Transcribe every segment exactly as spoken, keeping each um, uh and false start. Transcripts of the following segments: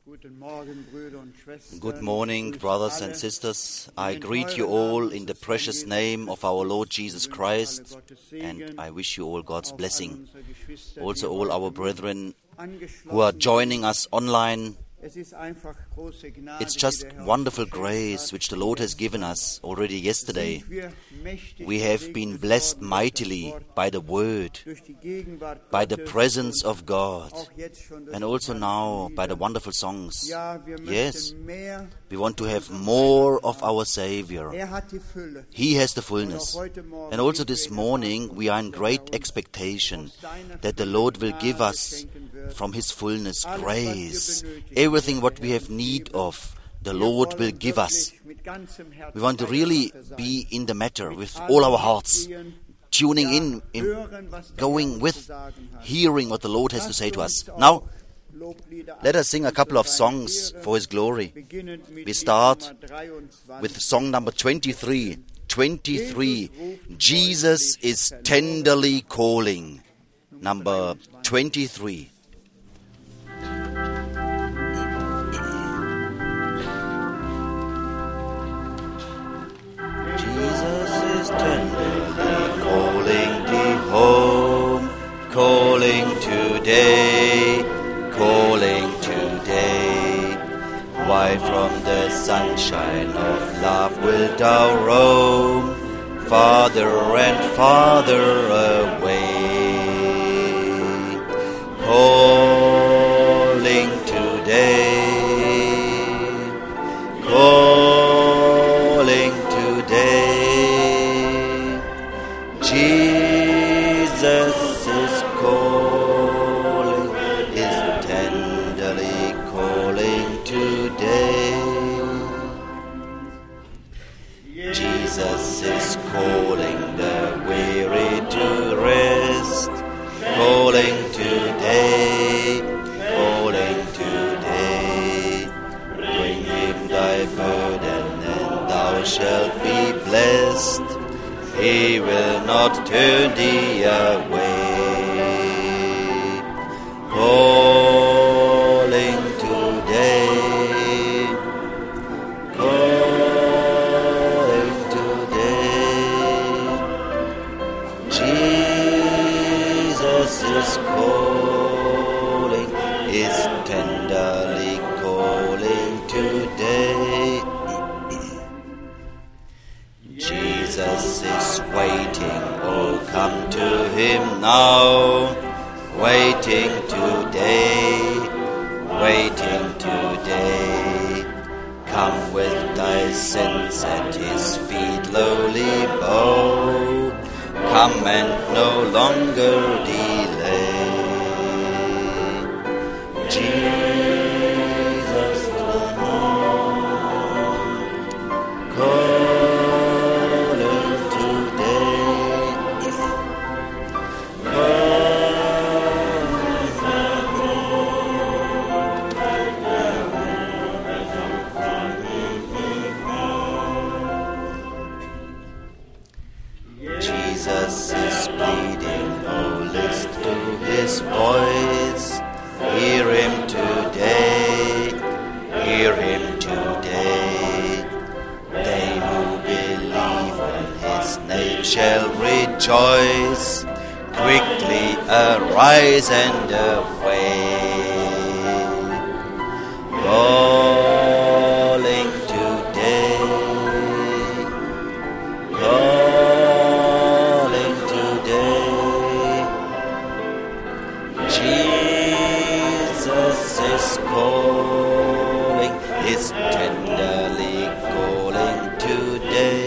Good morning, brothers and sisters. I greet you all in the precious name of our Lord Jesus Christ, and I wish you all God's blessing. Also all our brethren who are joining us online. It's just wonderful grace which the Lord has given us already yesterday. We have been blessed mightily by the Word, by the presence of God, and also now by the wonderful songs. Yes, we want to have more of our Savior. He has the fullness. And also this morning we are in great expectation that the Lord will give us from His fullness grace. Everything what we have need of, the Lord will give us. We want to really be in the matter with all our hearts, tuning in, in, going with, hearing what the Lord has to say to us. Now, let us sing a couple of songs for His glory. We start with song number twenty-three. twenty-three. Jesus is tenderly calling. Number twenty-three. Calling thee home, calling today, calling today. Why from the sunshine of love wilt thou roam, farther and farther away? Calling today, calling today. Jesus is calling, is tenderly calling today. Jesus is calling the weary to rest, calling today, calling today. Bring Him thy burden and thou shalt be blessed. He will not turn thee away. Calling today, calling today. Jesus is calling, is tenderly calling today. Jesus is waiting, oh come to Him now, waiting today, waiting today. Come with thy sins at His feet lowly bow, come and no longer delay. Jesus the Lord, call Jesus is pleading, oh list to His voice. Hear Him today, hear Him today. They who believe on His name shall rejoice. Quickly arise and away. Calling today, calling today. Jesus is calling, is tenderly calling today.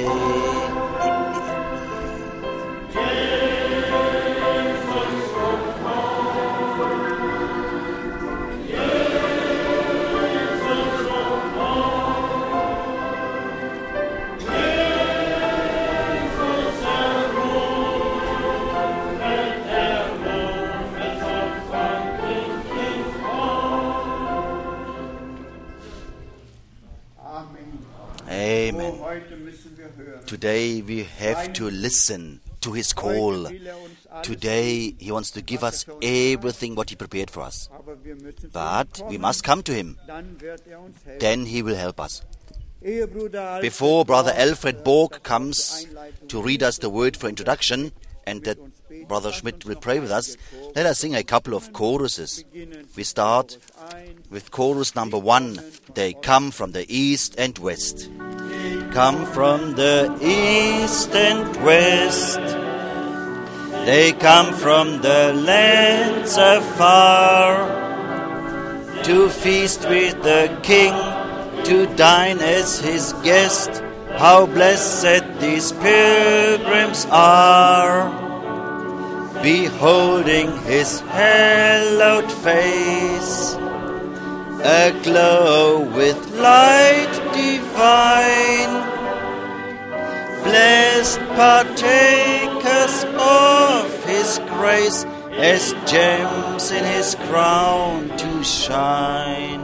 Amen. Today we have to listen to His call. Today He wants to give us everything what He prepared for us. But we must come to Him. Then He will help us. Before Brother Alfred Borg comes to read us the word for introduction, and that Brother Schmidt will pray with us, let us sing a couple of choruses. We start with chorus number one. They come from the east and west. Come from the east and west. They come from the lands afar to feast with the King, to dine as His guest. How blessed these pilgrims are, beholding His hallowed face, aglow with light divine. Blessed partakers of His grace, as gems in His crown to shine.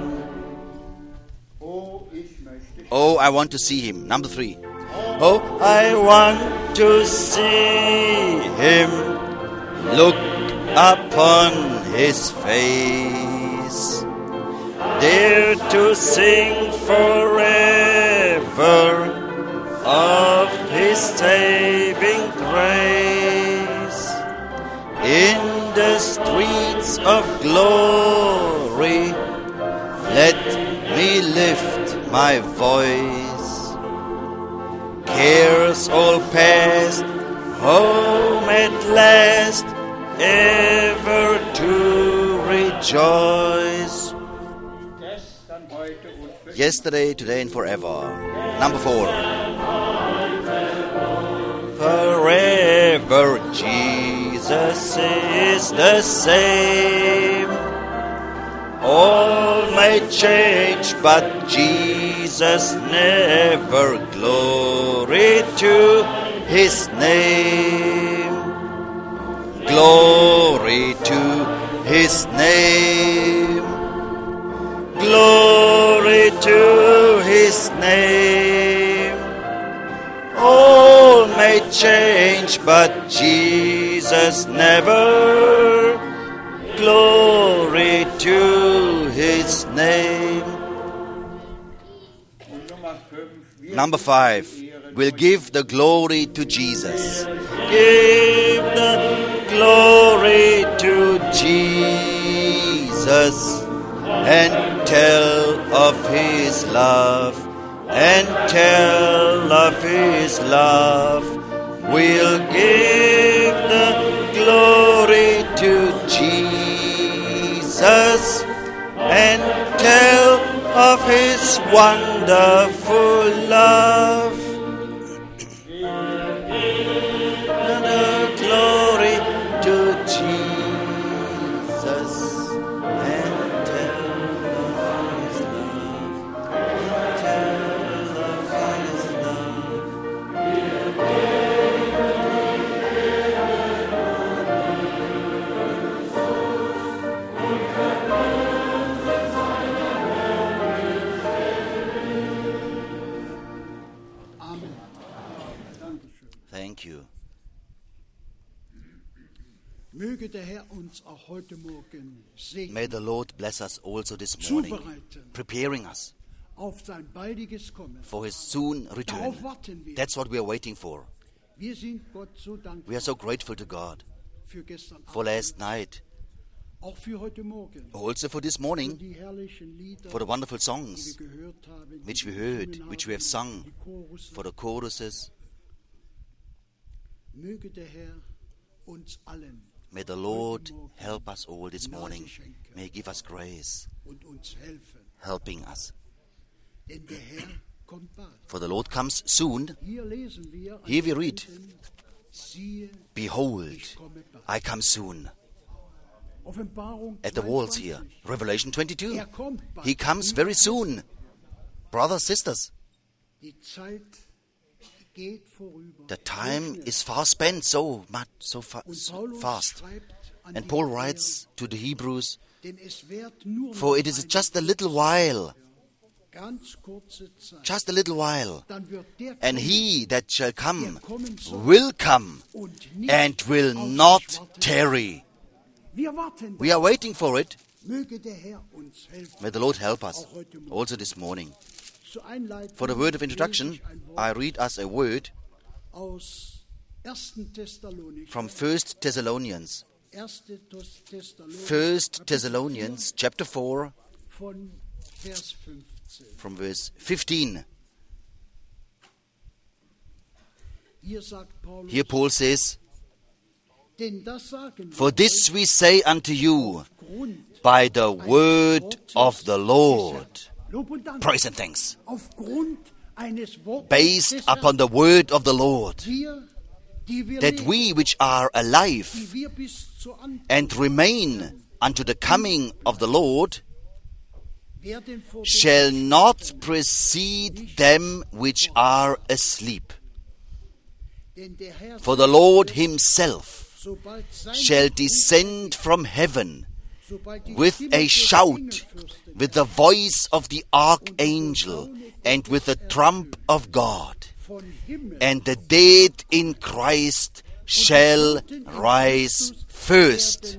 Oh, I want to see Him. Number three. Oh, I want to see Him. Look upon His face. Dare to sing forever of His saving grace. In the streets of glory, let me lift my voice. Cares all past, home at last, ever to rejoice. Yesterday, today, and forever. Number four. Forever Jesus is the same. All may change, but Jesus never. Glory to His name. Glory to His name. Glory to His name. All may change, but Jesus never. Glory to His name. Number five. We'll give the glory to Jesus. Give the glory to Jesus and tell of His love, and tell of His love. We'll give the glory to Jesus and tell of His wonderful love. And the glory to Jesus and tell of His love, and tell of His love. Thank you. May the Lord bless us also this morning, preparing us for His soon return. That's what we are waiting for. We are so grateful to God for last night, also for this morning, for the wonderful songs which we heard, which we have sung, for the choruses. May the Lord help us all this morning. May He give us grace, helping us. For the Lord comes soon. Here we read, behold, I come soon. At the walls here, Revelation twenty-two. He comes very soon. Brothers, sisters, the time is far spent, so much, so, fa- so fast. And Paul writes to the Hebrews, for it is just a little while, just a little while, and he that shall come will come and will not tarry. We are waiting for it. May the Lord help us also this morning. For the word of introduction, I read us a word from First Thessalonians. First Thessalonians chapter four, from verse fifteen. Here Paul says, "For this we say unto you by the word of the Lord." Praise and thanks. Based upon the word of the Lord, that we which are alive and remain unto the coming of the Lord shall not precede them which are asleep. For the Lord himself shall descend from heaven with a shout, with the voice of the archangel, and with the trump of God. And the dead in Christ shall rise first.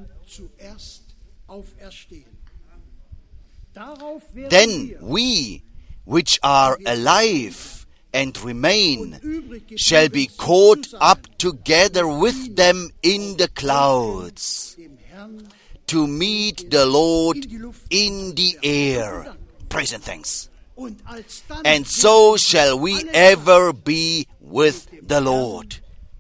Then we, which are alive and remain, shall be caught up together with them in the clouds, to meet the Lord in the air. Praise and thanks. And so shall we ever be with the Lord.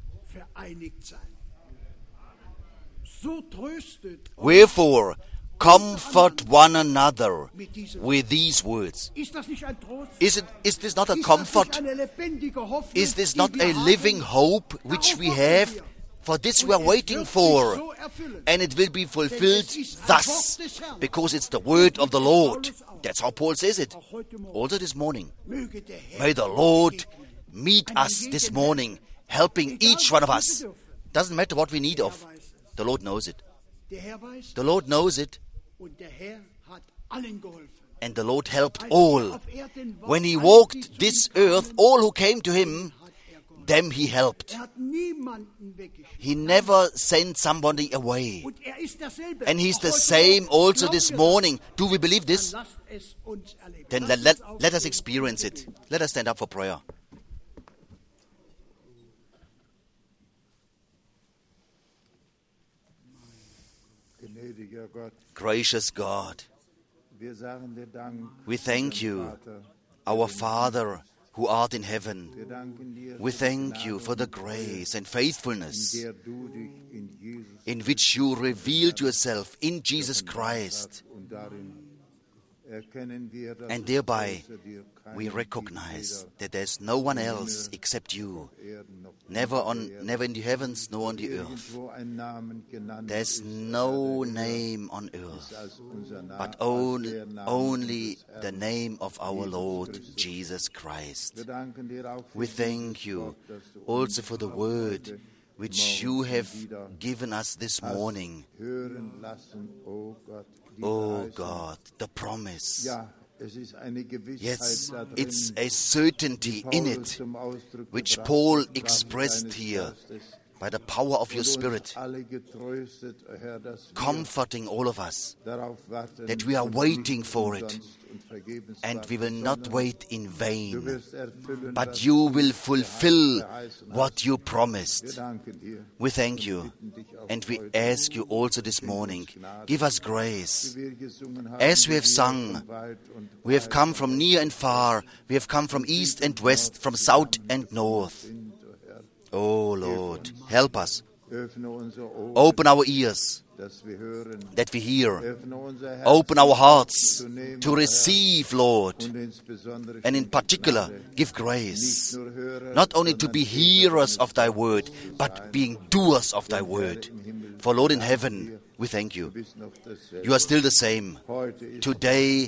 Wherefore, comfort one another with these words. Is it, is this not a comfort? Is this not a living hope which we have? For this we are waiting for, and it will be fulfilled thus, because it's the word of the Lord. That's how Paul says it. Also this morning, may the Lord meet us this morning, helping each one of us. Doesn't matter what we need of. The Lord knows it. The Lord knows it. And the Lord helped all. When he walked this earth, all who came to him, them he helped. He never sent somebody away. And he's the same also this morning. Do we believe this? Then let, let, let us experience it. Let us stand up for prayer. Gracious God, we thank you, our Father who art in heaven. We thank you for the grace and faithfulness in which you revealed yourself in Jesus Christ. And thereby we recognize that there's no one else except you, never on, never in the heavens nor on the earth. There's no name on earth, but only, only the name of our Lord Jesus Christ. We thank you also for the word which you have given us this morning. Oh God, the promise. Yes, it's a certainty in it, which Paul expressed here by the power of your Spirit, comforting all of us, that we are waiting for it, and we will not wait in vain, but you will fulfill what you promised. We thank you, and we ask you also this morning, give us grace. As we have sung, we have come from near and far, we have come from east and west, from south and north. Oh Lord, help us. Open our ears, that we hear. Open our hearts to receive, Lord. And in particular, give grace. Not only to be hearers of thy word, but being doers of thy word. For Lord in heaven, we thank you. You are still the same. Today,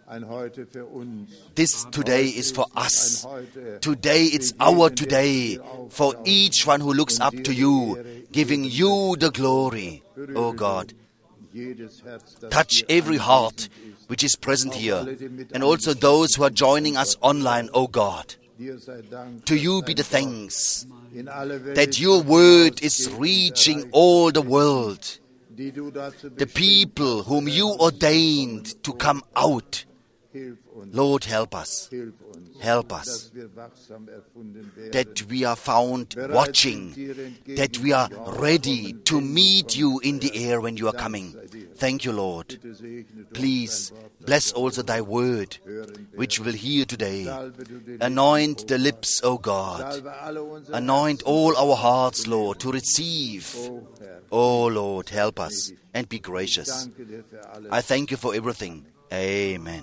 this today is for us. Today it's our today for each one who looks up to you, giving you the glory. Oh God, touch every heart which is present here, and also those who are joining us online, O God. To you be the thanks that your word is reaching all the world, the people whom you ordained to come out. Lord, help us. Help us that we are found watching, that we are ready to meet you in the air when you are coming. Thank you, Lord. Please bless also thy word, which we'll hear today. Anoint the lips, O God. Anoint all our hearts, Lord, to receive. Oh, Lord, help us and be gracious. I thank you for everything. Amen.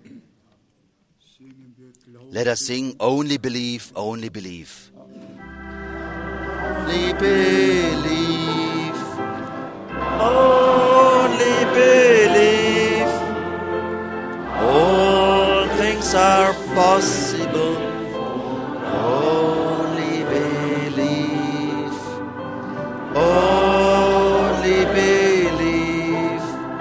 Let us sing, Only Believe, Only Believe. Only believe, only believe. All things are possible. Only believe, only believe,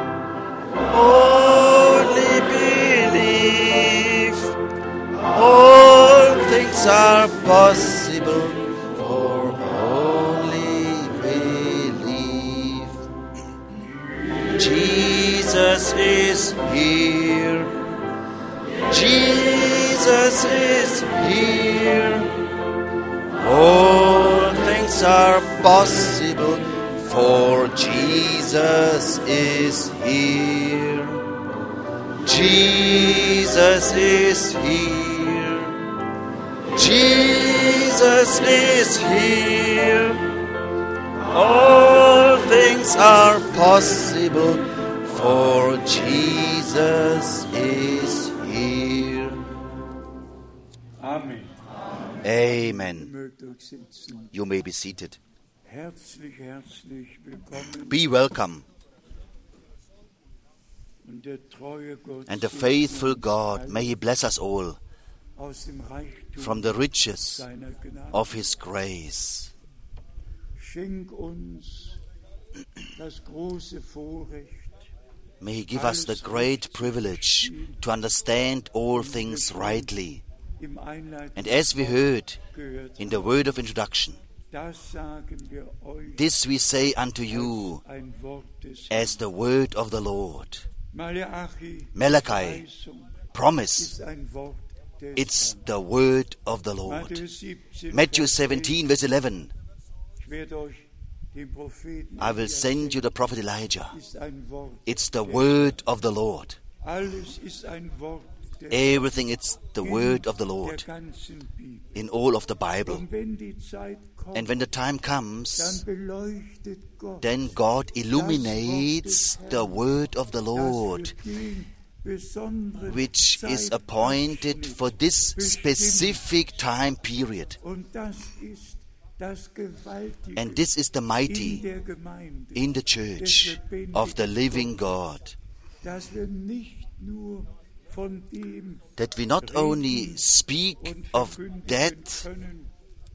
only believe. All things are possible for only believe. Jesus is here. Jesus is here. All things are possible for Jesus is here. Jesus is here. Jesus is here. All things are possible, for Jesus is here. Amen. Amen. You may be seated. Herzlich, herzlich willkommen. Be welcome. Und der treue Gott And the faithful God, may He bless us all aus dem Reichtum from the riches seiner Gnade. of His grace. Schenk uns das große Vorrecht, May He give us the great privilege to understand all things rightly. im Einleitung And as we heard gehört, in the word of introduction, das sagen wir euch this we say unto you als ein Wort des as the word of the Lord. Malachi, Malachi, Verheißung, promise, ist ein Wort des it's the word of the Lord. Matthew seventeen, verse eleven, Ich werde euch den Propheten I will Elia send you the prophet Elijah. ist ein Wort. It's the word of the Lord. Alles ist ein Wort des Everything, it's the in word of the der Lord ganzen Bibel. in all of the Bible. Und wenn die Zeit kommt, And when the time dann comes, beleuchtet Gott then God illuminates the word of the Lord, das für den besonderen which is appointed for this specific time period. Und das ist das Gewaltige And this is the in mighty der Gemeinde, in the church of the living God, dass wir nicht nur von dem that we not only speak und of verkündigen that können,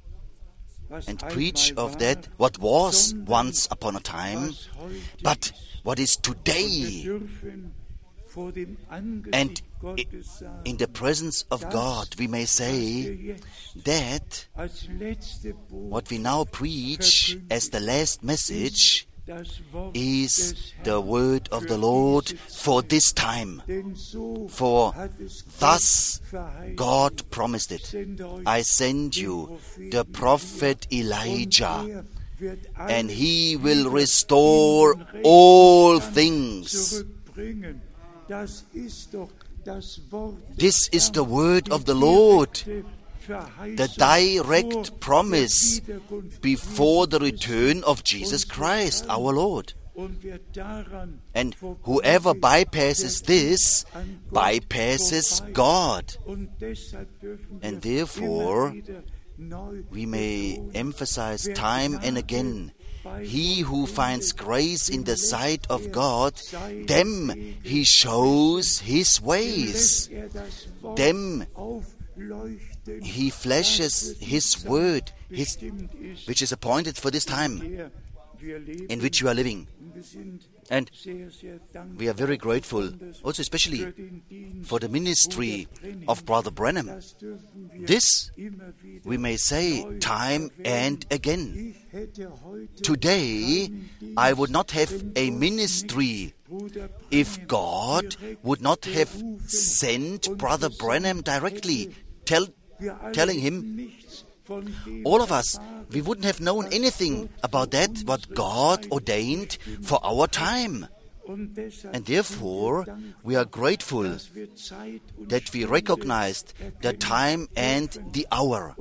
was and einmal preach of war, that what was sondern once upon a time, was heute but ist. what is Und wir today. dürfen vor dem And Angesicht i- Gottes sagen, in the presence of God, we may was wir say jetzt that als letzte Botschaft what we now preach as the last message das Wort is des the Herrn word of für the Lord diese for Zeit. this time. Denn so For hat es Gott thus verheißen. God promised it. Sende euch I send den you Propheten the prophet Elia, Elijah, und er wird and alles he will wieder restore in den rechten all Stand things. zurückbringen. Das ist doch das Wort This des is the Herrn, word die of the Lord, direkte Verheißung the vor direct der promise Wiederkunft before the Jesu return of Christi. Jesus Und Christ, so our Lord. Und wer daran And vorbeigeht, whoever bypasses der geht this an Gott bypasses vorbei. God. Und deshalb dürfen wir And therefore, immer wieder neu we may betonen, emphasize wer time and Gnade again, bei he Gott who findet, finds grace in the dem sight lässt of er God, seine them Wege he shows his dem ways. lässt er das Wort Them aufleuchten, he flashes das für die his Zeit word, his, bestimmt ist, which is appointed for this time in der wir leben. in which you are living. Und wir sind And we are very grateful, also especially for the ministry of Brother Branham. This we may say time and again. Today, I would not have a ministry if God would not have sent Brother Branham directly, tell, telling him, all of us, we wouldn't have known anything about that, what God ordained for our time. And therefore, we are grateful that we recognized the time and the hour.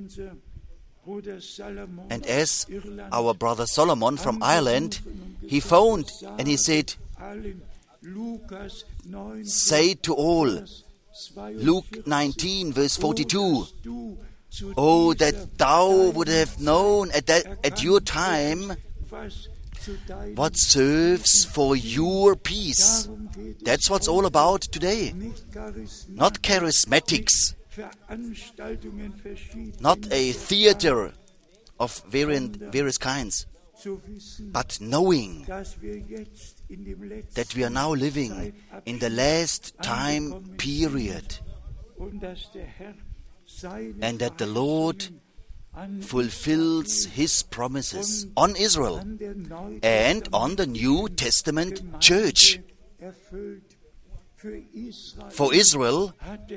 And as our brother Solomon from Ireland, he phoned and he said, say to all, Luke nineteen, verse forty-two, oh, that thou would have known at, that, at your time what serves for your peace. That's what's all about today. Not charismatics, not a theater of variant, various kinds, but knowing that we are now living in the last time period, and that the Lord fulfills His promises on Israel and on the New Testament church. For Israel,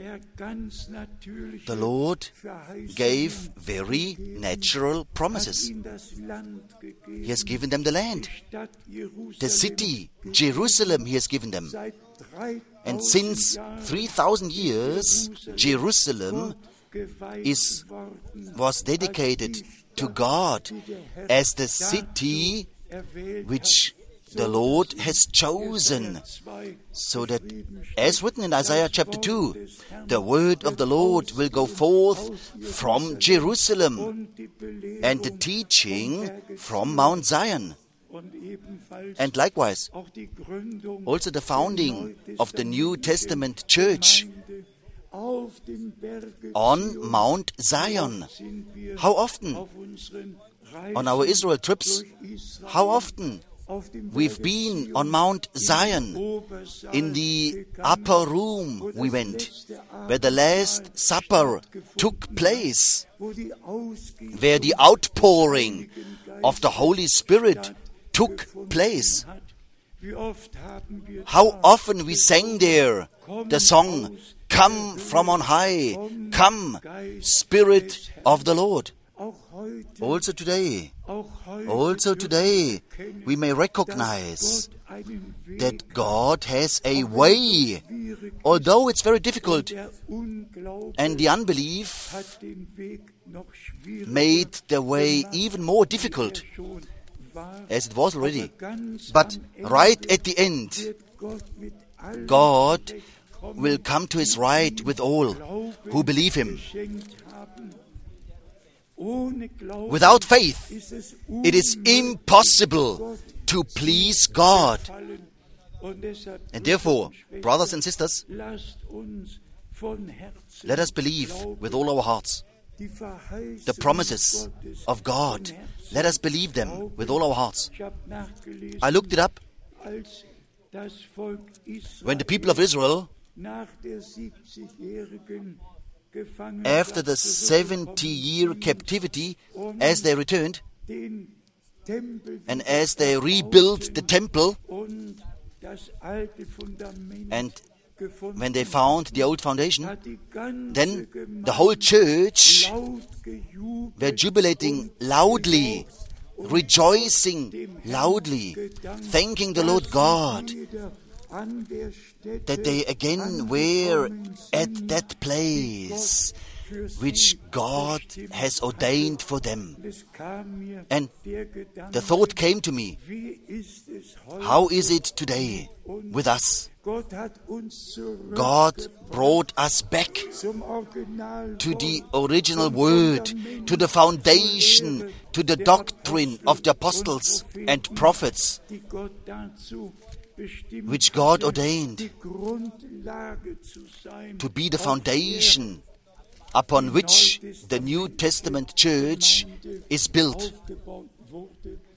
the Lord gave very natural promises. He has given them the land, the city, Jerusalem He has given them. And since three thousand years, Jerusalem is was dedicated to God as the city which the Lord has chosen, so that, as written in Isaiah chapter two, the word of the Lord will go forth from Jerusalem, and the teaching from Mount Zion. And likewise, also the founding of the New Testament church on Mount Zion. How often on our Israel trips, how often we've been on Mount Zion. In the upper room we went, where the Last Supper took place, where the outpouring of the Holy Spirit took place. How often we sang there the song, "Come from on high, come, Spirit of the Lord." Also today, also today, we may recognize that God has a way, although it's very difficult, and the unbelief made the way even more difficult, as it was already. But right at the end, God will come to His right with all who believe Him. Without faith, it is impossible to please God. And therefore, brothers and sisters, let us believe with all our hearts the promises of God. Let us believe them with all our hearts. I looked it up. When the people of Israel, after the seventy-year captivity, as they returned, and as they rebuilt the temple, and when they found the old foundation, then the whole church were jubilating loudly, rejoicing loudly, thanking the Lord God that they again were at that place which God has ordained for them. And the thought came to me, how is it today with us? God brought us back to the original word, to the foundation, to the doctrine of the apostles and prophets, which God ordained to be the foundation upon which the New Testament church is built.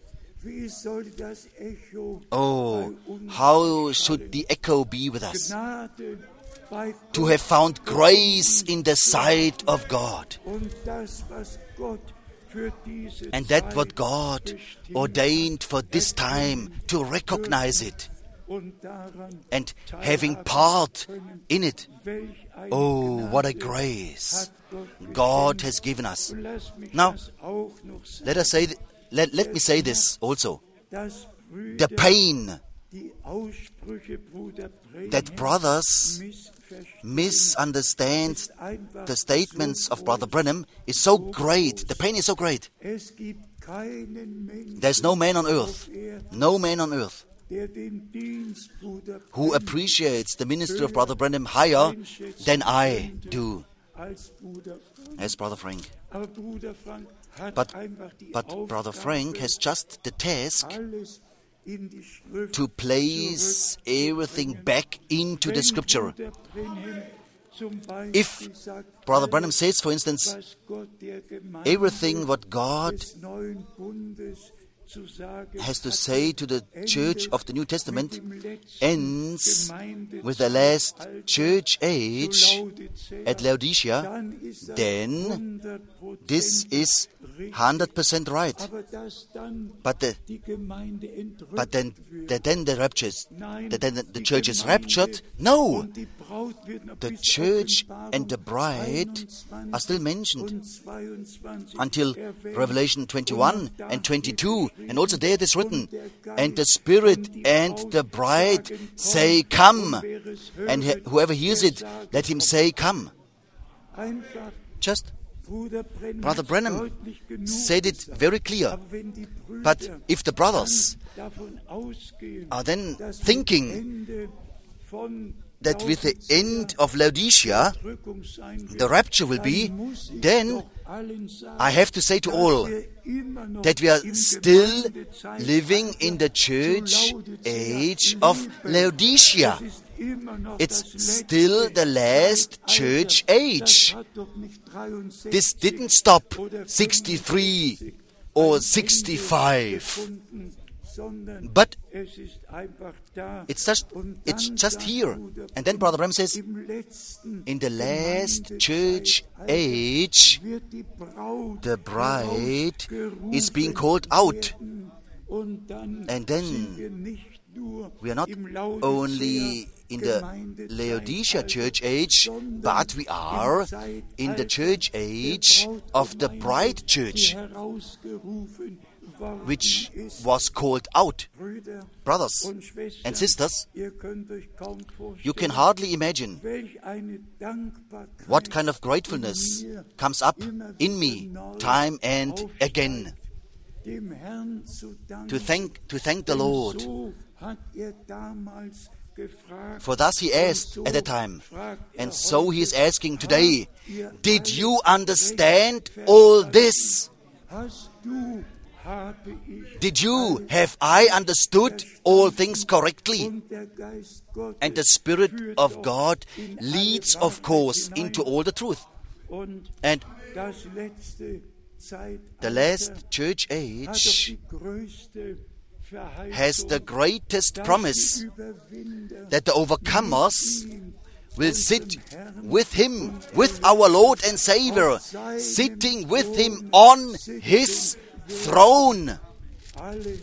Wie soll das Echo Oh, bei uns how should the echo be with us? Gnade bei To Gott have found grace in the sight of God. und das, was Gott für diese And that Zeit what God bestimmt ordained for this time, to recognize it und daran and having part in it. welch eine Oh, what a Gnade grace hat Gott God geschenkt. has given us. Und lass mich Now, das auch noch sagen, Let us say, th- let, let me say this also. dass The Brüder pain die Aussprüche Bruder Branhams that brothers missverstehen, misunderstand ist einfach the statements so of Brother groß. Branham is so great. The pain is so great. Es gibt keinen Menschen There's no man on earth, auf Erden, no man on earth der den Dienst Bruder who Branham appreciates the ministry of Brother Branham higher than I do, als Bruder Frank. as Brother Frank. Aber Bruder Frank hat But, einfach die but Brother Aufgabe, Frank has just the task alles in die Schrift to place everything zurückzubringen. back into the Wenn Scripture. Bruder Branham zum Beispiel If sagt, Brother Branham alles, says, for instance, was Gott der Gemeinde everything what God des neuen Bundes zu sagen has to hatte, say to the endet church of the New mit Testament dem letzten ends Gemeindezeitalter with the last zu church age Laodicea, at Laodicea, dann ist das then hundert Prozent this is richtig. one hundred percent right. Aber dass dann But the, die Gemeinde entrückt but then, wird. the, then the rapture is, Nein, the, then the, the die church is Gemeinde raptured. No, und die Braut wird noch the bis church Offenbarung and the bride einundzwanzig are still mentioned und zweiundzwanzig until erwähnt. Revelation twenty-one Und da and steht twenty-two, geschrieben, and also there it is written, und der Geist and the Spirit und die and Braut the bride sagen, say, komm, come, und wer es hört, and he- whoever hears der it, sage, let him komm. say, come. Einfach, Just Bruder Branham Brother hat's Branham deutlich genug said it gesagt. very clear. Aber wenn die Brüder But if the brothers dann davon ausgehen, are then dass thinking mit Ende von that with the Laodicea end of Laodicea, Entrückung sein wird, the rapture will be, dann muss ich then doch allen sagen, I have to say to dass all wir immer noch that we are im still Gemeindezeitalter living in the zu church Laodicea age of leben. Laodicea. Es ist immer noch It's das letzte still the last Zeitalter. church Das age. hat doch nicht dreiundsechzig This didn't stop oder sixty-three fünfundsiebzig or ein sixty-five. Ende gefunden, sondern But es ist einfach da. it's just, Und it's dann just sagt here. Bruder And then Brother Branham says, im letzten in the last church Gemeindezeitalter age, wird die Braut the bride herausgerufen is being called out. werden. Und dann And then sind wir nicht nur we are not im Laodicea only in the Gemeindezeitalter, Laodicea church age, sondern but we are im in the Zeitalter church der age of the Brautgemeinde, bride die church, herausgerufen worden which ist. was called out. Brüder Brothers und Schwestern, and sisters, ihr könnt euch kaum vorstellen, you can hardly imagine welch eine Dankbarkeit what kind of gratefulness in mir comes up immer in me wieder neu time and aufsteigt, again dem Herrn zu danken. to thank to thank the Denn Lord. so hat er damals gefragt, For thus he und asked so at that time, fragt er and so he is heute, asking today, habt ihr did alles you understand recht all verstanden? this? Hast du, habe ich Did you, alles have I understood all things correctly? und der Geist Gottes And the Spirit führt of doch God in leads, alle of course, Wahrheit into hinein. all the truth. Und And das letzte Zeitalter the last church hat doch age die größte Verheißung, has the greatest dass promise die Überwinder that the overcomers mit ihm will und sit dem Herrn with him, und with Erlöser our Lord and Savior, auf seinem sitting with him Thron on sitzen his werden. throne. Alle,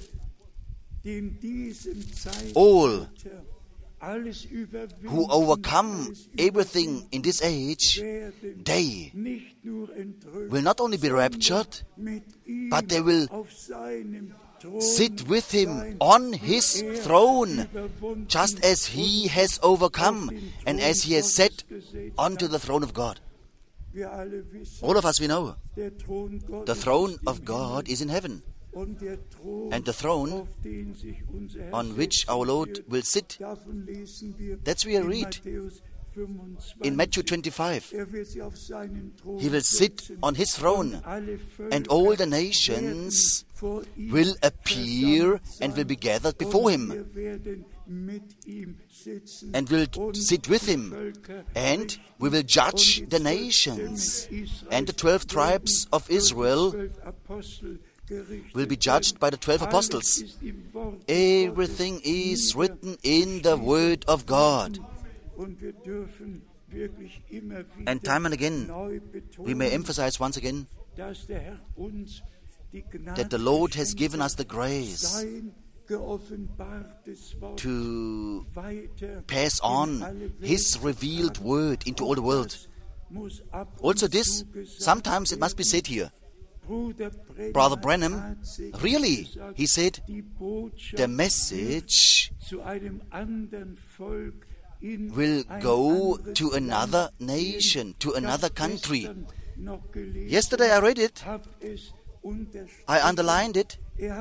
die in diesem All Zeitalter alles überwinden, who overcome alles everything in this age, werden they nicht nur entrückt, will not only be sondern raptured, mit ihm but they will auf seinem Thron sit with him sein, on wie his er throne, überwunden just as he und has auf overcome den and Thron as he has Gottes sat gesetzt onto hat. the throne of God. Wir alle wissen, All of us, we know, der Thron Gottes the throne ist im of God Himmel is in heaven, und der Thron, and the throne auf den sich unser Herr on which setzen our Lord wird, will sit. davon lesen wir That's we in read Matthäus fünfundzwanzig. in Matthew twenty-five. Er wird sie auf seinen Thron He will sit setzen, on his throne, und alle Völker and all the werden nations vor ihm will appear versammelt and will sein, be gathered und before him, wir werden mit ihm sitzen and will und sit with die him, Völker and richten. we will judge Und die the zwölf nations, Stämme Israels and the twelve tribes werden of durch die Israel zwölf Apostel will be judged by the twelve apostles. Everything is written in the Word of God. And time and again, we may emphasize once again that the Lord has given us the grace to pass on His revealed Word into all the world. Also this, sometimes it must be said here, Brother Branham, really, he said, the message will go to another nation, to another country. Yesterday I read it, I underlined it.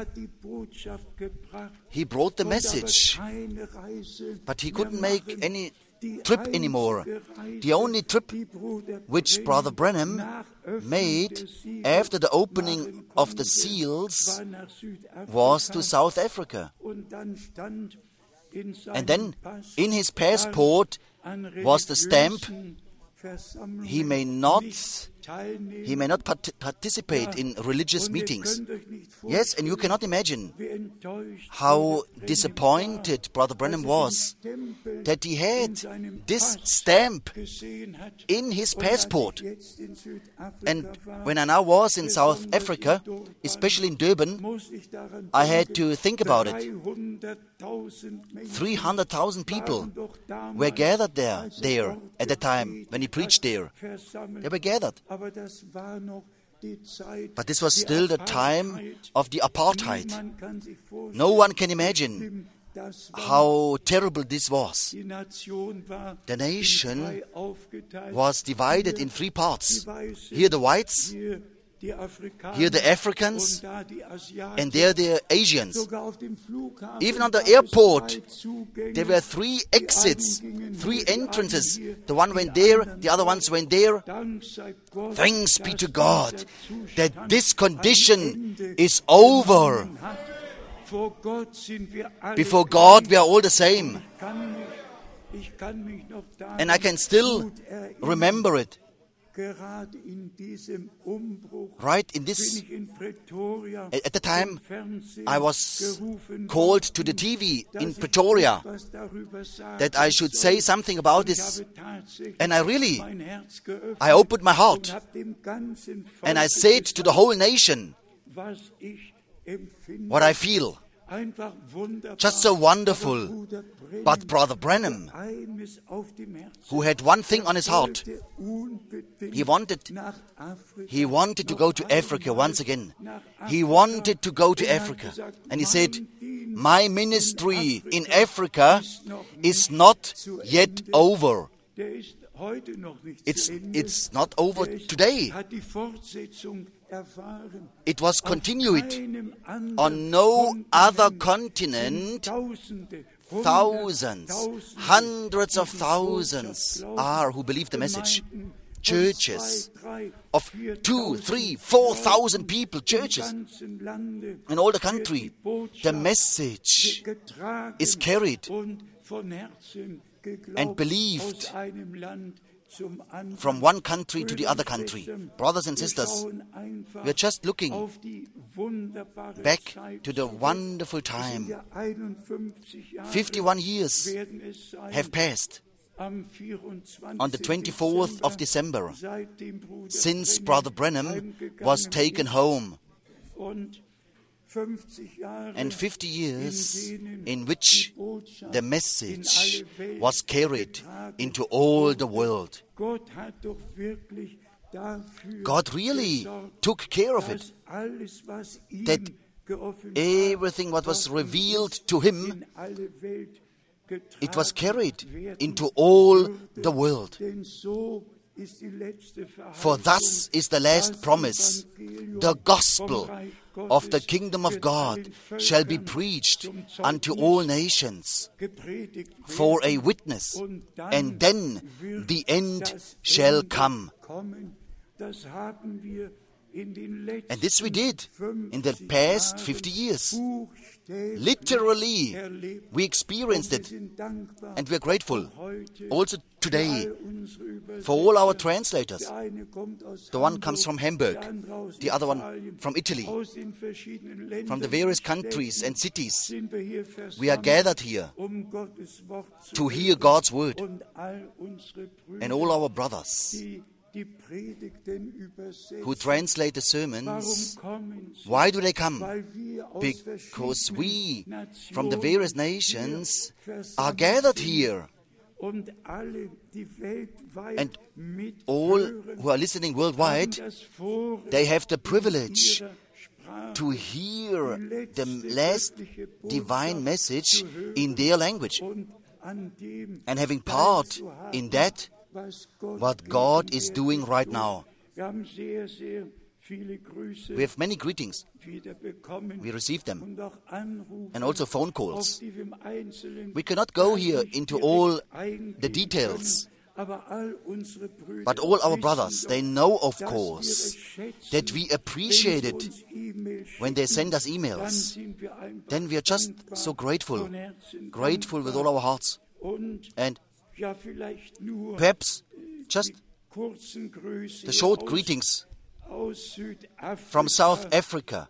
He brought the message, but he couldn't make any trip anymore. The only trip which Brother Branham made after the opening of the seals was to South Africa. And then in his passport was the stamp, he may not he may not part- participate in religious meetings. Yes, and you cannot imagine how disappointed Brother Branham was that he had this stamp in his passport. And when I now was in South Africa, especially in Durban, I had to think about it. three hundred thousand people were gathered there, there at the time when he preached there. They were gathered. But this was still the time of the apartheid. No one can imagine how terrible this was. The nation was divided in three parts. Here the whites, here the Africans, and there the Asians. Even on the airport, there were three exits, three entrances. The one went there, the other ones went there. Thanks be to God that this condition is over. Before God, we are all the same. And I can still remember it. Right in this, at the time, I was called to the T V in Pretoria that I should say something about this. And I really, I opened my heart and I said to the whole nation what I feel. Just so wonderful. But Brother Branham, who had one thing on his heart, he wanted, he wanted to go to Africa once again. He wanted to go to Africa. And he said, my ministry in Africa is not yet over. It's, it's not over today. It was continued on no other continent. Thousands, hundreds of thousands are who believe the message. Churches of two, three, four thousand people, churches in all the country. The message is carried and believed from one country to the other country. Brothers and sisters, we are just looking back to the wonderful time. fifty-one years have passed on the twenty-fourth of December since Brother Branham was taken home. And fifty years in which the message was carried into all the world. God really took care of it, that everything what was revealed to Him, it was carried into all the world. For thus is the last promise, the gospel of the kingdom of God shall be preached unto all nations for a witness, and then the end shall come. And this we did in the past fifty years. Literally, we experienced it, and we are grateful. Also today, for all our translators. The one comes from Hamburg, the other one from Italy, from the various countries and cities. We are gathered here to hear God's word. And all our brothers who translate the sermons, why do they come? Because we, from the various nations, are gathered here. And all who are listening worldwide, they have the privilege to hear the last divine message in their language. And having part in that, what God is doing right now. We have many greetings. We received them. And also phone calls. We cannot go here into all the details. But all our brothers, they know, of course, that we appreciate it when they send us emails. Then we are just so grateful. Grateful with all our hearts. And perhaps just the short greetings from South Africa,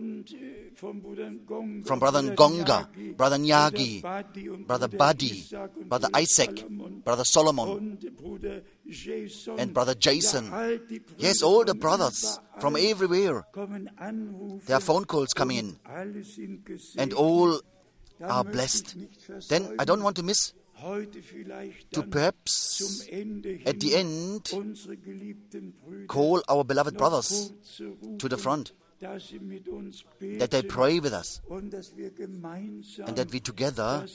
from Brother Ngonga, Brother Nyagi, Brother Buddy, Brother Isaac, Brother Solomon, and Brother Jason. Yes, all the brothers from everywhere. There are phone calls coming in, and all are blessed. Then I don't want to miss to perhaps at the end call our beloved brothers to the front, that they pray with us, and that we together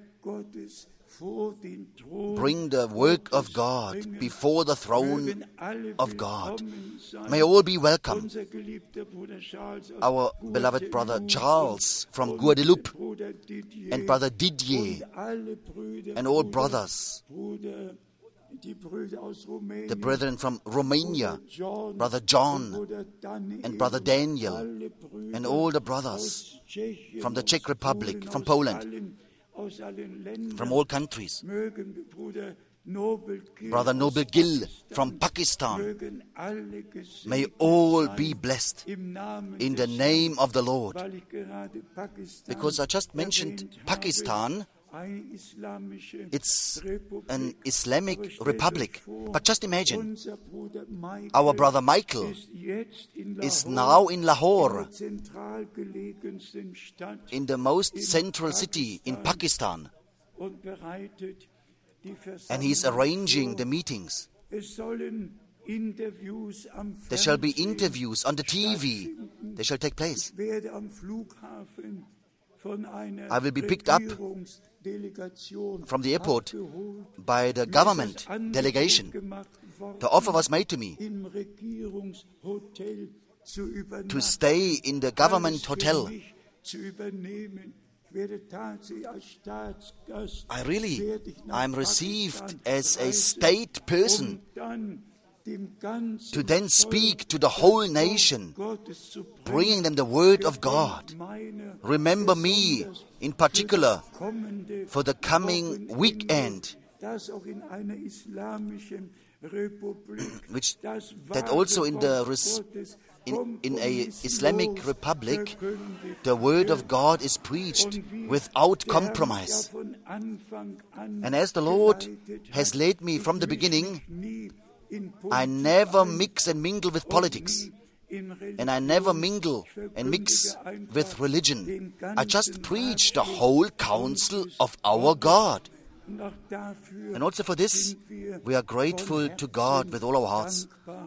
bring the work of God before the throne of God. May all be welcome. Our beloved brother Charles from Guadeloupe, and brother Didier, and all brothers, the brethren from Romania, brother John, and brother Daniel, and all the brothers from the Czech Republic, from Poland, from all countries. Brother Noble Gill from Pakistan. May all be blessed in the name of the Lord. Because I just mentioned Pakistan, it's an Islamic republic. But just imagine, our brother Michael is now in Lahore, in the most central city in Pakistan, and he's arranging the meetings. There shall be interviews on the T V. They shall take place. I will be picked up from the airport by the government delegation. The offer was made to me to stay in the government hotel. I really, I'm received as a state person to then speak to the whole nation, bringing them the word of God. Remember me in particular for the coming weekend, which that also in the res, in, in a Islamic republic, the word of God is preached without compromise. And as the Lord has led me from the beginning, I never mix and mingle with politics, and I never mingle and mix with religion. I just preach the whole counsel of our God. And also for this, we are grateful to God with all our hearts.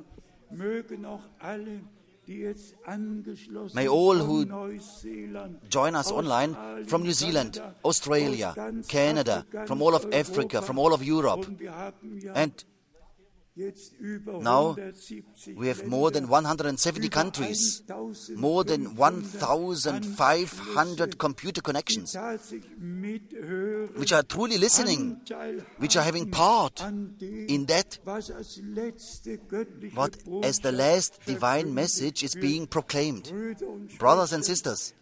May all who join us online from New Zealand, Australia, Canada, from all of Africa, from all of Europe, and Now we have more than one hundred seventy countries, more than one thousand five hundred computer connections, which are truly listening, which are having part in that, what as the last divine message is being proclaimed. Brothers and sisters,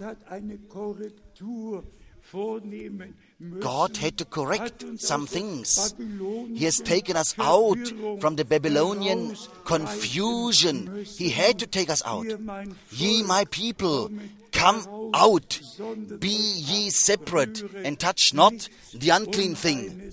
God had to correct some things. He has taken us out from the Babylonian confusion. He had to take us out. Ye, my people, come out. Be ye separate, and touch not the unclean thing.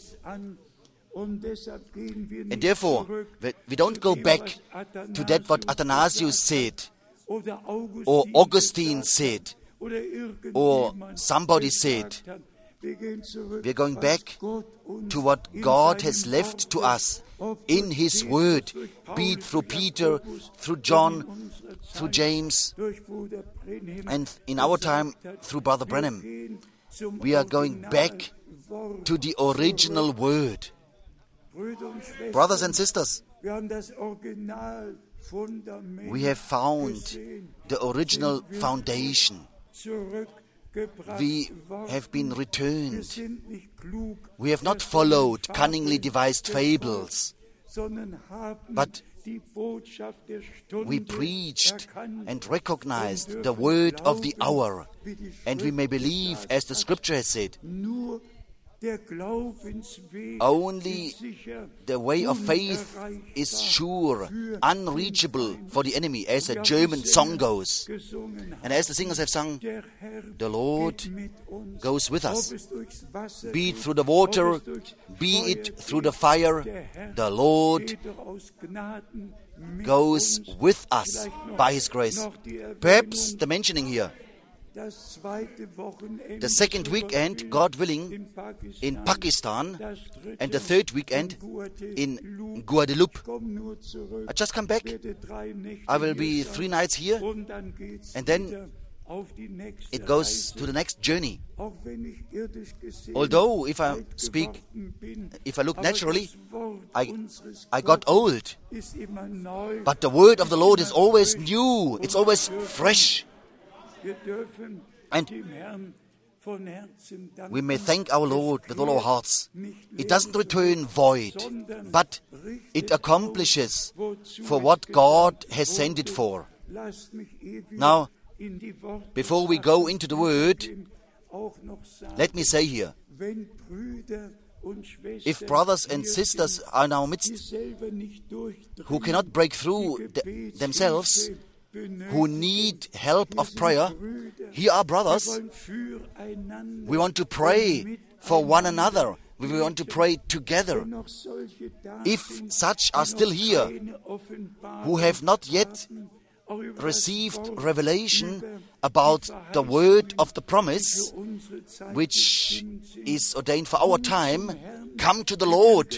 And therefore, we don't go back to that what Athanasius said, or Augustine said, or somebody said. We are going back to what God has left to us in His Word, be it through Peter, through John, through James, and in our time through Brother Branham. We are going back to the original Word. Brothers and sisters, we have found the original foundation. We have been returned. We have not followed cunningly devised fables, but we preached and recognized the word of the hour, and we may believe as the Scripture has said. Only the way of faith is sure, unreachable for the enemy, as a German song goes. And as the singers have sung, the Lord goes with us. Be it through the water, be it through the fire, the Lord goes with us by His grace. Perhaps the mentioning here, the second weekend, God willing, in Pakistan, and the third weekend in Guadeloupe. I just come back. I will be three nights here, and then it goes to the next journey. Although, if I speak, if I look naturally, I, I got old. But the word of the Lord is always new. It's always fresh. And we may thank our Lord with all our hearts. It doesn't return void, but it accomplishes for what God has sent it for. Now, before we go into the Word, let me say here, if brothers and sisters are in our midst who cannot break through th- themselves, who need help of prayer, here are brothers. We want to pray for one another. We want to pray together. If such are still here, who have not yet received revelation about the word of the promise, which is ordained for our time, come to the Lord.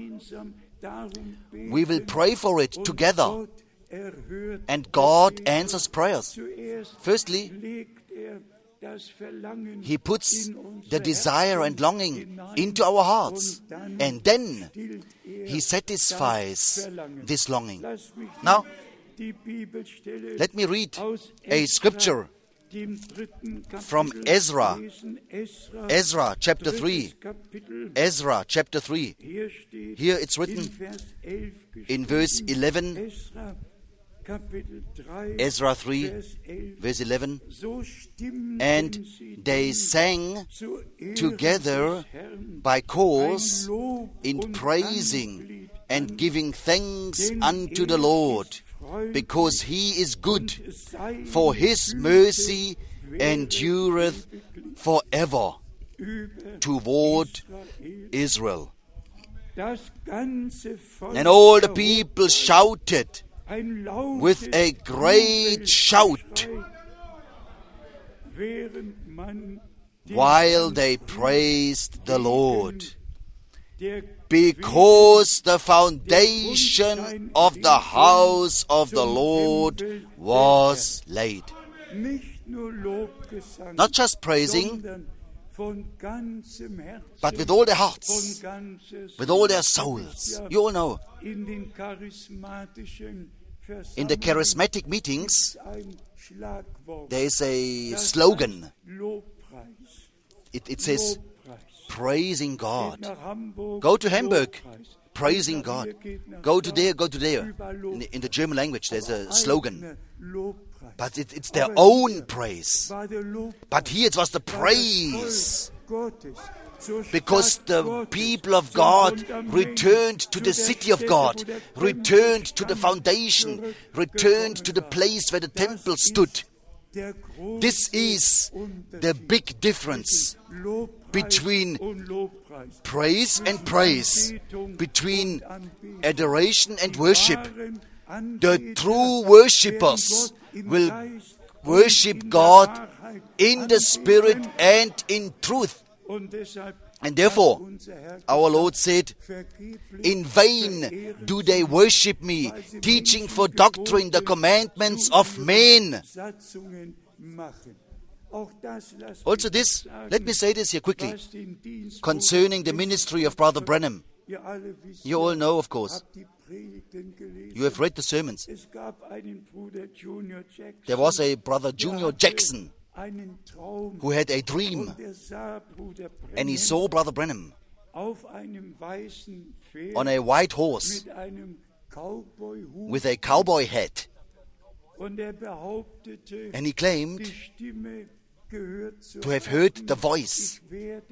We will pray for it together. And God answers prayers. Firstly, He puts the desire and longing into our hearts, and then He satisfies this longing. Now, let me read a scripture from Ezra, Ezra chapter three, Ezra chapter three. Here it's written in verse eleven, Ezra three, verse eleven, and they sang together by course in praising and giving thanks unto the Lord, because He is good, for His mercy endureth forever toward Israel. And all the people shouted with a great shout while they praised the Lord, because the foundation of the house of the Lord was laid. Not just praising, but with all their hearts, with all their souls. You all know, in the charismatic meetings, there is a slogan. It, it says, praising God. Go to Hamburg, praising God. Go to there, go to there. In the, in the German language, there's a slogan. But it, it's their own praise. But here it was the praise. Because the people of God returned to the city of God, returned to the foundation, returned to the place where the temple stood. This is the big difference between praise and praise, between adoration and worship. The true worshippers will worship God in the Spirit and in truth. And therefore, our Lord said, in vain do they worship me, teaching for doctrine the commandments of men. Also this, let me say this here quickly, concerning the ministry of Brother Branham. You all know, of course. You have read the sermons. There was a Brother Junior Jackson who had a dream, and he saw Brother Branham on a white horse with a cowboy hat. And he claimed to have heard the voice,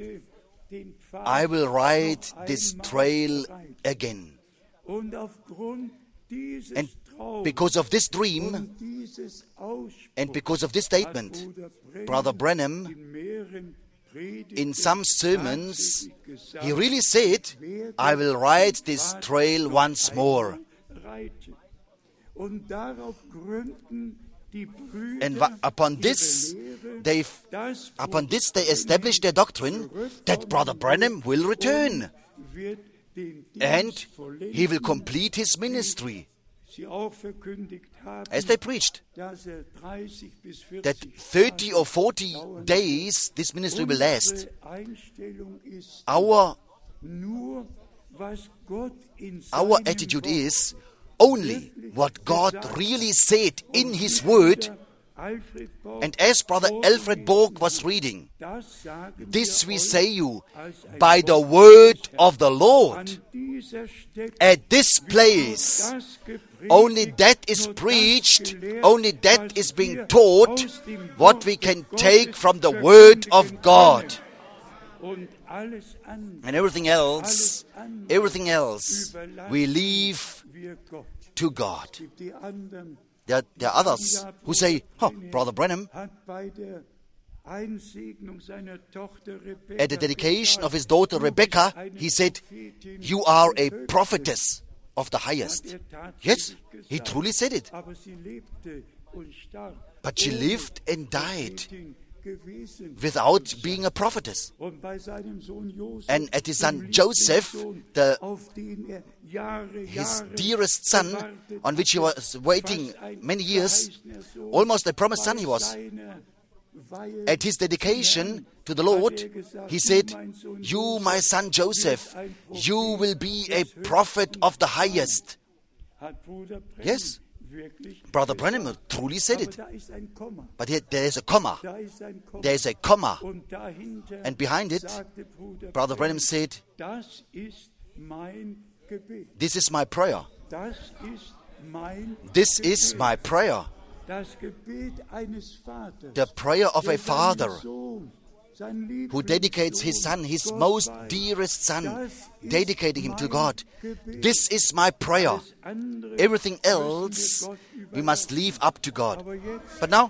I will ride this trail again. And because of this dream, and because of this statement, Brother Branham, in some sermons, he really said, I will ride this trail once more. And upon this, they upon this they established their doctrine that Brother Branham will return, and he will complete his ministry. As they preached, that thirty or forty days this ministry will last. Our, our attitude is only what God really said in His Word. And as Brother Alfred Borg was reading, this we say you by the word of the Lord. At this place, only that is preached, only that is being taught, what we can take from the word of God. And everything else, everything else, we leave to God. There, there are others who say, oh, Brother Branham, at the dedication of his daughter Rebecca, he said, you are a prophetess of the highest. Yes, he truly said it. But she lived and died without being a prophetess. And at his son Joseph, the, his dearest son, on which he was waiting many years, almost a promised son he was. At his dedication to the Lord, he said, you, my son Joseph, you will be a prophet of the highest. Yes, Brother Branham truly said it. But here there is a comma. There is a comma. And behind it, Brother Branham said, this is my prayer. This is my prayer. The prayer of a father who dedicates his son, his most dearest son, dedicating him to God. This is my prayer. Everything else we must leave up to God. But now,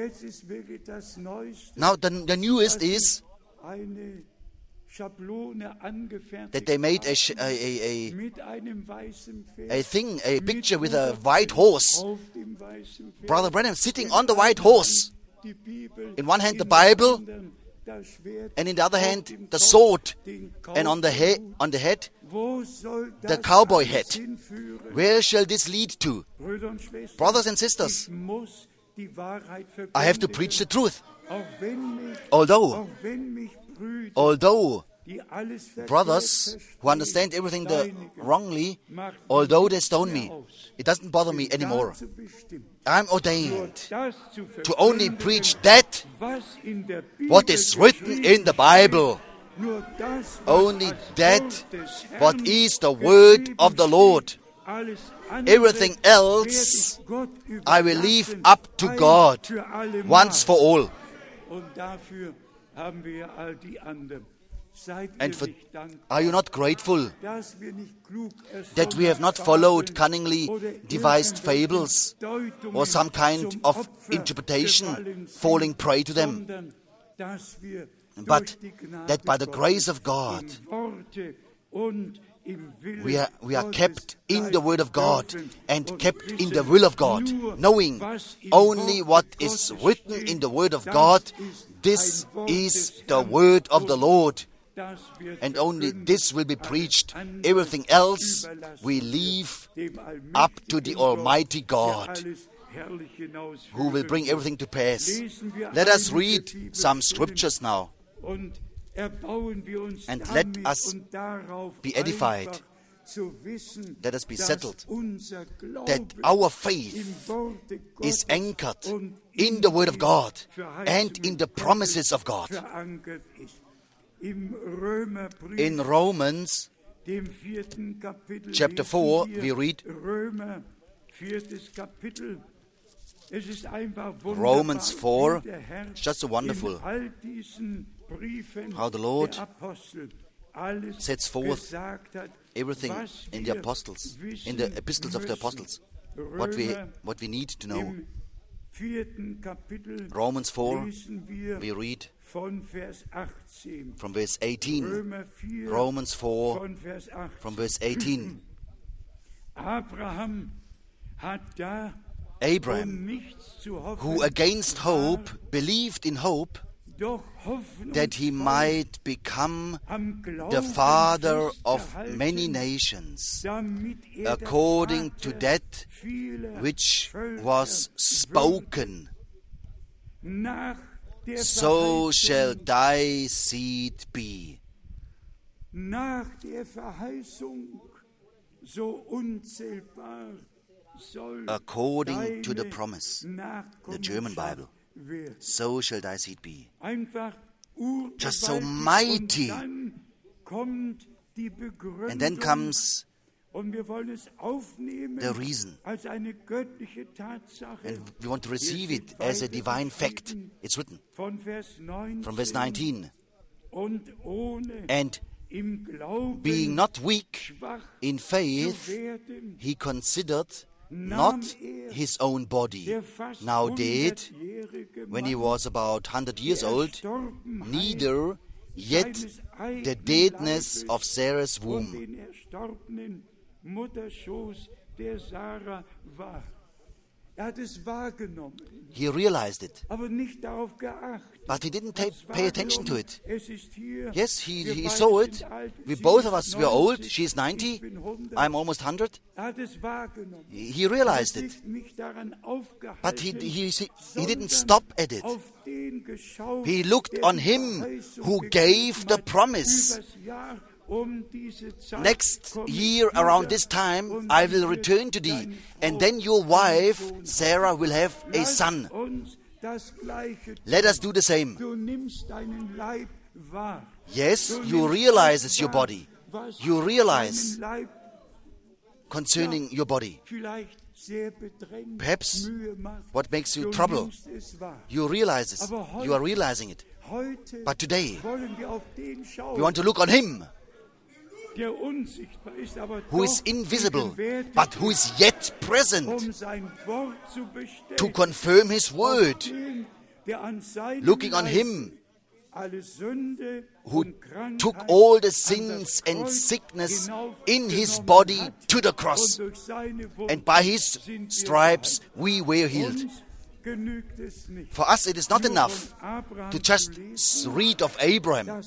now the, the newest is that they made a, a, a, a thing, a picture with a white horse. Brother Branham sitting on the white horse. In one hand the Bible, and in the other hand the sword, and on the, he- on the head the cowboy hat. Where shall this lead to? Brothers and sisters, I have to preach the truth. Although although brothers who understand everything the wrongly, although they stone me, it doesn't bother me anymore. I'm ordained to only preach that what is written in the Bible. Only that what is the word of the Lord. Everything else I will leave up to God once for all. And for, are you not grateful that we have not followed cunningly devised fables or some kind of interpretation, falling prey to them, but that by the grace of God we are, we are kept in the Word of God and kept in the will of God, knowing only what is written in the Word of God. This is the Word of the Lord. And only this will be preached. Everything else we leave up to the Almighty God, who will bring everything to pass. Let us read some scriptures now, and let us be edified. Let us be settled that our faith is anchored in the Word of God and in the promises of God. In Romans chapter four, we read Romans four. It's just so wonderful how the Lord sets forth everything in the apostles, in the epistles of the apostles, what we what we need to know. Romans four, we read from verse eighteen. Romans four, from verse eighteen. Abraham, who against hope believed in hope, that he might become the father of many nations, according to that which was spoken. So shall thy seed be. According to the promise, the German Bible. So shall thy seed be. Just so mighty. And then comes the reason. And we want to receive it as a divine fact. It's written from verse nineteen. And being not weak in faith, he considered not his own body, now dead, when he was about one hundred years old, neither yet the deadness of Sarah's womb. He realized it, but he didn't ta- pay attention to it. Yes, he, he saw it. We both of us were old. She is ninety. I'm almost one hundred. He realized it, but he, he, he didn't stop at it. He looked on him who gave the promise. Next year around this time I will return to thee, and then your wife Sarah will have a son. Let us do the same. Yes, you realize it's your body. You realize concerning your body. Perhaps what makes you trouble, you realize it. You are realizing it. But today we want to look on him who is invisible, but who is yet present to confirm his word. Looking on him who took all the sins and sickness in his body to the cross, and by his stripes we were healed. For us it is not enough to just read of Abraham,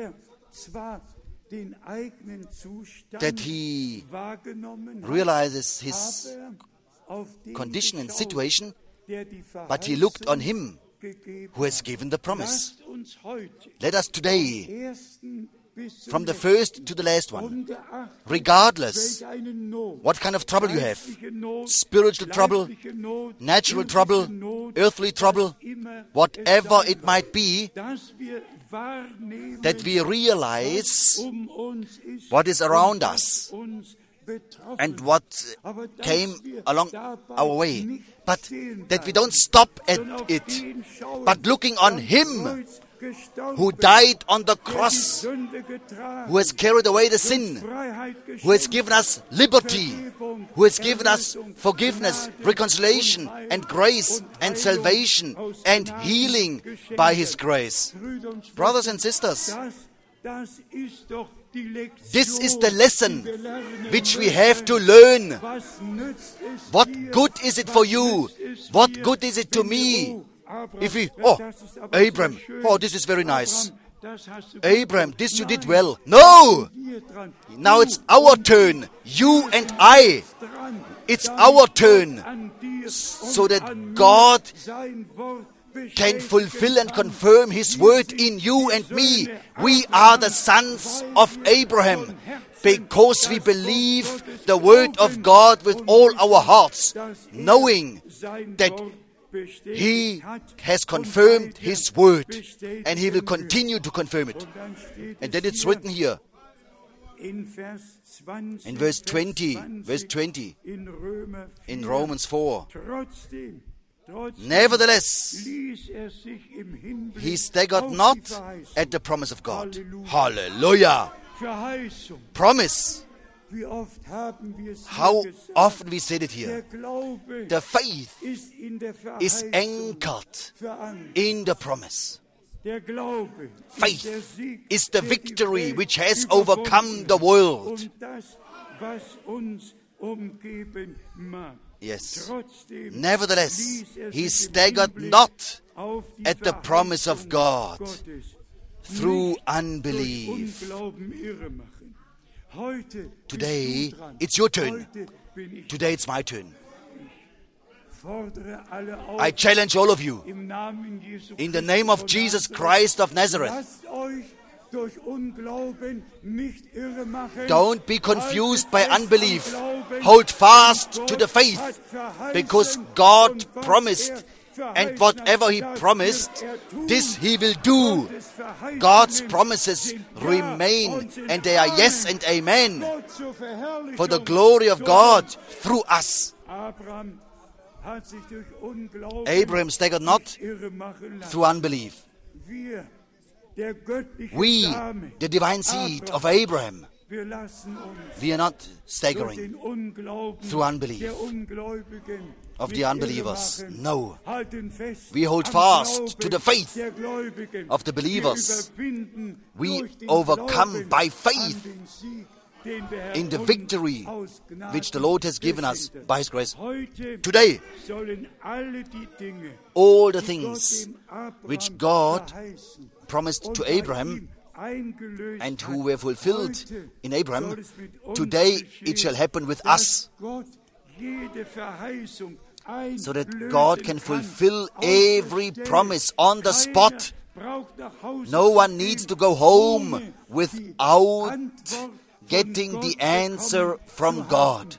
that he realizes his condition and situation, but he looked on him who has given the promise. Lasst uns heute Let us today, ersten bis zum from the letzten, first to the last one, ungeachtet regardless welch eine Not, what kind of trouble you have, geistliche Not, spiritual trouble, leibliche Not, natural irdische trouble, Not, earthly trouble, was immer whatever es sein it might be, dass wir wahrnehmen, that we realize um uns ist what is around und us was uns betroffen and what Aber dass came wir along dabei our way, nicht but stehen that we bleiben, don't stop at sondern auf it, den schauen, but looking on der am Him Kreuz gestorben who ist, died on the der die cross, Sünde getragen, who has carried away the uns sin, Freiheit who has geschenkt, given us liberty, Vergebung, who has given us Erlösung, forgiveness, Gnade reconciliation, und Heil and grace, und and Heilung salvation, aus and Gnaden healing geschenkt by hat. His grace. Brüder und Schwestern, Brothers and sisters, das, das ist doch die Lektion, this is the lesson die wir lernen which we müssen. have to learn. Was nützt es What dir? good is it Was for you? nützt es What dir, good is it to wenn me? du, oh, Abraham, If we, ja, oh, das ist aber sehr Abraham, schön. oh, this is very nice. Abraham, das hast du gut Abraham, gemacht. this you did Nein, well. No! wir dran. Now Du it's our turn. You and I. dran. It's Damit our Gott turn. an dir So und that an mir God sein Wort can bestätigen fulfill and kann. confirm His Wir word sind in you die and me. Söhne We are the Abrahams, sons weil of wir Abraham von Herzen because we das Wort believe Gottes the word of glauben God with und all wissen, our hearts, dass er knowing sein that Wort bestätigt He hat has und confirmed weiter His word bestätigen and He will wird. continue to confirm it. Und dann steht And es then it's hier written here in Vers zwanzig, in verse Vers twenty, zwanzig, verse twenty in Römer in vier. Romans four. Trotzdem, trotzdem Nevertheless, ließ er sich im Hinblick he staggered auf die not Verheißung, at the promise of God. Halleluja. Hallelujah! Verheißung. Promise. Wie oft haben wir es hier How gesagt? often we said it Der here. Glaube The faith ist in der is Verheißung anchored verankert. in the promise. Der Glaube Faith ist der Sieg, is the der die victory Welt which has überwunden overcome the hat. world. Und das, was uns umgeben mag. Yes. Trotzdem Nevertheless, ließ er he sich im staggered Hinblick not auf die at the promise of Verheißung God Gottes through nicht durch unbelief. Unglauben irre machen. Heute Today, bist du dran. it's your turn. Heute bin ich Today it's my turn. fordere alle auf, I challenge all of you im Namen Jesu in the Christi name of von Jesus Nazareth, Christ of Nazareth. lasst euch durch Unglauben nicht irre machen. Don't be confused by Haltet fest unbelief. am Glauben, Hold fast denn to Gott the faith, hat verheißen, because God und was promised, er verheißen and whatever He hat, das promised, wird er tun. this He will do. Gottes Verheißungen God's promises sind Ja remain, und sind and they are yes Amen. and amen, Gott zur Verherrlichung, for the glory of zur God through us. Abraham hat sich durch Unglauben Abraham staggered not nicht irre machen lassen. through unbelief. Wir, der göttliche We, Same, the divine seed of Abraham, wir lassen uns we are not durch staggering den Unglauben through unbelief der Ungläubigen of nicht the irre unbelievers. machen. No. Halten fest We hold am fast Glauben to the faith der Gläubigen. of the believers. Wir überwinden We durch den overcome Glauben by faith an den Sieg, den der Herr in the uns victory aus Gnaden which the Lord has given us geschenkt hat. by His grace. Heute Today, sollen alle die Dinge, all the die things Gott dem Abraham which God verheißen promised und to bei Abraham ihm eingelöst and hat, who were fulfilled heute in soll Abraham, es mit uns today geschehen, it shall happen with dass us, Gott jede Verheißung so that einlösen God can kann, fulfill auf der every Stelle. promise on the spot. Keiner braucht nach Hause No zu one gehen, needs to go home ohne die without Antwort von getting Gott the answer bekommen from zu haben. God.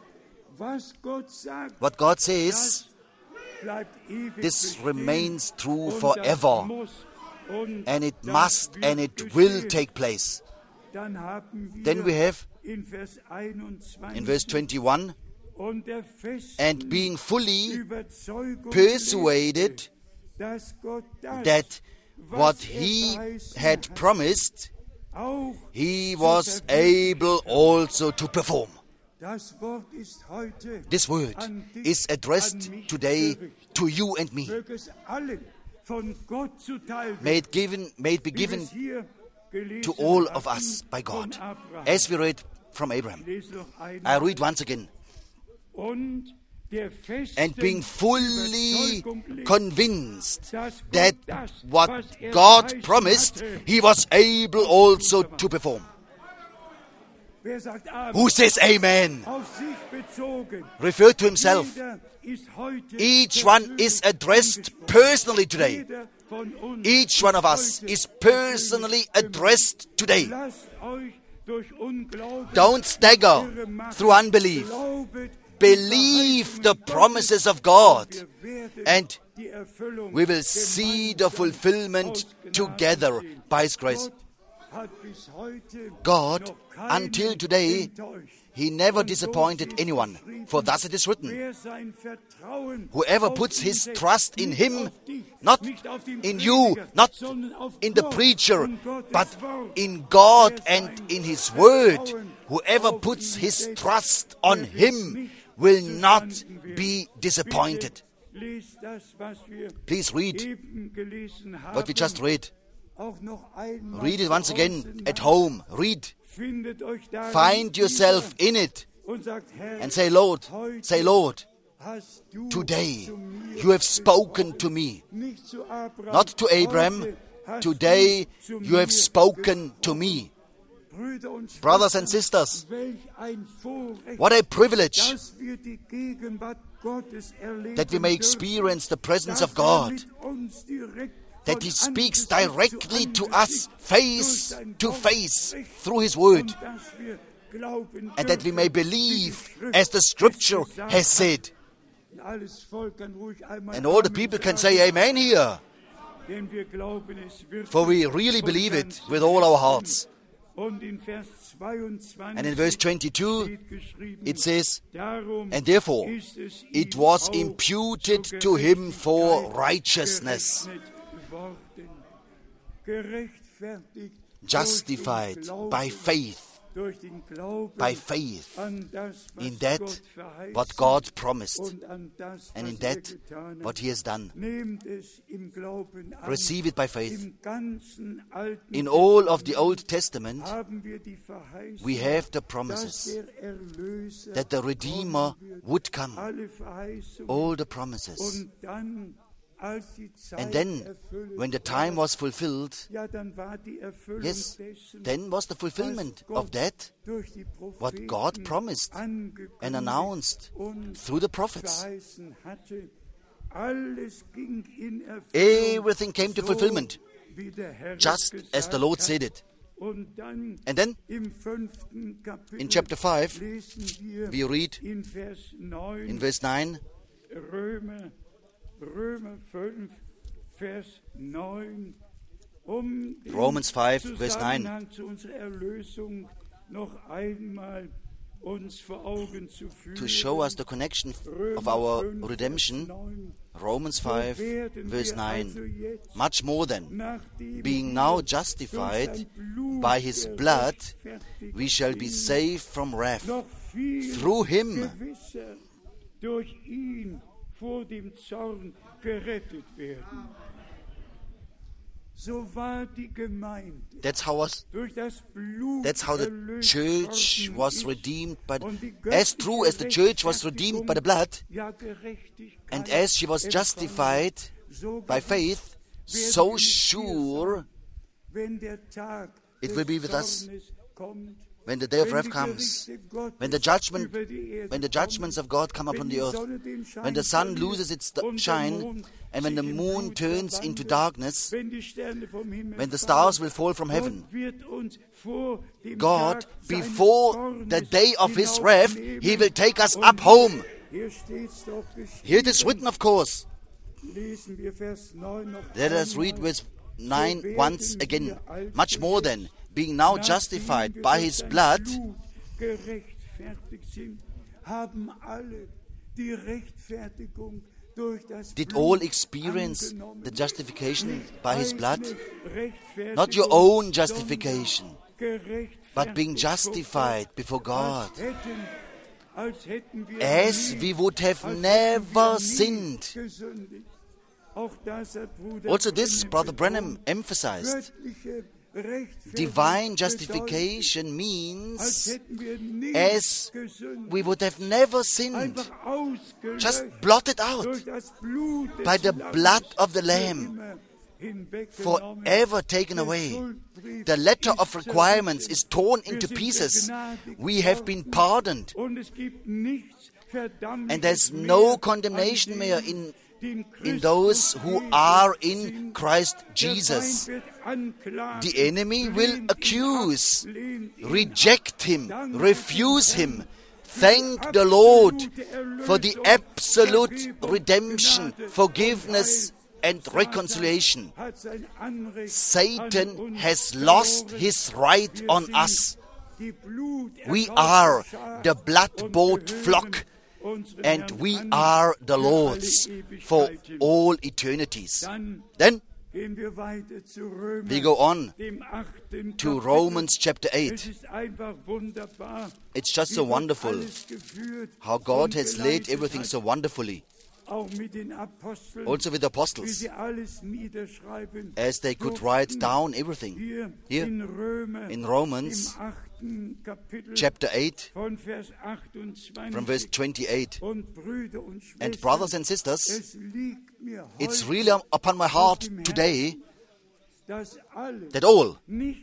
Was Gott sagt, What God says, das bleibt ewig this bestehen. remains true Und das forever, muss und and it das must wird and it will geschehen. take place. Dann haben wir Then we have in Vers einundzwanzig in verse twenty-one, und der festen and being fully Überzeugung persuaded lebte, dass Gott das, that was what er He verheißen had hat, promised, auch He zu was verwirklichen able kann. also to perform. Das Wort ist heute This word an dich, is addressed an mich today gerichtet. to you and me. Möge es allen von Gott zuteil May it, given, may it be wie wir given es hier gelesen to all of hatten us by God, von Abraham. as we read from Abraham. Ich lese noch einmal. I read once again. Und der festen And being fully Überzeugung lebte, convinced dass Gott that das, what was er God verheißen promised, hatte, He was able also to perform. Wer sagt Amen? Who says Amen? Auf sich bezogen. Refer to himself. Jeder ist heute Each one is addressed personally today. Jeder von uns Each one of us is personally addressed today. Lasst euch durch Unglauben Don't stagger irre machen. through unbelief. Glaubet Believe the promises of God, wir werden and die Erfüllung we will see the fulfillment together by His grace. hat bis heute God, noch keinen until today, enttäuscht. He never Und so disappointed steht anyone, geschrieben, for thus it is written, wer sein Vertrauen whoever auf puts ihn his setzt, trust in nicht Him, auf dich, not nicht auf den in you, Prediger, not sondern auf in the Gott preacher, und Gottes but Wort. in God Wer and sein in His Word. Vertrauen Whoever auf puts ihn his setzt, trust on der wird Him nicht will not zurückhalten werden. be disappointed. Bitte lest das, was wir Please read eben gelesen haben, what we just read. auch noch einmal Read it zu once Hause again at nach. home. Read. Findet euch darin Find yourself wieder in it und sagt, Herr, and say, Lord, heute say, Lord, hast du today zu mir you have spoken to me. nicht zu Abraham, Not to Abraham. heute hast Today du zu you have mir spoken to me. Brüder und Brothers Schwestern, and sisters, welch ein Vorrecht, what a privilege dass wir die Gegenwart Gottes erleben that we may dürfen, experience the presence dass of er God, mit uns direkt that von He speaks Angesicht zu directly to Angesicht us, durch face sein to Wort face, spricht through His Word, und dass wir glauben and that we dürfen, may wie die believe Schrift as the es Scripture gesagt has hat. said. Alles Volk kann ruhig einmal And all the Amen people can sagen, say Amen here, denn wir glauben es wirklich for we really von believe it ganzem with all our Herzen. hearts. Und in Vers zweiundzwanzig And in verse twenty-two, steht geschrieben, it says, darum and therefore ist es it ihm was auch imputed zur to him for Gerechtigkeit righteousness, gerechnet worden. Gerechtfertigt justified durch den Glauben, by faith, durch den Glauben by faith, an das, was in that Gott verheißen what God promised, und an das, and in was er that getan hat. what He has done. Nehmt es im Glauben an. Receive it by faith. Im ganzen Alten In all of the Old Testament, haben wir die Verheißung, we have the dass promises der Erlöser that the Redeemer kommen wird. would come, Alle Verheißungen. all the promises. Und dann, als die Zeit And then, erfüllt when the time war, was fulfilled, ja, dann war die Erfüllung yes, dessen, then was the fulfillment was of Gott that, durch die what Propheten God promised angekündigt and announced und through the prophets. verheißen hatte. Alles ging in Erfüllung, Everything came to so fulfillment, wie der Herr es just as the gesagt Lord hat. said it. Und dann And then, im fünften Kapitel in chapter five, lesen wir we read in Vers neun, in verse nine, Römer, Römer fünf, Vers neun, um den Romans five, verse nine. Zusammenhang zu unserer Erlösung noch einmal uns vor Augen zu führen. to show us the connection of Römer our fünf, redemption, Vers neun. Romans So five, werden verse wir also nine, jetzt, much more than, nachdem being wir now durch justified sein Blut by His blood, gerechtfertigt we shall be sind, saved from wrath noch viel through Him. gewisser durch ihn vor dem Zorn gerettet werden. So war die Gemeinde That's how us. durch das Blut That's how the erlöst church worden was ist. redeemed by. Und die As true as the church was redeemed by the blood, ja, Gerechtigkeit and as she was empfangen, justified so by gewiss faith, werden so wir mit ihr sure sein, wenn der Tag it des will be with us Zornes kommt, when the day of wenn wrath die comes, Gerichte Gottes when the judgment, über die Erde when the kommen, judgments of God come wenn upon die the earth, Sonne den Schein when the sun verliert loses its und der shine, Mond and when the sich in moon Blut turns into verwandelt, darkness, wenn die Sterne vom Himmel when the fallen, stars will fall from heaven, Gott wird uns vor dem God, Tag seines before Zornes the day of His wrath, hinaufnehmen. He will take us Und up home. Hier steht's doch geschrieben. Here it is written, of course. Lesen wir Vers neun noch Let us read einmal. verse nine So once werden again. wir also Much more than, being now nachdem justified wir by durch His sein blood, Blut gerechtfertigt sind, haben alle die Rechtfertigung durch das did Blut all experience angenommen. the justification Nicht by His blood? eigene Rechtfertigung, Not your own sondern justification, but being gerechtfertigt justified vor before Gott, God, als hätten, als hätten wir as nie, we would have als hätten never wir nie sinned. gesündigt. Auch das hat Bruder Also this, Branham Brother Branham betont. emphasized. Göttliche Rechtfertigung Divine bedeutet, justification als means hätten wir nie as gesündigt, we would have never sinned, einfach ausgelöscht just blotted out durch das Blut des by the Lammes blood of the für Lamb. immer. forever taken away. The letter of requirements is torn into pieces. We have been pardoned. And there's no condemnation more in, in those who are in Christ Jesus. The enemy will accuse, reject him, refuse him. Thank the Lord for the absolute redemption, forgiveness, and reconciliation. Satan has lost his right on us. We are the blood-bought flock, and we are the Lord's for all eternities. Then we go on to Romans chapter eight. It's just so wonderful how God has led everything so wonderfully. Also with the apostles, as they could write down everything. Here in Romans chapter eight, from verse twenty-eight. And brothers and sisters, it's really upon my heart today that all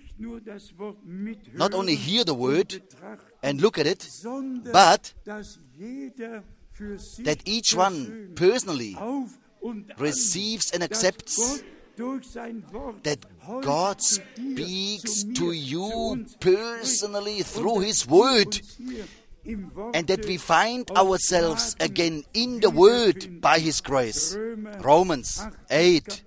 not only hear the word and look at it, but that each one personally receives and accepts that God speaks to you personally through His Word, and that we find ourselves again in the Word by His grace. Romans eight,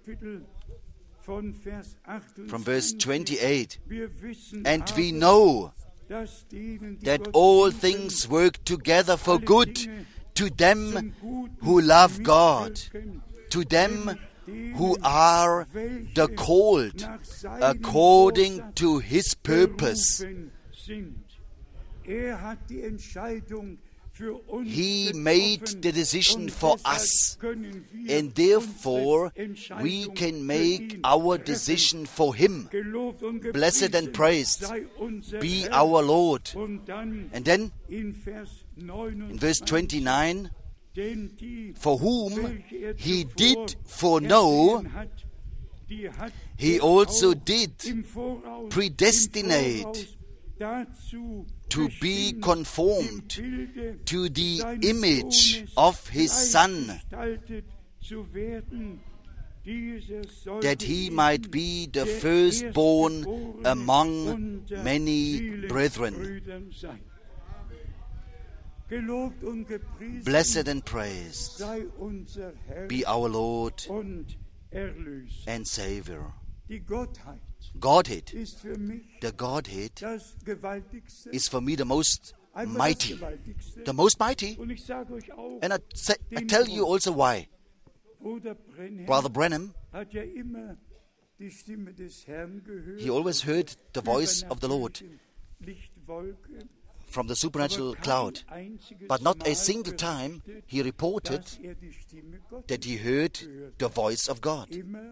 from verse twenty-eight. And we know that all things work together for good to them who love God, to them who are the called according to His purpose. He made the decision for us, and therefore we can make our decision for Him. Blessed and praised be our Lord. And then in verse twenty-nine, for whom He did foreknow, He also did predestinate to be conformed to the image of His Son, that He might be the firstborn among many brethren. Blessed and praised be our Lord and Savior. Godhead, the Godhead is for me the most mighty, the most mighty. And I, say, I tell you also why. Brother Branham, he always heard the voice of the Lord from the supernatural cloud, but not a single time he reported that he heard the voice of God.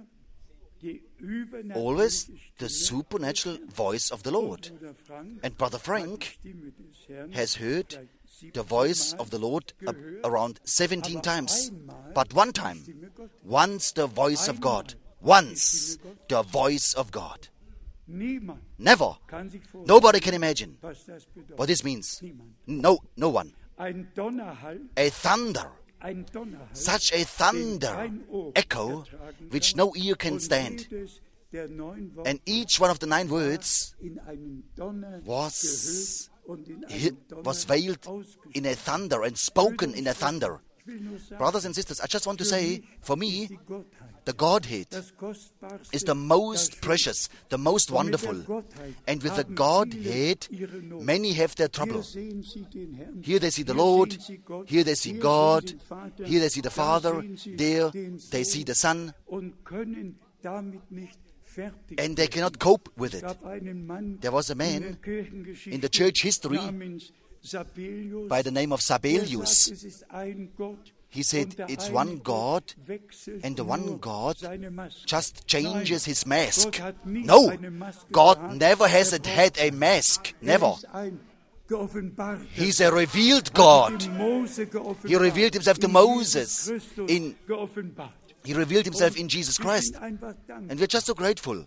Always the supernatural voice of the Lord. And Brother Frank has heard the voice of the Lord around seventeen times. But one time, once the voice of God. Once the voice of God. Never. Nobody can imagine what this means. No, no one. A thunder. Such a thunder echo which no ear can stand. And each one of the nine words was, was veiled in a thunder and spoken in a thunder. Brothers and sisters, I just want to say, for me, the Godhead is the most precious, the most wonderful. And with the Godhead, many have their trouble. Here they see the Lord, here they see God, here they see the Father, there they see the Son, and they cannot cope with it. There was a man in the church history by the name of Sabellius. He said, it's one God, and the one God just changes his mask. No, God never has had a mask. Never. He's a revealed God. He revealed Himself to Moses in He revealed himself in Jesus Christ. And we're just so grateful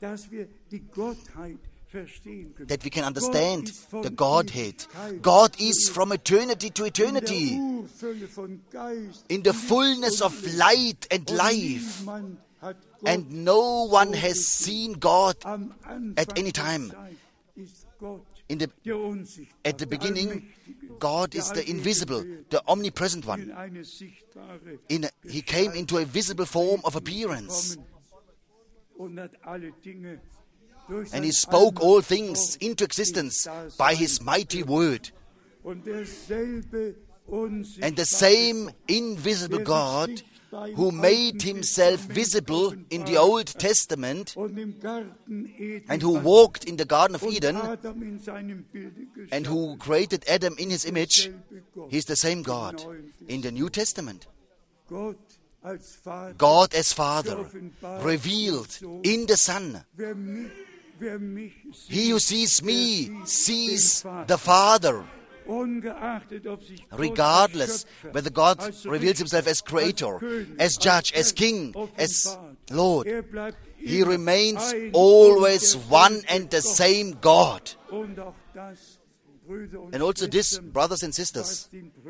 that we can understand the Godhead. God is from eternity to eternity, in the fullness of light and life. And no one has seen God at any time. In the, at the beginning, God is the invisible, the omnipresent one. In a, he came into a visible form of appearance. And he spoke all things into existence by his mighty word. And the same invisible God who made himself visible in the Old Testament and who walked in the Garden of Eden and who created Adam in his image, he is the same God in the New Testament. God as Father, revealed in the Son. He who sees me sees the Father. Regardless whether God reveals himself as Creator, as Judge, as King, as Lord, he remains always one and the same God. And also this, brothers and sisters,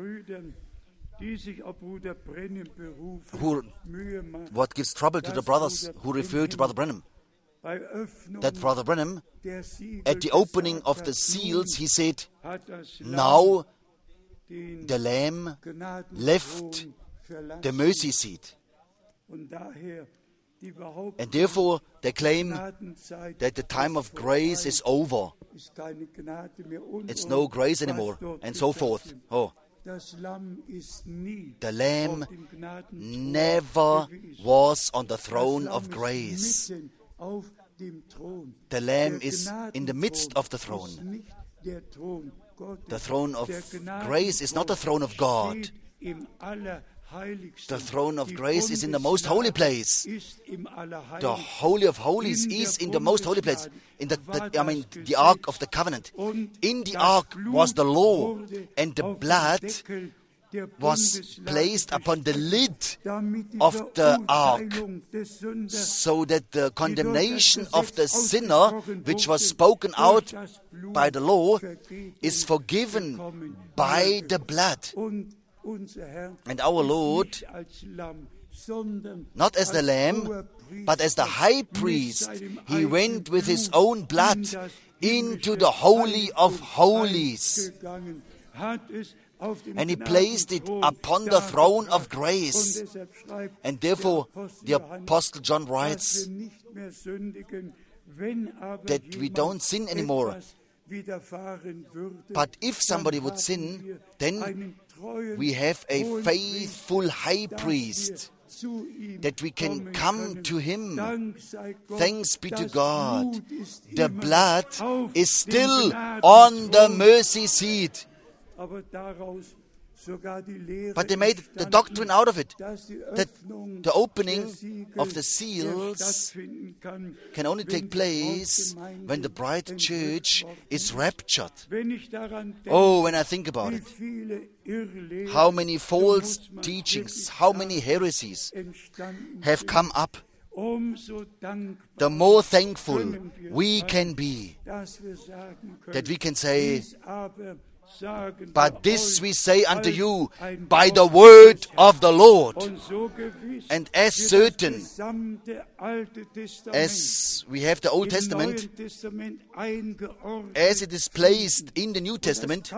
who, what gives trouble to the brothers who refer to Brother Branham, that Brother Branham, at the opening of the seals, he said, now the Lamb left the mercy seat. And therefore they claim that the time of grace is over. It's no grace anymore, and so forth. Oh, the Lamb never was on the throne of grace. The Lamb is in the midst of the throne. The throne of grace is not the throne of God. The throne of grace is in the most holy place. The Holy of Holies is in the most holy place. In the, the I mean, the Ark of the Covenant. In the Ark was the law, and the blood was placed upon the lid of the ark, so that the condemnation of the sinner, which was spoken out by the law, is forgiven by the blood. And our Lord, not as the Lamb, but as the high priest, he went with his own blood into the Holy of Holies. And he placed it upon the throne of grace. And therefore, the Apostle John writes that we don't sin anymore. But if somebody would sin, then we have a faithful high priest, that we can come to him. Thanks be to God. The blood is still on the mercy seat. But they made the doctrine out of it, that the opening of the seals can only take place when the bride church is raptured. Oh, when I think about it, how many false teachings, how many heresies have come up. The more thankful we can be that we can say, but this we say unto you by the word of the Lord. And as certain as we have the Old Testament, as it is placed in the New Testament,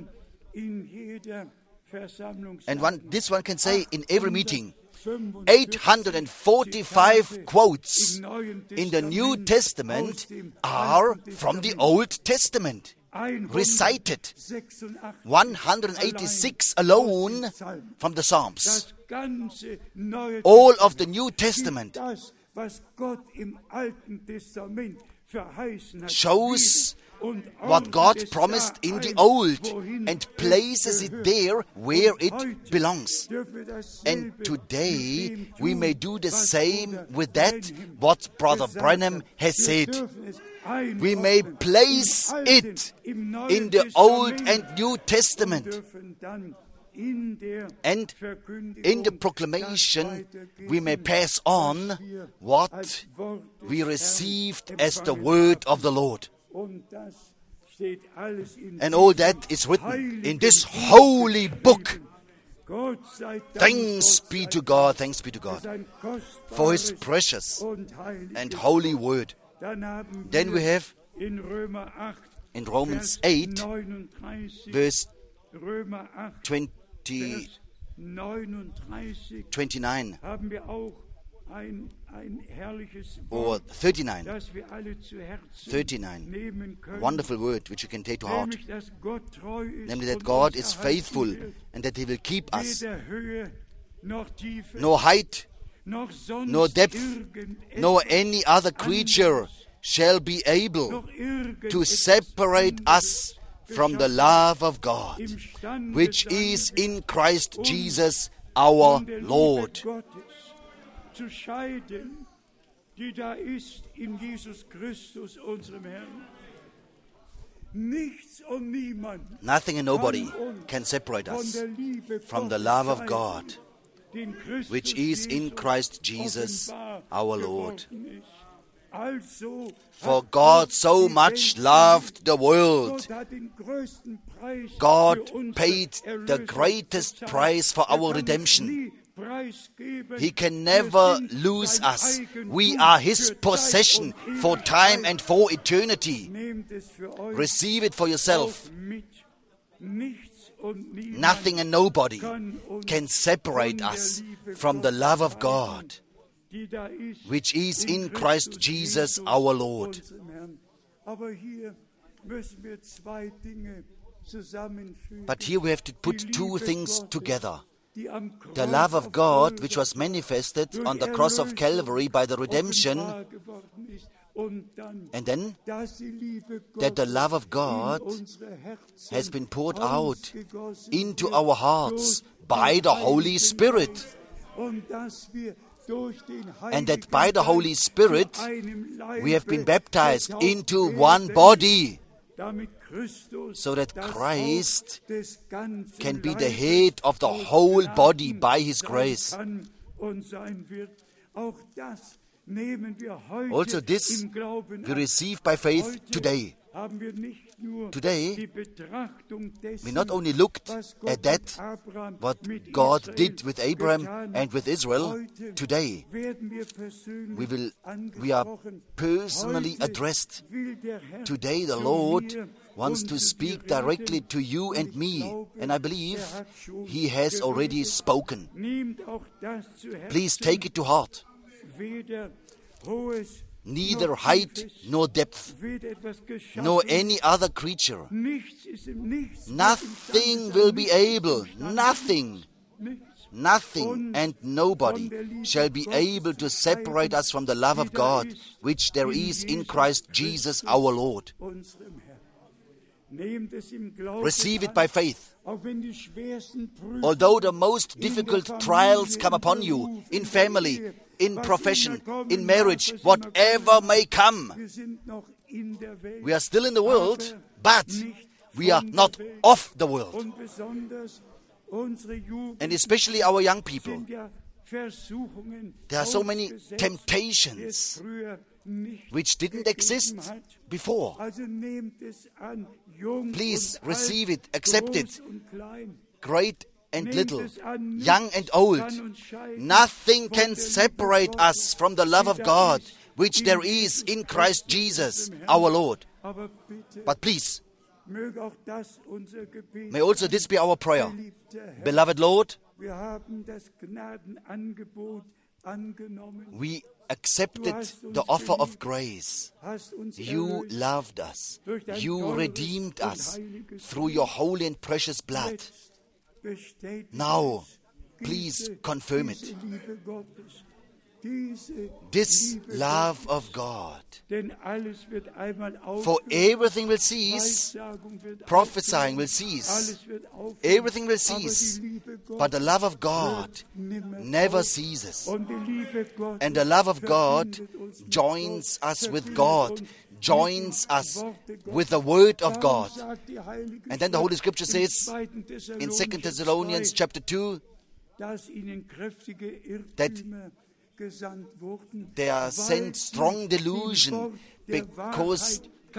and one, this one can say in every meeting, eight hundred forty-five quotes in the New Testament are from the Old Testament. Recited one hundred eighty-six alone from the Psalms. All of the New Testament shows what God promised in the Old and places it there where it belongs. And today we may do the same with that, what Brother Branham has said. We may place it in the Old and New Testament. and in the proclamation we may pass on what we received as the word of the Lord. And all that is written in this holy book. Thanks be to God, thanks be to God, for His precious and holy word. Then we have in Romans eight, verse twenty, twenty-nine or thirty-nine, thirty-nine, wonderful word which you can take to heart, namely that God is faithful and that He will keep us. No height, nor depth, nor any other creature shall be able to separate us from the love of God, which is in Christ Jesus our Lord. Zu scheiden, die da ist in Jesus Christus, unserem Herrn. Nichts und niemand Nothing and nobody can separate us from the love of God, which is in Christ Jesus our Lord. For God so much loved the world. God paid the greatest price for our redemption. He can never lose us. We are His possession for time and for eternity. Receive it for yourself. Nothing and nobody can separate us from the love of God, which is in Christ Jesus our Lord. But here we have to put two things together. The love of God, which was manifested on the cross of Calvary by the redemption, and then that the love of God has been poured out into our hearts by the Holy Spirit. And that by the Holy Spirit we have been baptized into one body, so that Christ can be the head of the whole body by His grace. Also this we receive by faith today. Today, we not only looked at that, what God did with Abraham and with Israel. Today, we will, we are personally addressed. Today, the Lord wants to speak directly to you and me, and I believe He has already spoken. Please take it to heart. Neither height nor depth, nor any other creature. Nothing will be able, nothing, nothing and nobody shall be able to separate us from the love of God, which there is in Christ Jesus our Lord. Receive it by faith. Although the most difficult trials come upon you, in family, in profession, in marriage, whatever may come, we are still in the world, but we are not of the world. And especially our young people. There are so many temptations which didn't exist before. Please receive it, accept it. Great and little, young and old. Nothing can separate us from the love of God, which there is in Christ Jesus, our Lord. But please, may also this be our prayer. Beloved Lord, we accepted the offer of grace. You loved us. You redeemed us through your holy and precious blood. Now, please confirm it. This love of God. For everything will cease, prophesying will cease, everything will cease, but the love of God never ceases. And the love of God joins us with God, joins us with the Word of God. And then the Holy Scripture says in Second Thessalonians chapter two that they are sent strong delusion because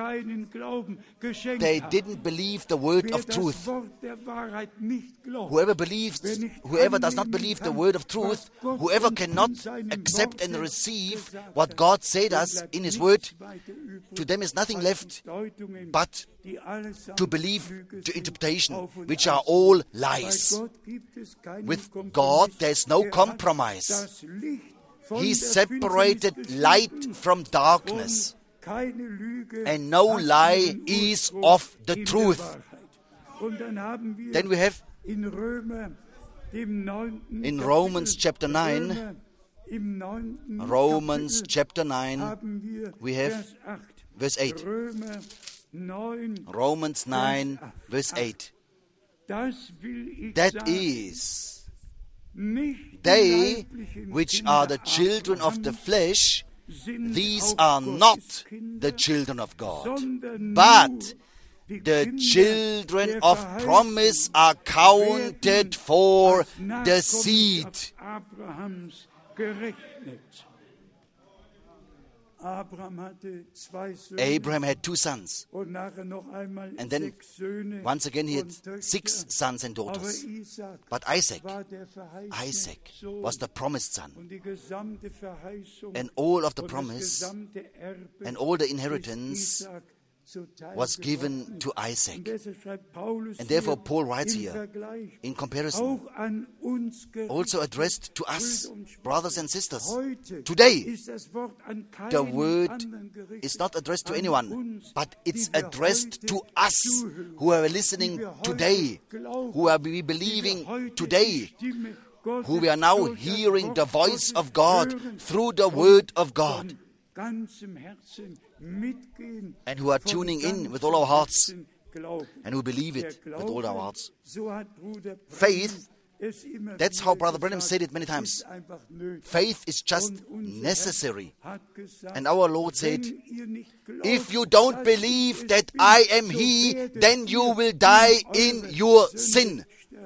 they didn't believe the word of truth. Whoever believes, whoever does not believe the word of truth, whoever cannot accept and receive what God said us in His word, to them is nothing left but to believe the interpretation, which are all lies. With God, there is no compromise. He separated light from darkness. And no lie is of the truth. Then we have in Romans chapter nine, Romans chapter nine, we have verse eight. Romans nine, verse eight. That is, they which are the children of the flesh, these are not the children of God, but the children of promise are counted for the seed. Abraham had two sons, and then once again he had six sons and daughters. But Isaac, Isaac was the promised son, and all of the promise and all the inheritance was given to Isaac. And therefore Paul writes here, in comparison, also addressed to us, brothers and sisters. Today, the word is not addressed to anyone, but it's addressed to us who are listening today, who are believing today, who we are now hearing the voice of God through the word of God, and who are tuning in with all our hearts, and who believe it with all our hearts. Faith, that's how Brother Branham said it many times. Faith is just necessary. And our Lord said, if you don't believe that I am He, then you will die in your sin.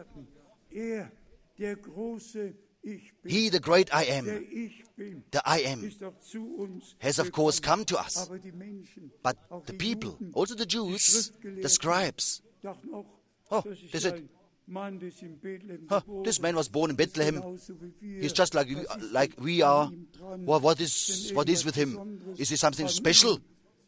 He, the great I am, the I am, has of course come to us. But the people, also the Jews, the scribes, oh, they said, oh, this man was born in Bethlehem. He's just like, like we are. Well, what is, what is with him? Is he something special?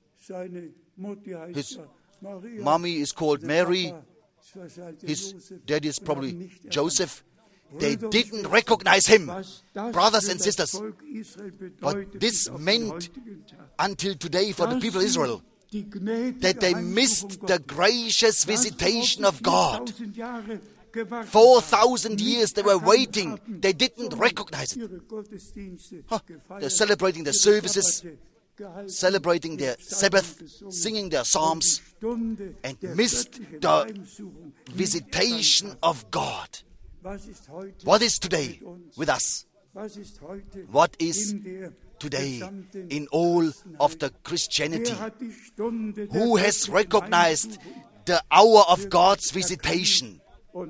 His mommy is called Mary. His daddy is probably Joseph. They didn't recognize him, brothers and sisters. What this meant until today for the people of Israel, that they missed the gracious visitation of God. Four thousand years they were waiting. They didn't recognize it. Huh. They're celebrating their services, celebrating their Sabbath, singing their psalms, and missed the visitation of God. What is today with us? What is today in all of the Christianity? Who has recognized the hour of God's visitation?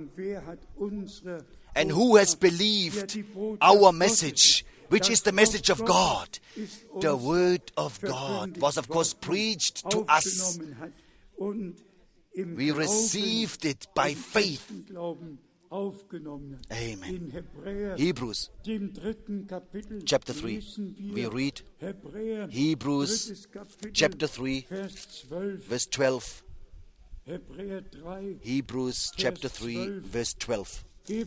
And who has believed our message, which is the message of God? The Word of God was, of course, preached to us. We received it by faith. Amen. Hebrews chapter three. We read Hebrews chapter three, verse twelve. Hebrews chapter three, verse twelve.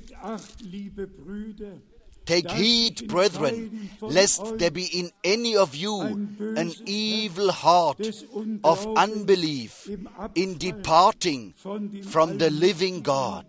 Take heed, brethren, lest there be in any of you an evil heart of unbelief in departing from the living God.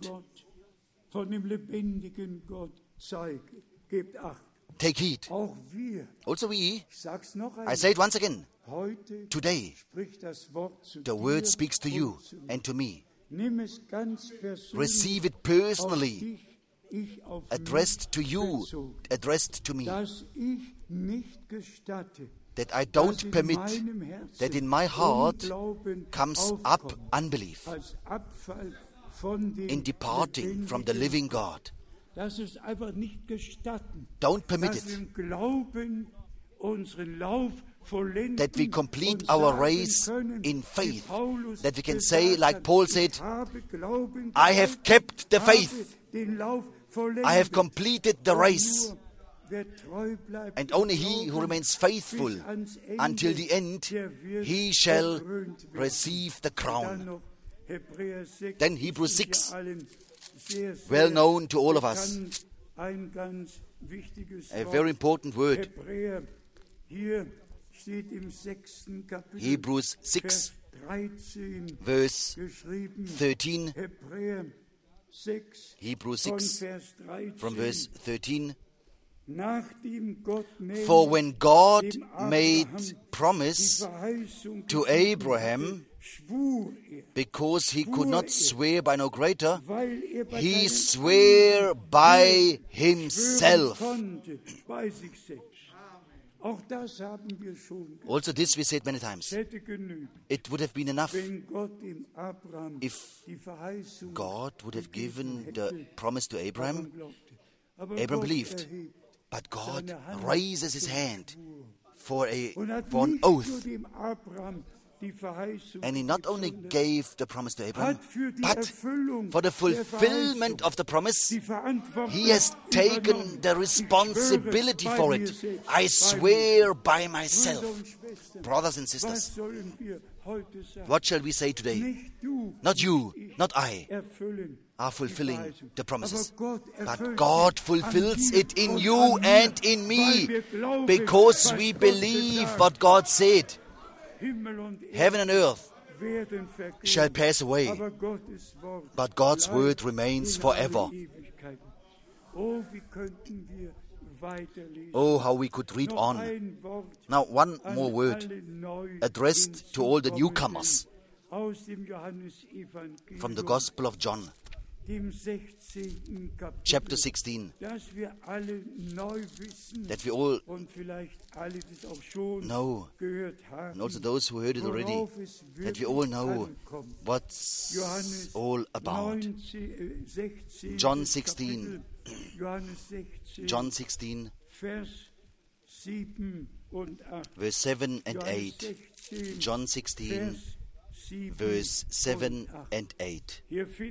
Take heed. Also we, I say it once again, today the word speaks to you and to me. Receive it personally, addressed to you, addressed to me. that I don't permit that in my heart comes up unbelief in departing from the living God. Don't permit it that we complete our race in faith, that we can say, like Paul said, I have kept the faith, I have completed the race. And only he who remains faithful until the end, he shall receive the crown. Then Hebrews six, well known to all of us, a very important word. Hebrews six, verse thirteen. Hebrews six, from verse thirteen. For when God made promise to Abraham, because he could not swear by no greater, he swore by himself. Also this we said many times. It would have been enough if God would have given the promise to Abraham. Abraham believed. But God raises his hand for, a, for an oath. And he not only gave the promise to Abraham, but for the fulfillment of the promise, he has taken the responsibility for it. I swear by myself. Brothers and sisters, what shall we say today? Not you, not I, are fulfilling the promises. But God fulfills it in you and in me, because we believe what God said. Heaven and earth shall pass away, but God's word remains forever. Oh, how we could read on. Now, one more word addressed to all the newcomers from the Gospel of John, chapter sixteen, that we all know, and also those who heard it already, that we all know what's all about. John sixteen, John sixteen, verse seven and eight. John sixteen, verse seven and eight.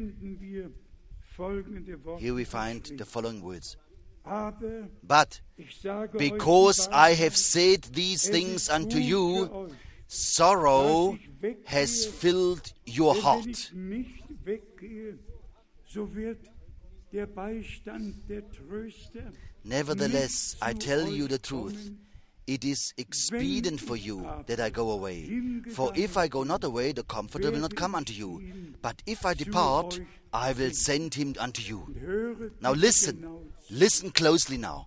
Here we find the following words. But because I have said these things unto you, sorrow has filled your heart. Nevertheless, I tell you the truth. It is expedient for you that I go away. For if I go not away, the Comforter will not come unto you. But if I depart, I will send him unto you. Now listen, listen closely now.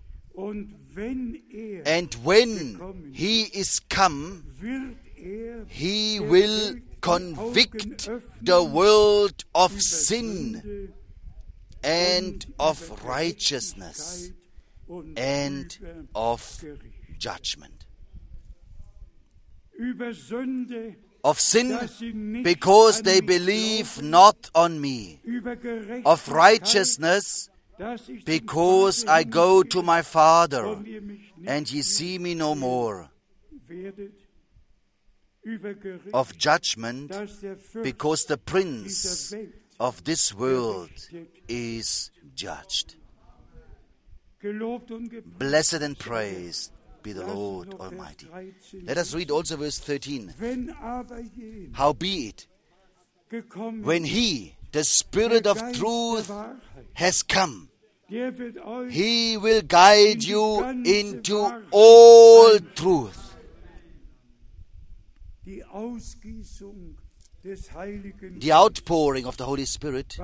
And when he is come, he will convict the world of sin and of righteousness and of judgment. Of sin, because they believe not on me. Of righteousness, because I go to my Father, and ye see me no more. Of judgment, because the prince of this world is judged. Blessed and praised be the Lord Almighty. Let us read also verse thirteen. Howbeit, when he, the Spirit of truth, has come, he will guide you into all truth. The outpouring of the Holy Spirit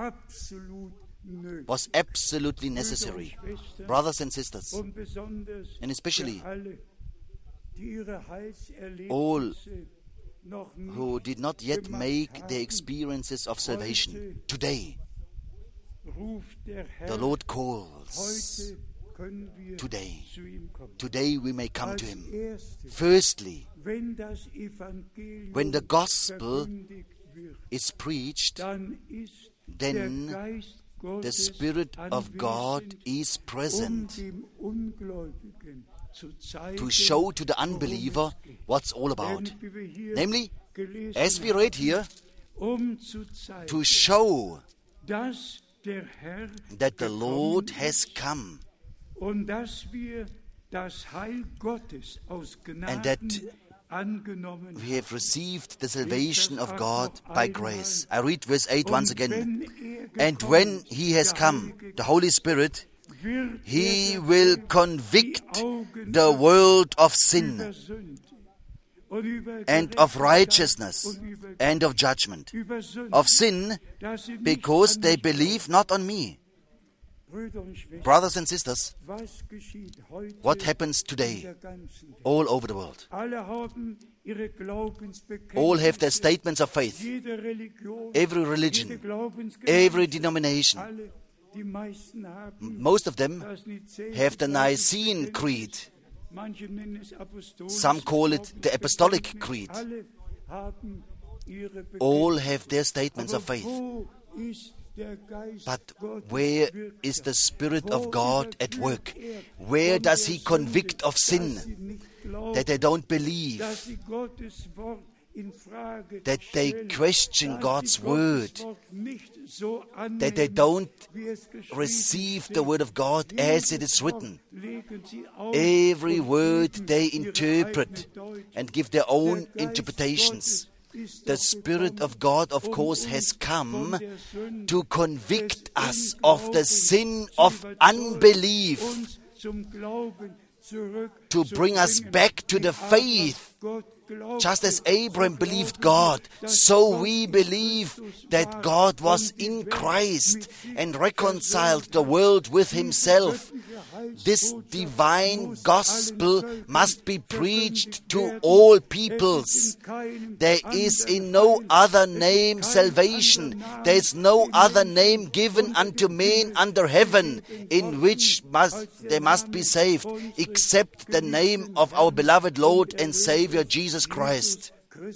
was absolutely necessary. Brothers and sisters, and especially all who did not yet make their experiences of salvation, today the Lord calls today. Today we may come to Him. Firstly, when the gospel is preached, then the Spirit of God is present to show to the unbeliever what's all about. Namely, as we read here, to show that the Lord has come and that we have received the salvation of God by grace. I read verse eight once again. And when He has come, the Holy Spirit, He will convict the world of sin and of righteousness and of judgment. Of sin, because they believe not on me. Brothers and sisters, what happens today all over the world? All have their statements of faith. Every religion, every denomination. Most of them have the Nicene Creed. Some call it the Apostolic Creed. All have their statements of faith. But where is the Spirit of God at work? Where does He convict of sin? That they don't believe, that they question God's Word, that they don't receive the Word of God as it is written. Every word they interpret and give their own interpretations. The Spirit of God, of course, has come to convict us of the sin of unbelief, to bring us back to the faith. Just as Abraham believed God, so we believe that God was in Christ and reconciled the world with Himself. This divine gospel must be preached to all peoples. There is in no other name salvation. There is no other name given unto men under heaven in which must, they must be saved, except the name of our beloved Lord and Savior Jesus Christ.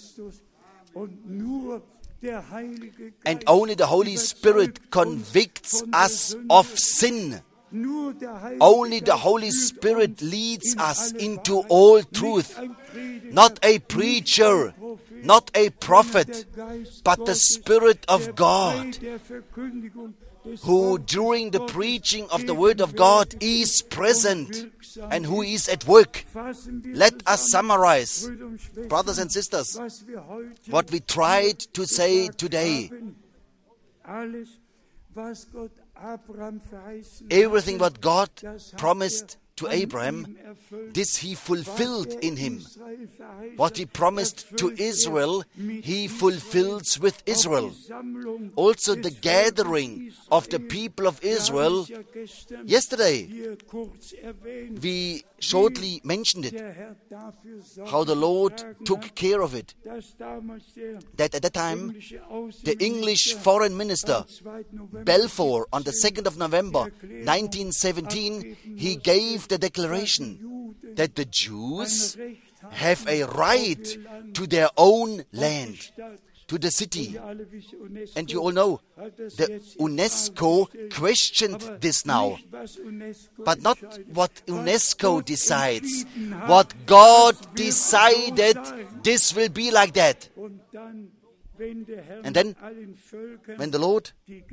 And only the Holy Spirit convicts us of sin. Only the Holy Spirit leads us into all truth. Not a preacher, not a prophet, but the Spirit of God, who during the preaching of the Word of God is present and who is at work. Let us summarize, brothers and sisters, what we tried to say today. Everything what God promised to Abraham, this He fulfilled in him. What He promised to Israel, He fulfills with Israel. Also the gathering of the people of Israel, yesterday we shortly mentioned it, how the Lord took care of it. That at that time, the English foreign minister, Balfour, on the second of November nineteen seventeen, he gave the declaration that the Jews have a right to their own land, to the city. And you all know, the UNESCO questioned this now. But not what UNESCO decides. What God decided, this will be like that. And then, when the Lord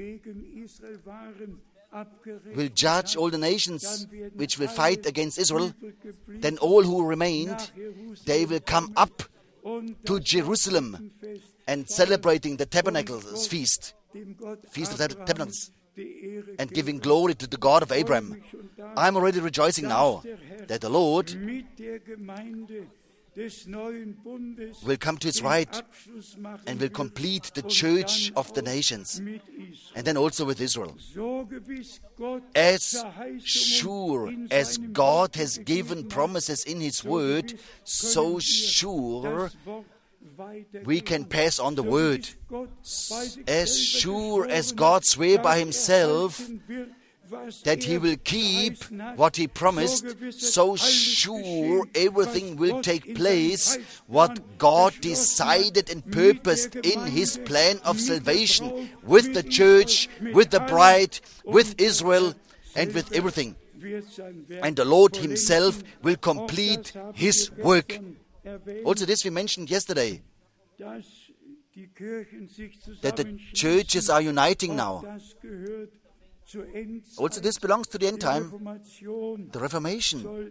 will judge all the nations which will fight against Israel, then all who remained, they will come up to Jerusalem and celebrating the Tabernacles feast, Feast of Tabernacles, and giving glory to the God of Abraham. I'm already rejoicing now that the Lord will come to His right and will complete the church of the nations, and then also with Israel. As sure as God has given promises in His Word, so sure we can pass on the Word. As sure as God swear by Himself that He will keep what He promised, so sure everything will take place what God decided and purposed in His plan of salvation with the church, with the bride, with Israel, and with everything. And the Lord Himself will complete His work. Also this we mentioned yesterday, that the churches are uniting now. Also this belongs to the end time. The Reformation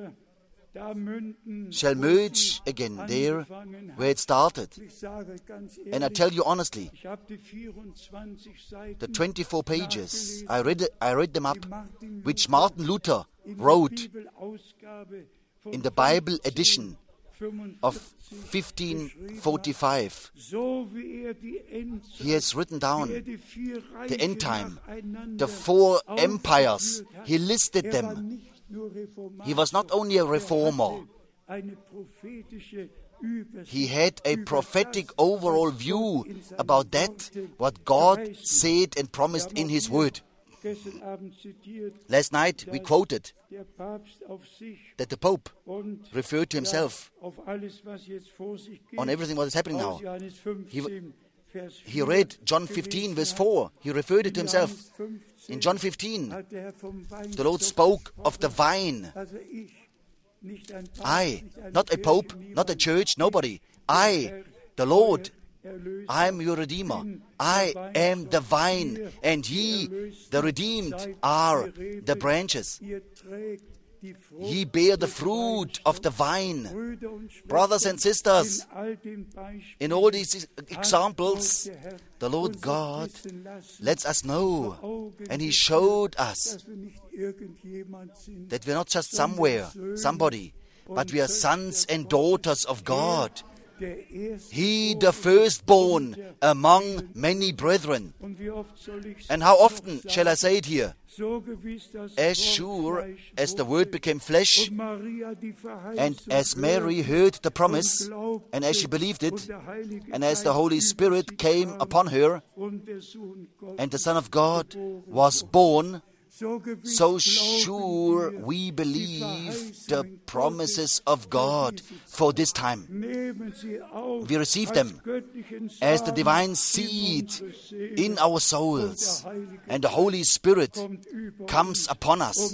shall merge again there where it started. And I tell you honestly, the twenty-four pages, I read, I read them up, which Martin Luther wrote in the Bible edition of fifteen forty-five. He has written down the end time, the four empires. He listed them. He was not only a reformer. He had a prophetic overall view about that, what God said and promised in His Word. Last night we quoted that the Pope referred to himself on everything what is happening now. He, he read John fifteen verse four. He referred it to himself. In John fifteen, the Lord spoke of the vine. I, not a Pope, not a church, nobody. I, the Lord, I am your Redeemer. I am the vine, and ye, the redeemed, are the branches. Ye bear the fruit of the vine. Brothers and sisters, in all these examples, the Lord God lets us know, and He showed us that we're not just somewhere, somebody, but we are sons and daughters of God. He, the firstborn among many brethren. And how often shall I say it here? As sure as the Word became flesh, and as Mary heard the promise, and as she believed it, and as the Holy Spirit came upon her, and the Son of God was born, so sure we believe the promises of God for this time. We receive them as the divine seed in our souls, and the Holy Spirit comes upon us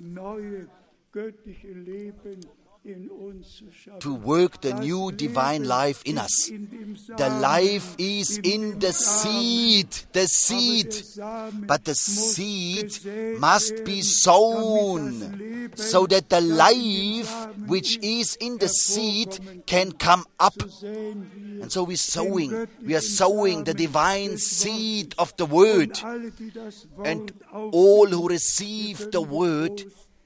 to work the new divine life in us. The life is in the seed, the seed. But the seed must be sown so that the life which is in the seed can come up. And so we're sowing, we are sowing the divine seed of the Word. And all who receive the Word,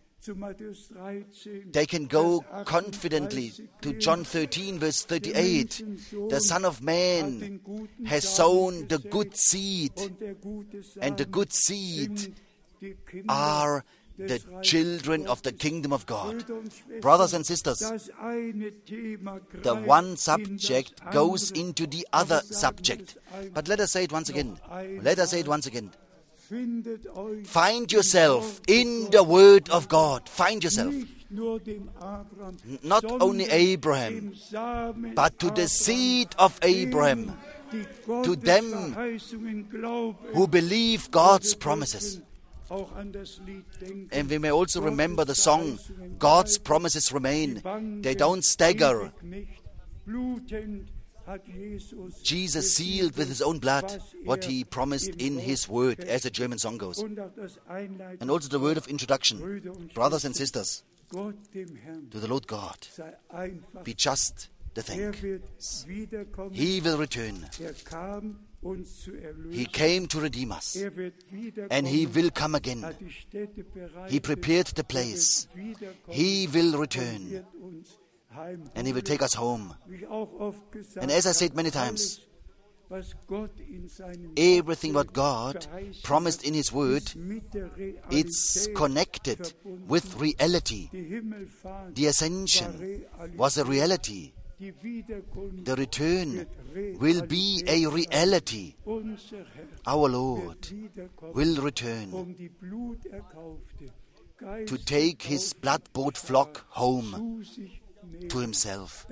they can go confidently to John thirteen verse thirty-eight. The Son of Man has sown the good seed, and the good seed are the children of the kingdom of God. Brothers and sisters, the one subject goes into the other subject. But let us say it once again. Let us say it once again. Find yourself in the Word of God. Find yourself. Not only Abraham, but to the seed of Abraham, to them who believe God's promises. And we may also remember the song, God's promises remain. They don't stagger. Jesus sealed with His own blood what He promised in His Word, as the German song goes. And also the word of introduction. Brothers and sisters, to the Lord God be just the thanks. He will return. He came to redeem us, and He will come again. He prepared the place. He will return, and He will take us home. And as I said many times, everything what God promised in His Word, it's connected with reality. The ascension was a reality. The return will be a reality. our Lord will return to take his blood-bought flock home to himself,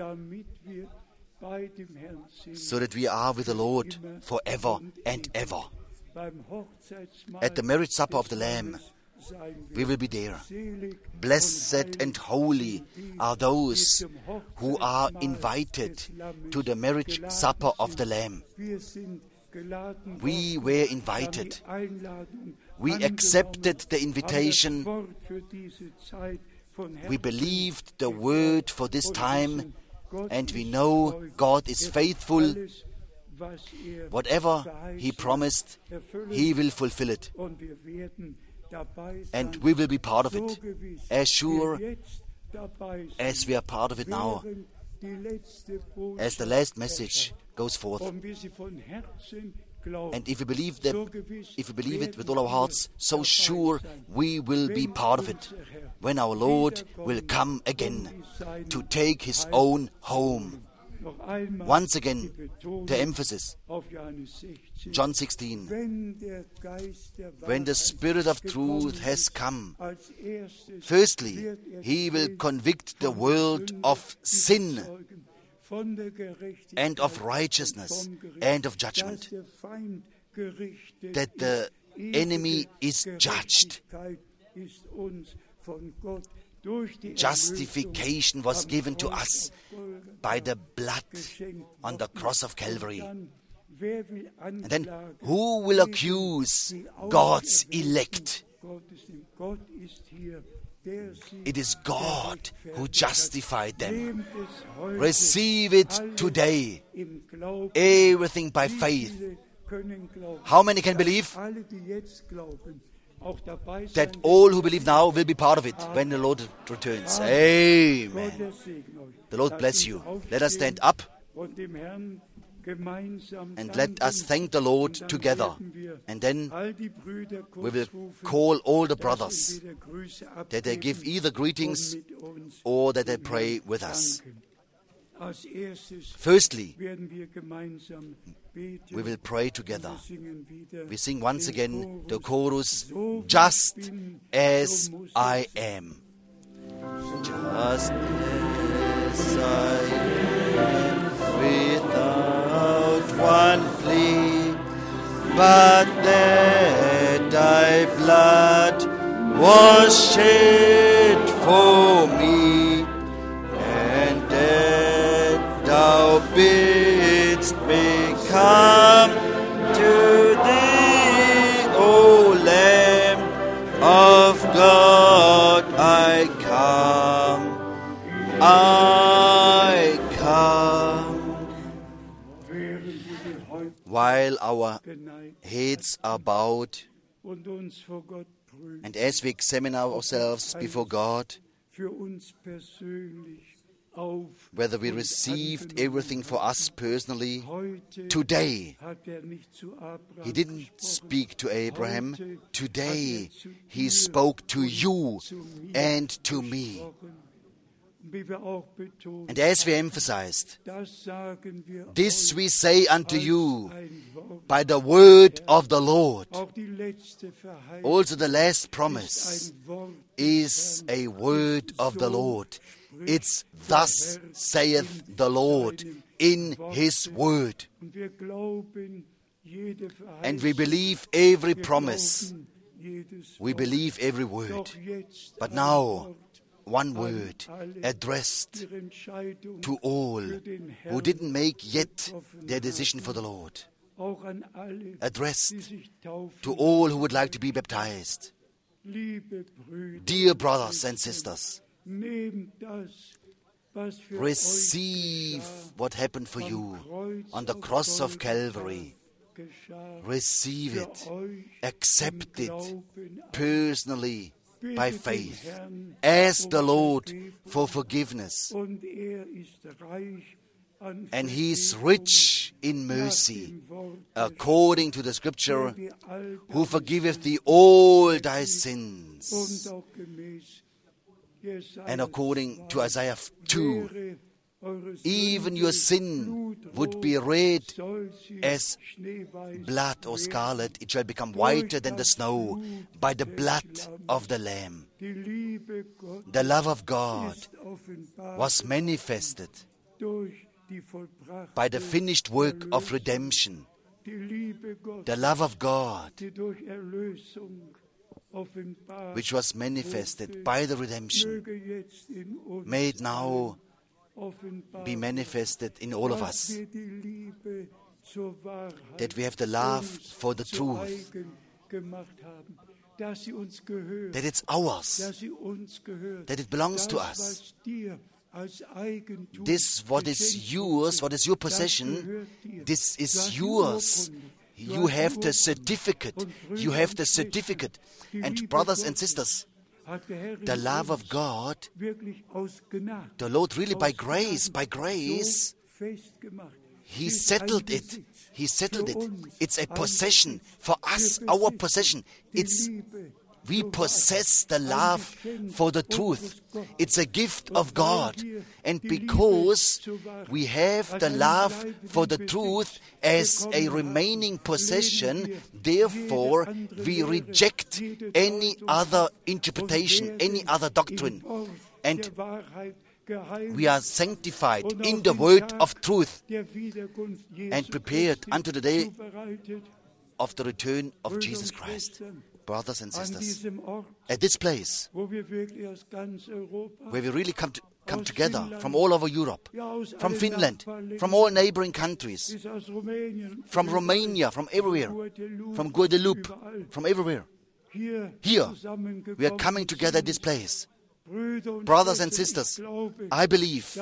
so that we are with the Lord forever and ever. At the marriage supper of the Lamb, we will be there. Blessed and holy are those who are invited to the marriage supper of the Lamb. We were invited. We accepted the invitation. We believed the word for this time, and we know God is faithful. Whatever he promised, he will fulfill it. And we will be part of it, as sure as we are part of it now, as the last message goes forth. And if we believe that, if we believe it with all our hearts, so sure we will be part of it when our Lord will come again to take his own home. Once again, the emphasis, John sixteen, when the Spirit of truth has come, firstly, he will convict the world of sin and of righteousness and of judgment, that the enemy is judged. Justification was given to us by the blood on the cross of Calvary. And then, who will accuse God's elect? It is God who justified them. Receive it today. Everything by faith. How many can believe? That all who believe now will be part of it when the Lord returns. Amen. The Lord bless you. Let us stand up and let us thank the Lord together. And then we will call all the brothers that they give either greetings or that they pray with us. Firstly, we will pray together. We sing once again the chorus, Just As I Am. Just as I am, without one plea, but that thy blood was shed for me, and that thou bidst me come to thee, O Lamb of God. I come, I come. While our heads are bowed, and as we examine ourselves before God, whether we received everything for us personally, today, he didn't speak to Abraham. Today, he spoke to you and to me. And as we emphasized, this we say unto you by the word of the Lord. Also the last promise is a word of the Lord. It's thus saith the Lord in his word. And we believe every promise. We believe every word. But now, one word addressed to all who didn't make yet their decision for the Lord. Addressed to all who would like to be baptized. Dear brothers and sisters, receive what happened for you on the cross of Calvary. Receive it. Accept it personally by faith. Ask the Lord for forgiveness. And He is rich in mercy, according to the Scripture, who forgiveth thee all thy sins. And according to Isaiah two, even your sin would be red as blood or scarlet. It shall become whiter than the snow by the blood of the Lamb. The love of God was manifested by the finished work of redemption. The love of God, which was manifested by the redemption, may it now be manifested in all of us, that we have the love for the truth, that it's ours, that it belongs to us. This, what is yours, what is your possession, this is yours. You have the certificate. You have the certificate. And brothers and sisters, the love of God, the Lord really by grace, by grace, He settled it. He settled it. It's a possession for us, our possession. It's we possess the love for the truth. It's a gift of God. And because we have the love for the truth as a remaining possession, therefore we reject any other interpretation, any other doctrine. And we are sanctified in the word of truth and prepared unto the day of the return of Jesus Christ. Brothers and sisters, at this place where we really come, to, come together from all over Europe, from Finland, from all neighboring countries, from Romania, from everywhere, from Guadeloupe, from everywhere. Here, we are coming together at this place. Brothers and sisters, I believe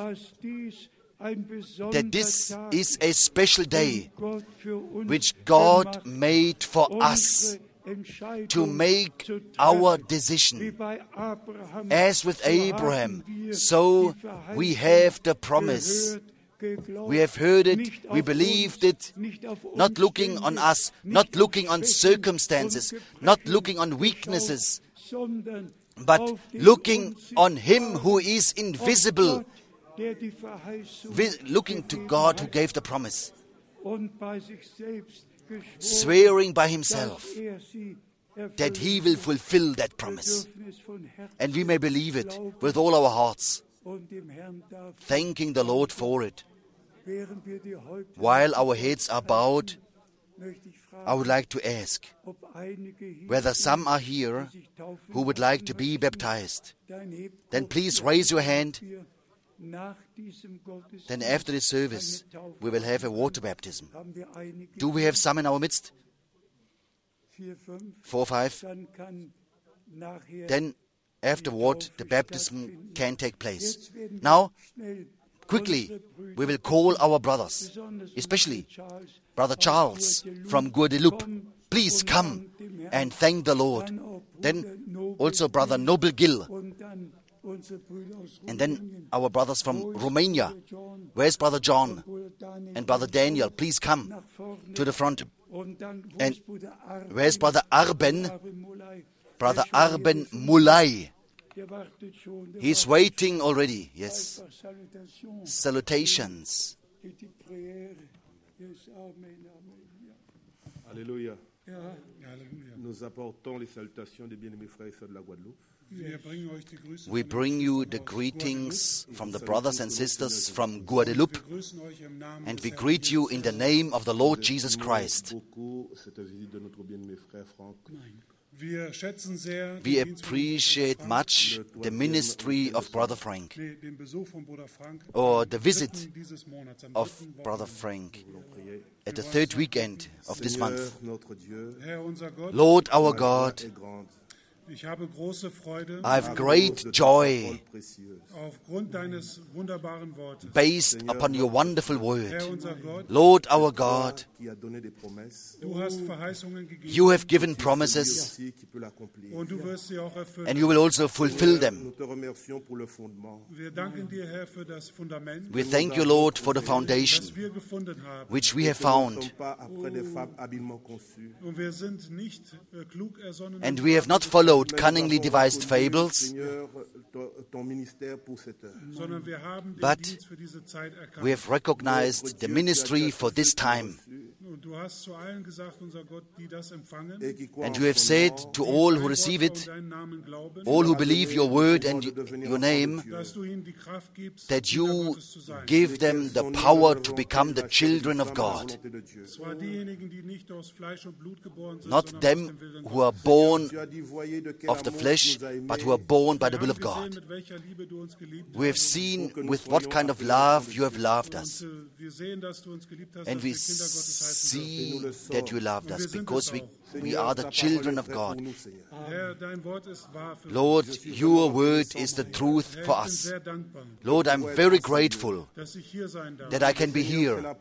that this is a special day which God made for us to make our decision. As with Abraham, so we have the promise. We have heard it, we believed it, not looking on us, not looking on circumstances, not looking on weaknesses, but looking on Him who is invisible, looking to God who gave the promise, swearing by Himself that He will fulfill that promise. And we may believe it with all our hearts, thanking the Lord for it. While our heads are bowed, I would like to ask whether some are here who would like to be baptized. Then please raise your hand. Then after the service, we will have a water baptism. Do we have some in our midst? Four, five. Then afterward, the baptism can take place. Now, quickly, we will call our brothers, especially Brother Charles from Guadeloupe. Please come and thank the Lord. Then also Brother Noble Gill. And then our brothers from Romania. Where's Brother John and Brother Daniel? Please come to the front. And where's Brother Arben? Brother Arben Mulai. He's waiting already. Yes. Salutations. Alléluia. Nous apportons les salutations des bien-aimés frères et sœurs de la Guadeloupe. We bring you the greetings from the brothers and sisters from Guadeloupe, and we greet you in the name of the Lord Jesus Christ. We appreciate much the ministry of Brother Frank, or the visit of Brother Frank at the third weekend of this month. Lord our God, I have great joy based upon your wonderful word. Lord our God, you have given promises and you will also fulfill them. We thank you, Lord, for the foundation which we have found. And we have not followed cunningly devised fables, but we have recognized the ministry for this time. And you have said to all who receive it, all who believe your word and your name, that you give them the power to become the children of God. Not them who are born of the flesh, but who are born by the will of God. We have seen with what kind of love you have loved us. And we see that you loved us because we, we are the children of God. Lord, your word is the truth for us. Lord, I'm very grateful that I can be here.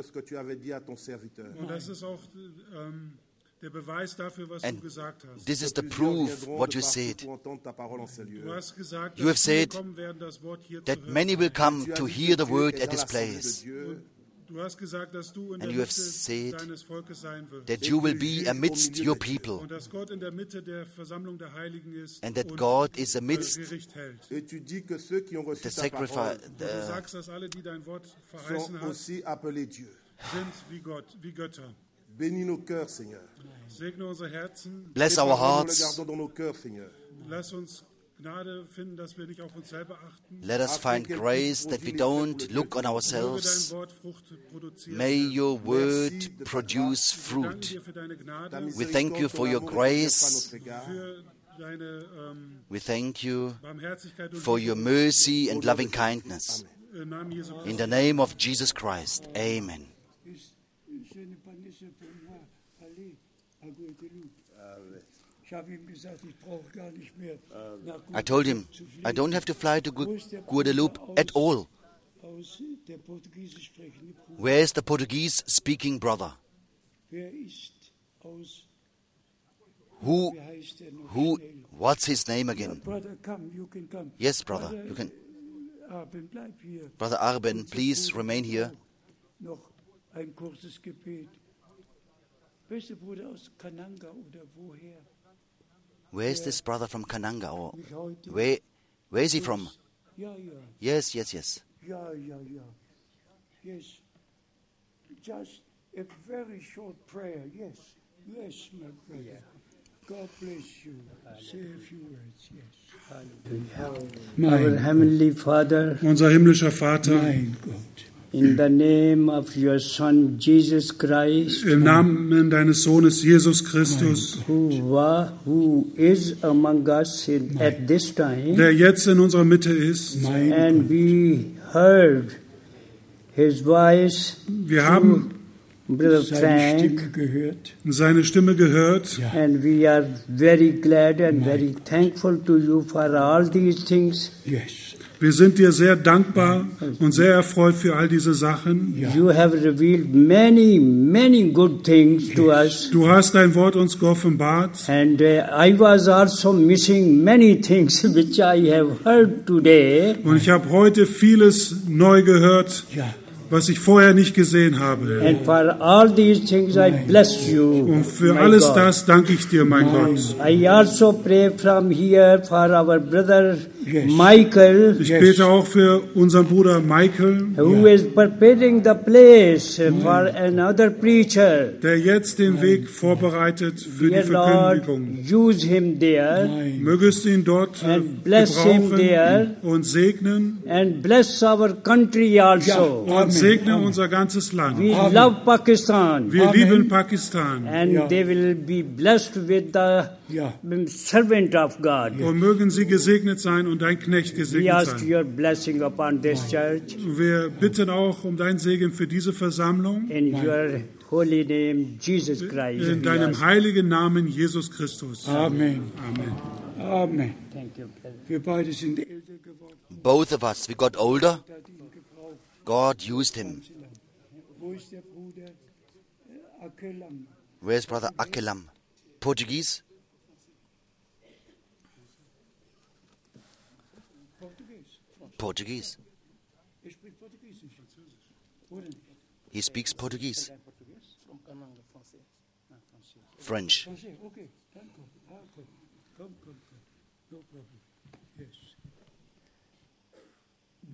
And this is the proof what you said. You have said that many will come to hear the word at this place. And you have said that you will be amidst your people, and that God is amidst the sacrifice. Bénis nos cœurs, Seigneur. Bless our hearts. Let us find grace that we don't look on ourselves. May your word produce fruit. We thank you for your grace. We thank you for your mercy and loving kindness. In the name of Jesus Christ, amen. I told him, I don't have to fly to Guadeloupe at all. Where is the Portuguese-speaking brother? Who, who, what's his name again? Brother, come, you can come. Yes, brother, you can. Brother Arben, please remain here. Noch ein kurzes Gebet. Beste Bruder aus Kananga oder woher? Where is this brother from Kananga? Or where, where is he from? Ja, ja. Yes, yes, yes. Ja, ja, ja. Yes. Just a very short prayer. Yes. Yes, my brother. God bless you. Say a few words. Yes. Our Heavenly Father, unser himmlischer Vater, Mein Gott. in the name of your Son Jesus Christ, im Namen deines Sohnes Jesus Christus, who, wa, who is among us in, at this time, der jetzt in unserer Mitte ist, Mein and we heard his voice wir haben Brother Seine Stimme Frank, gehört. seine Stimme gehört and we are very glad and very thankful to you for all these things. Yes. Wir sind dir sehr dankbar und sehr erfreut für all diese Sachen. You have revealed many, many good things to us. Du hast dein Wort uns geoffenbart. And uh, I was also missing many things which I have heard today. Und ich habe heute vieles neu gehört, Ja. was ich vorher nicht gesehen habe. And for all these things I bless you. Und für my alles God. das danke ich dir, mein Gott. I also pray from here for our brother Yes. Michael, Ich Yes. bete auch für unseren Bruder Michael, who is preparing the place for another preacher. der jetzt den Weg vorbereitet für die Dear Lord, Verkündigung. use him there Mein Mögest du ihn dort äh, And bless him there. gebrauchen und segnen and bless our country also. und Amen. segne Amen. unser ganzes Land. We Amen. love Pakistan. Wir Amen. lieben Pakistan And Ja. they will be blessed with the Ja. servant of God. und mögen sie gesegnet sein und dein Knecht We gesegnet ask sein. your blessing upon this church Wir bitten auch um dein Segen für diese Versammlung in your holy name, Jesus Christ. in we deinem ask. heiligen Namen Jesus Christus. Amen. Amen. Amen. Thank you, brother. Wir beide sind älter geworden. Both of us, we got older. Da hat ihn gebraucht. God used him. Wo ist der Bruder? Äh, Akelam. Where's Brother Akelam? Portuguese? Portugies. Portuguese. Er spricht Portugiesisch. Wo denn? He speaks Portuguese. French. Français. Okay. Dann komm. Ah, komm. Komm, komm, komm. No problem. Yes.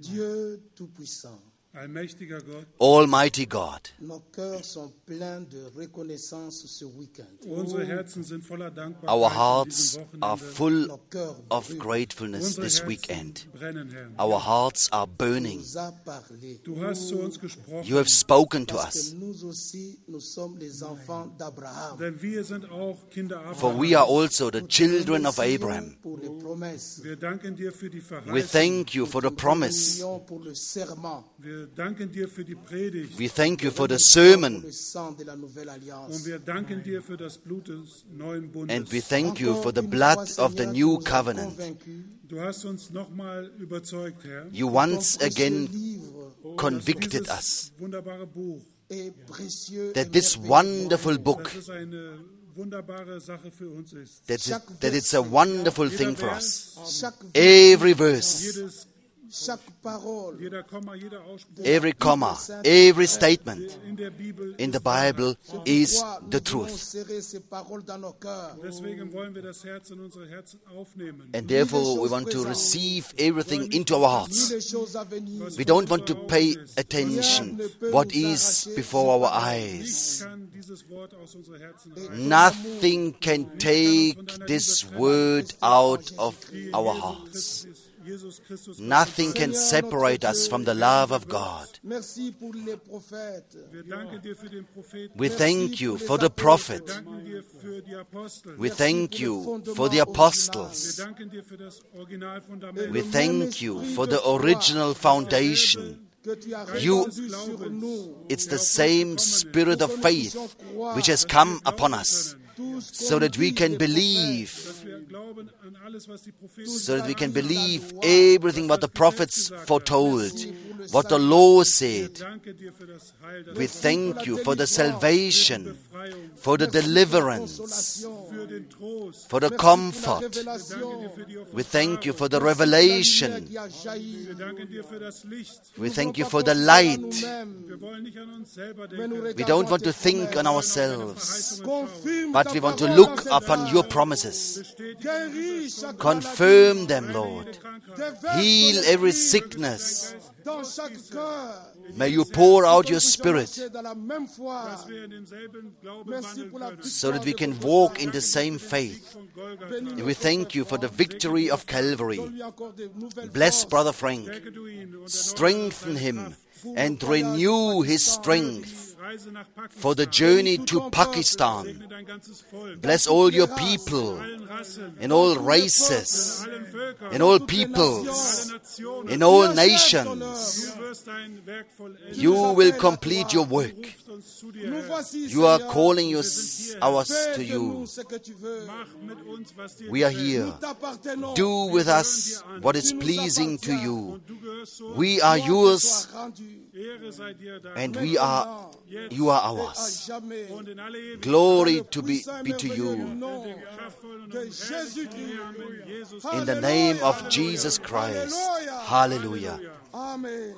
Dieu Tout-Puissant, Allmächtiger Gott, Almighty God, nos cœurs sont pleins de reconnaissance ce week-end. unsere Herzen sind voller Dankbarkeit our an hearts diesem are Wochenende. full Nos cœurs of brûlent. gratefulness Unsere this Herzen weekend. brennen, Herr. Our hearts are burning. Nous a parlé. Du hast zu uns gesprochen, You have spoken to Parce us. que nous aussi, nous sommes les enfants d'Abraham. denn wir sind auch Kinder For we are Abrahams. also the children of Abraham. Pour les promesses. Wir danken dir für die We Verheißung. thank you for the promise. Prions pour le serment. Wir danken dir für die Predigt. We thank you for the Pour sermon. le sang de la nouvelle Und alliance. wir danken dir für das Blut des neuen Bundes. And we thank you for the Encore une blood fois, of the Seigneur, new tu nous as covenant. convaincus Du hast uns nochmal überzeugt, Herr. You que once ton again précieux livre convicted Dieses us wunderbare Buch, est précieux that et this merveilleux. wonderful book, dass es eine wunderbare Sache für uns ist. that, it, that it's a wonderful thing for us. Chaque Every verse, Jedes, chaque parole jeder Komma, jeder Ausspruch every comma, every statement in der Bibel in the ist wahr. Bible is Pourquoi the nous voulons truth. serrer ces paroles dans nos cœurs. Deswegen wollen wir das Herz in unsere Herzen aufnehmen. And therefore we want to receive everything into our Ni hearts. les choses à venir. We don't want to pay attention what is before our eyes. Nichts kann dieses Wort aus unseren Herzen reißen. Nothing can take this word out of our hearts. Jesus Christus. Nothing can separate us from the love of God. Merci pour les prophètes. Wir danken dir für den Propheten. We thank you for the prophet. Wir danken dir für die Apostel. We thank you for the Wir apostles. danken dir für das Originalfundament. We thank you for the original foundation. Que tu as You- répandu sur nous. It's the same spirit of faith which has come upon us so that we can believe, Dass wir glauben an alles, was die Propheten so that we can believe everything what the prophets foretold, what the law said. danke dir für das Heil, das We thank you for the salvation, for the deliverance, für den Trost. for the La comfort. révélation We thank you for the revelation. qui a jailli. Wir danken dir für das Licht. We thank you for the light. Wir wollen nicht an uns selber Mais nous denken, We don't want to think on regardons ourselves, Confirme but ta we want to parole look dans cette upon âme. your promises. Guéris chaque Confirm them, Lord. maladie. Déverse Heal ton every esprit sickness. dans chaque cœur. May you pour out your Nous puissions spirit marcher dans la même foi. dass wir in demselben Glauben Merci wandeln pour la können. so that we can walk in the same faith. Von Golgatha. We thank you for the victory of Calvary. Donne-lui encore de nouvelles Bless forces. Brother Frank. Stärke du ihn und Strengthen him and renew his strength Reise nach Pakistan. for the journey to Pakistan. Segne dein ganzes Volk. Bless all your people Allen Rassen, in all races, allen Völkern, in all alle peoples, Nationen. in all Du nations. wirst dein Werk vollenden. You will complete your work. Rufst uns zu dir, Nous Herr. voici, You are Seigneur. calling your, ours Fais to de you. nous ce que tu veux. Mach mit uns, was dir We are gefällt. here. Nous t'appartenons. Do with us what is Tu nous pleasing to appartiens. you. Und du gehörst zu uns. We are Gloire te yours soit rendue. Ehre sei dir da. and we are, you are ours. À jamais. Und in alle Ewigkeit. Glory to be, Puissant et be to merveilleux you. nom Den kraftvollen und de herrlichen Jésus-Christ. Namen Jesus. In the name of Jesus Christ. Hallelujah. Amen.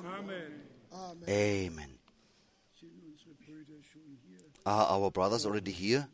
Amen. Amen. Are our brothers already here?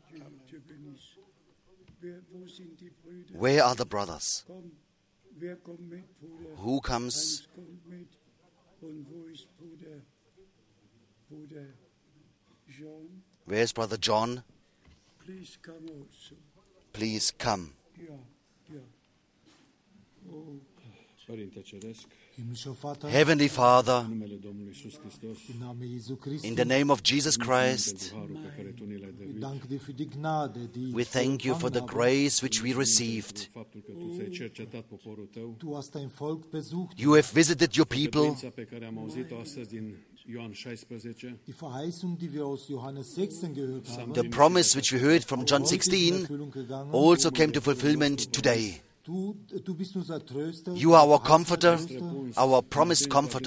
Wer, wo sind die Brüder? Where are the brothers? Komm, wer kommt mit, Bruder? Who comes? Hans kommt mit. Und wo ist Bruder? Bruder Jean? Where is Brother John? Please come also. Please come. Ja, ja. Oh, Părinte Ceresc, Himmlischer Vater, Heavenly Father, numele Domnului Iisus Hristos, im Namen Jesu Christi, in the name of Jesus pentru Christ, harul pe care Tu ni l-ai wir dăruit, danken dir für die Gnade, die we thank you for the empfangen haben. grace which we received. faptul că Tu ți-ai cercetat poporul Tău, Du hast dein Volk besucht, You have visited your people. credința pe care am auzit-o astăzi din Ioan șaisprezece, die Verheißung, die wir aus Johannes sechzehn gehört haben, The promise which we heard from John sixteen also came to fulfillment today. Du, du bist unser Tröster, You are our comforter, our promised comforter.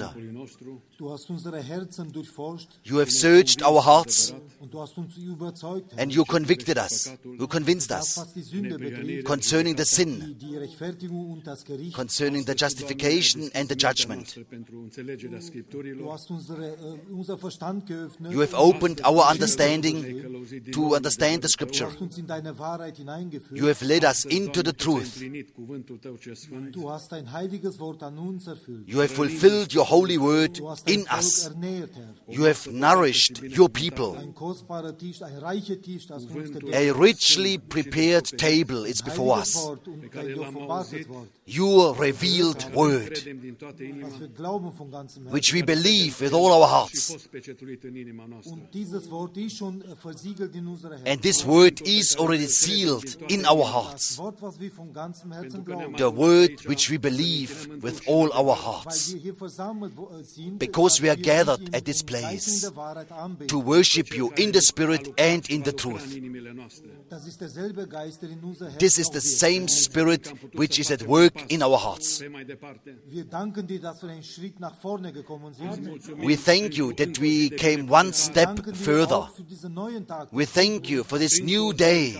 Du hast unsere Herzen durchforscht You have searched our hearts und du hast uns überzeugt, Herr, and you convicted us. You convinced das, us was die Sünde betrifft, concerning the sin, die Rechtfertigung und das Gericht. concerning the justification and the judgment. Du hast unsere, äh, unser Verstand geöffnet. You have opened our understanding to understand the Du Scripture. hast uns in deine Wahrheit hineingeführt. You have led us into the truth. Du hast dein heiliges Wort an uns erfüllt. You have fulfilled your holy word Du hast dein in Volk us. ernährt, Herr. You have nourished your people. Ein kostbarer Tisch, ein reicher Tisch, das uns gedeckt. A richly prepared table is before Heiliges us. Wort und dein geoffenbartes Wort, Your revealed word, was wir glauben von ganzem Herzen. which we believe with all our hearts. Und dieses Wort ist schon äh, versiegelt in unserer Herzen. And this word is already sealed in our Das hearts. Wort, was wir von ganzem Herzen glauben. The word which we believe with all our Weil hearts. wir hier versammelt wo- äh, sind, Because we are dass wir gathered dich in at this Geist und place der Wahrheit anbeten. To worship you in the Spirit and in the truth. Das ist derselbe Geist, der in unser Herz This is the same Spirit which is at work in our hearts. Wir danken dir, dass wir einen Schritt nach vorne gekommen sind. We thank you that we came one Wir step danken dir further. auch für diesen neuen Tag. We thank you for this new day.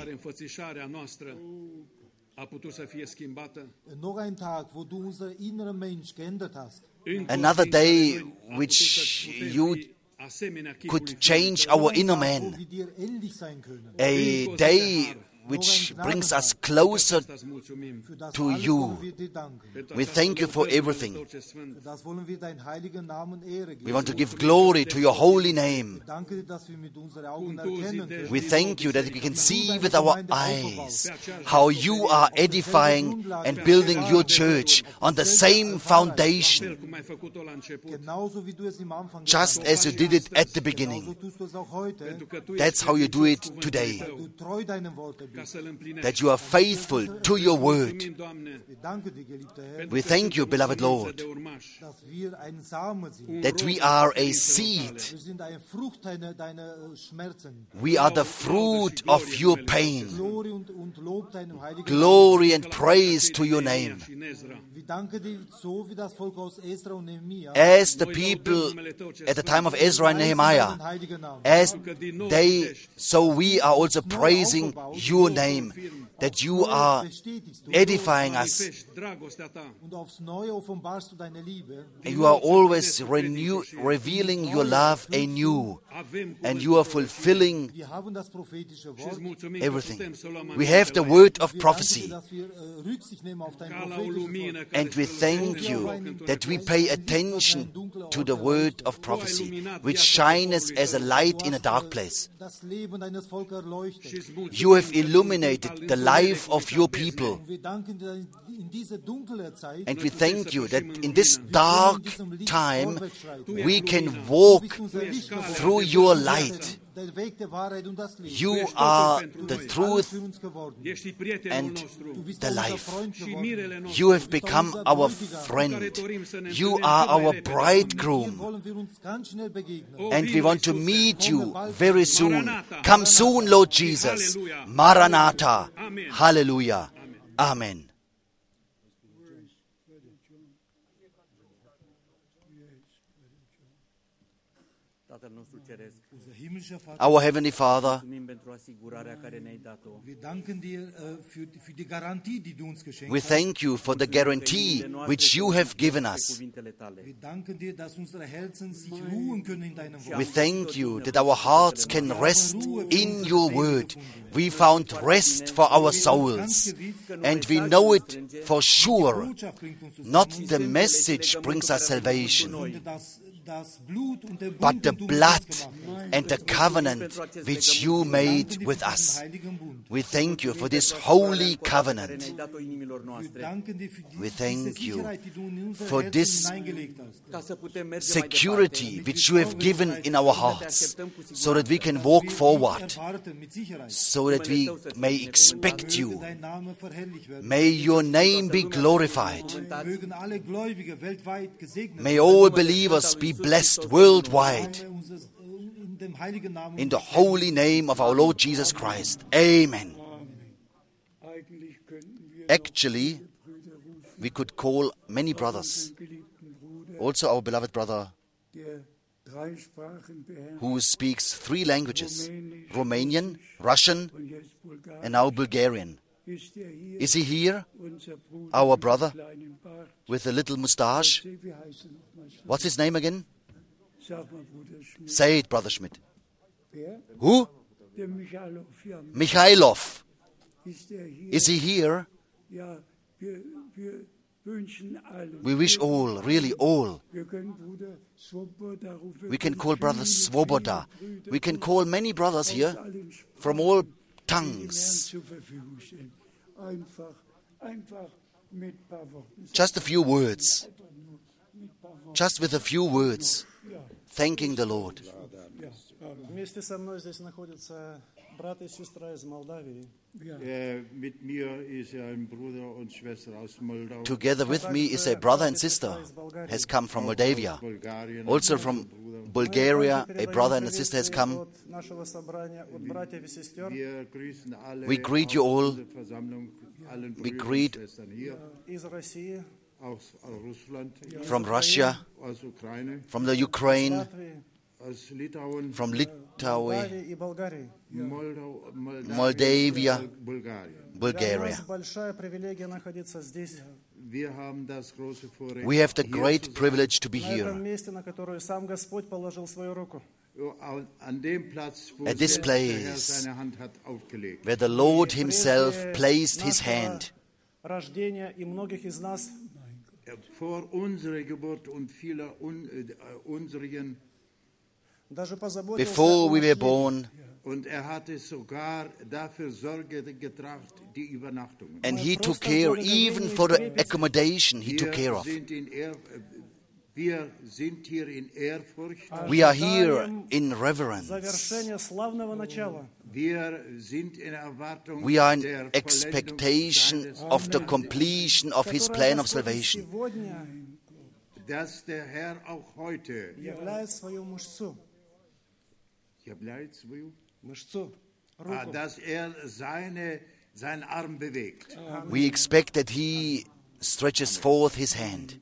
Noch ein Tag, wo du unser innerer Mensch geändert hast. Another day which you could change our inner Wo man. wir dir ähnlich sein können. A day which brings us closer Für das to alles you. wollen wir dir danken. We thank you for everything. Für das wollen wir deinen heiligen Namen Ehre geben. We want to give glory to your holy name. Danke dir, dass wir mit unseren Augen erkennen können. We thank you that we can see with our eyes how you are edifying and building your church on the same foundation, Genauso wie du es im Anfang just getan as you did it at the hast. beginning. Genauso tust du es auch heute. That's how you do it today, Du treu deinem Wort bist. that you are faithful to your word. Wir danken dir, geliebter Herr, We thank you, beloved Lord, dass wir ein Same sind. that we are a seed. Wir sind eine Frucht deiner, deiner äh, Schmerzen. We are the fruit of your pain. Glory und, und Lob deinem heiligen Glory and praise to your name. Namen. Wir danken dir, so wie das Volk aus Esra und Nehemia. As the people at the time of Ezra and Nehemiah, Heiligen Namen. as they, so we are also praising your name, that you are edifying us. Und aufs Neue offenbarst du deine Liebe. You are always renew, revealing your love anew, and you are fulfilling Wir haben das prophetische Wort. everything. We have the word of Wir danken dir, prophecy, dass wir äh, Rücksicht nehmen auf dein prophetisches Wort. and we thank you that we pay attention to the word of prophecy, which shines as a light in a dark place. Das Leben deines Volkes erleuchtet. You have illuminated the life of your people, Wir danken dir in dieser dunklen Zeit. and we thank you that in this dark time we can walk through your light. Der Weg der Wahrheit und das Leben. You are Du the bist truth alles für uns geworden. and Du bist the unser life. Freund geworden. You have become our friend. You are our Hier bridegroom, wollen wir uns ganz schnell begegnen. and we want to meet you very soon. Come soon, Lord Jesus. Maranatha. Hallelujah. Amen. Tatăl nostru Ceresc, Unser himmlischer Vater, Our Heavenly Father, mulțumim pentru asigurarea care ne-ai dat-o. wir danken dir äh, für, für die Garantie, die du uns geschenkt we hast. thank you for the guarantee which you have given us. Wir Cuvintele tale. danken dir, dass unsere Herzen sich ruhen können in deinem Wort. We thank you that our hearts can rest in your word. We found rest for our souls, and we know it for sure. Botschaft bringt uns zusammen. Not the message brings us salvation, Sondern das, das Blut und der but Bund, the den du mit uns blood gemacht hast. and the covenant which you Wir made danken dir with für diesen us. heiligen Bund. We thank you for this holy Care covenant. ne-ai dat-o inimilor Wir noastre, danken dir für die, We diese thank you Sicherheit, die du in unsere for Herzen this hineingelegt hast. ca să putem merge mai Security departe. which you have given in our hearts, so that we can walk forward, Erwarten mit Sicherheit. so that we may expect you. Dein Name verherrlicht werden. May your name be glorified. Mögen alle Gläubige weltweit gesegnet May all believers be blessed worldwide. werden. Unseres- In dem heiligen Namen. In the holy name of our Lord Jesus Christ. Amen. Eigentlich könnten wir Actually, we could call many brothers, geliebten Bruder also our beloved brother who speaks three languages, Romanian, Russian, and now Bulgarian. Is he here? Our brother with a little mustache. What's his name again? Say it, Brother Schmidt. Who? Michailov. Is he here? We wish all, really all. We can call Brother Svoboda. We can call many brothers here from all tongues. Just a few words. Just with a few words. Thanking the Lord. Вместе со мной здесь находится брат и сестра из Молдавии. Together with me is a brother and sister, has come from Moldavia. Also from Bulgaria, a brother and a sister has come. We greet you all. We greet from Russia, from the Ukraine, from Lithuania, Moldavia, Bulgaria. We have the great privilege to be here. At this place where the Lord Himself placed His hand. Before we were born, and He took care even for the accommodation He took care of. We are here in reverence. We are in expectation of the completion of His plan of salvation. Dass der Herr auch heute dass er seine, seinen Arm bewegt. We expect that He stretches forth His hand.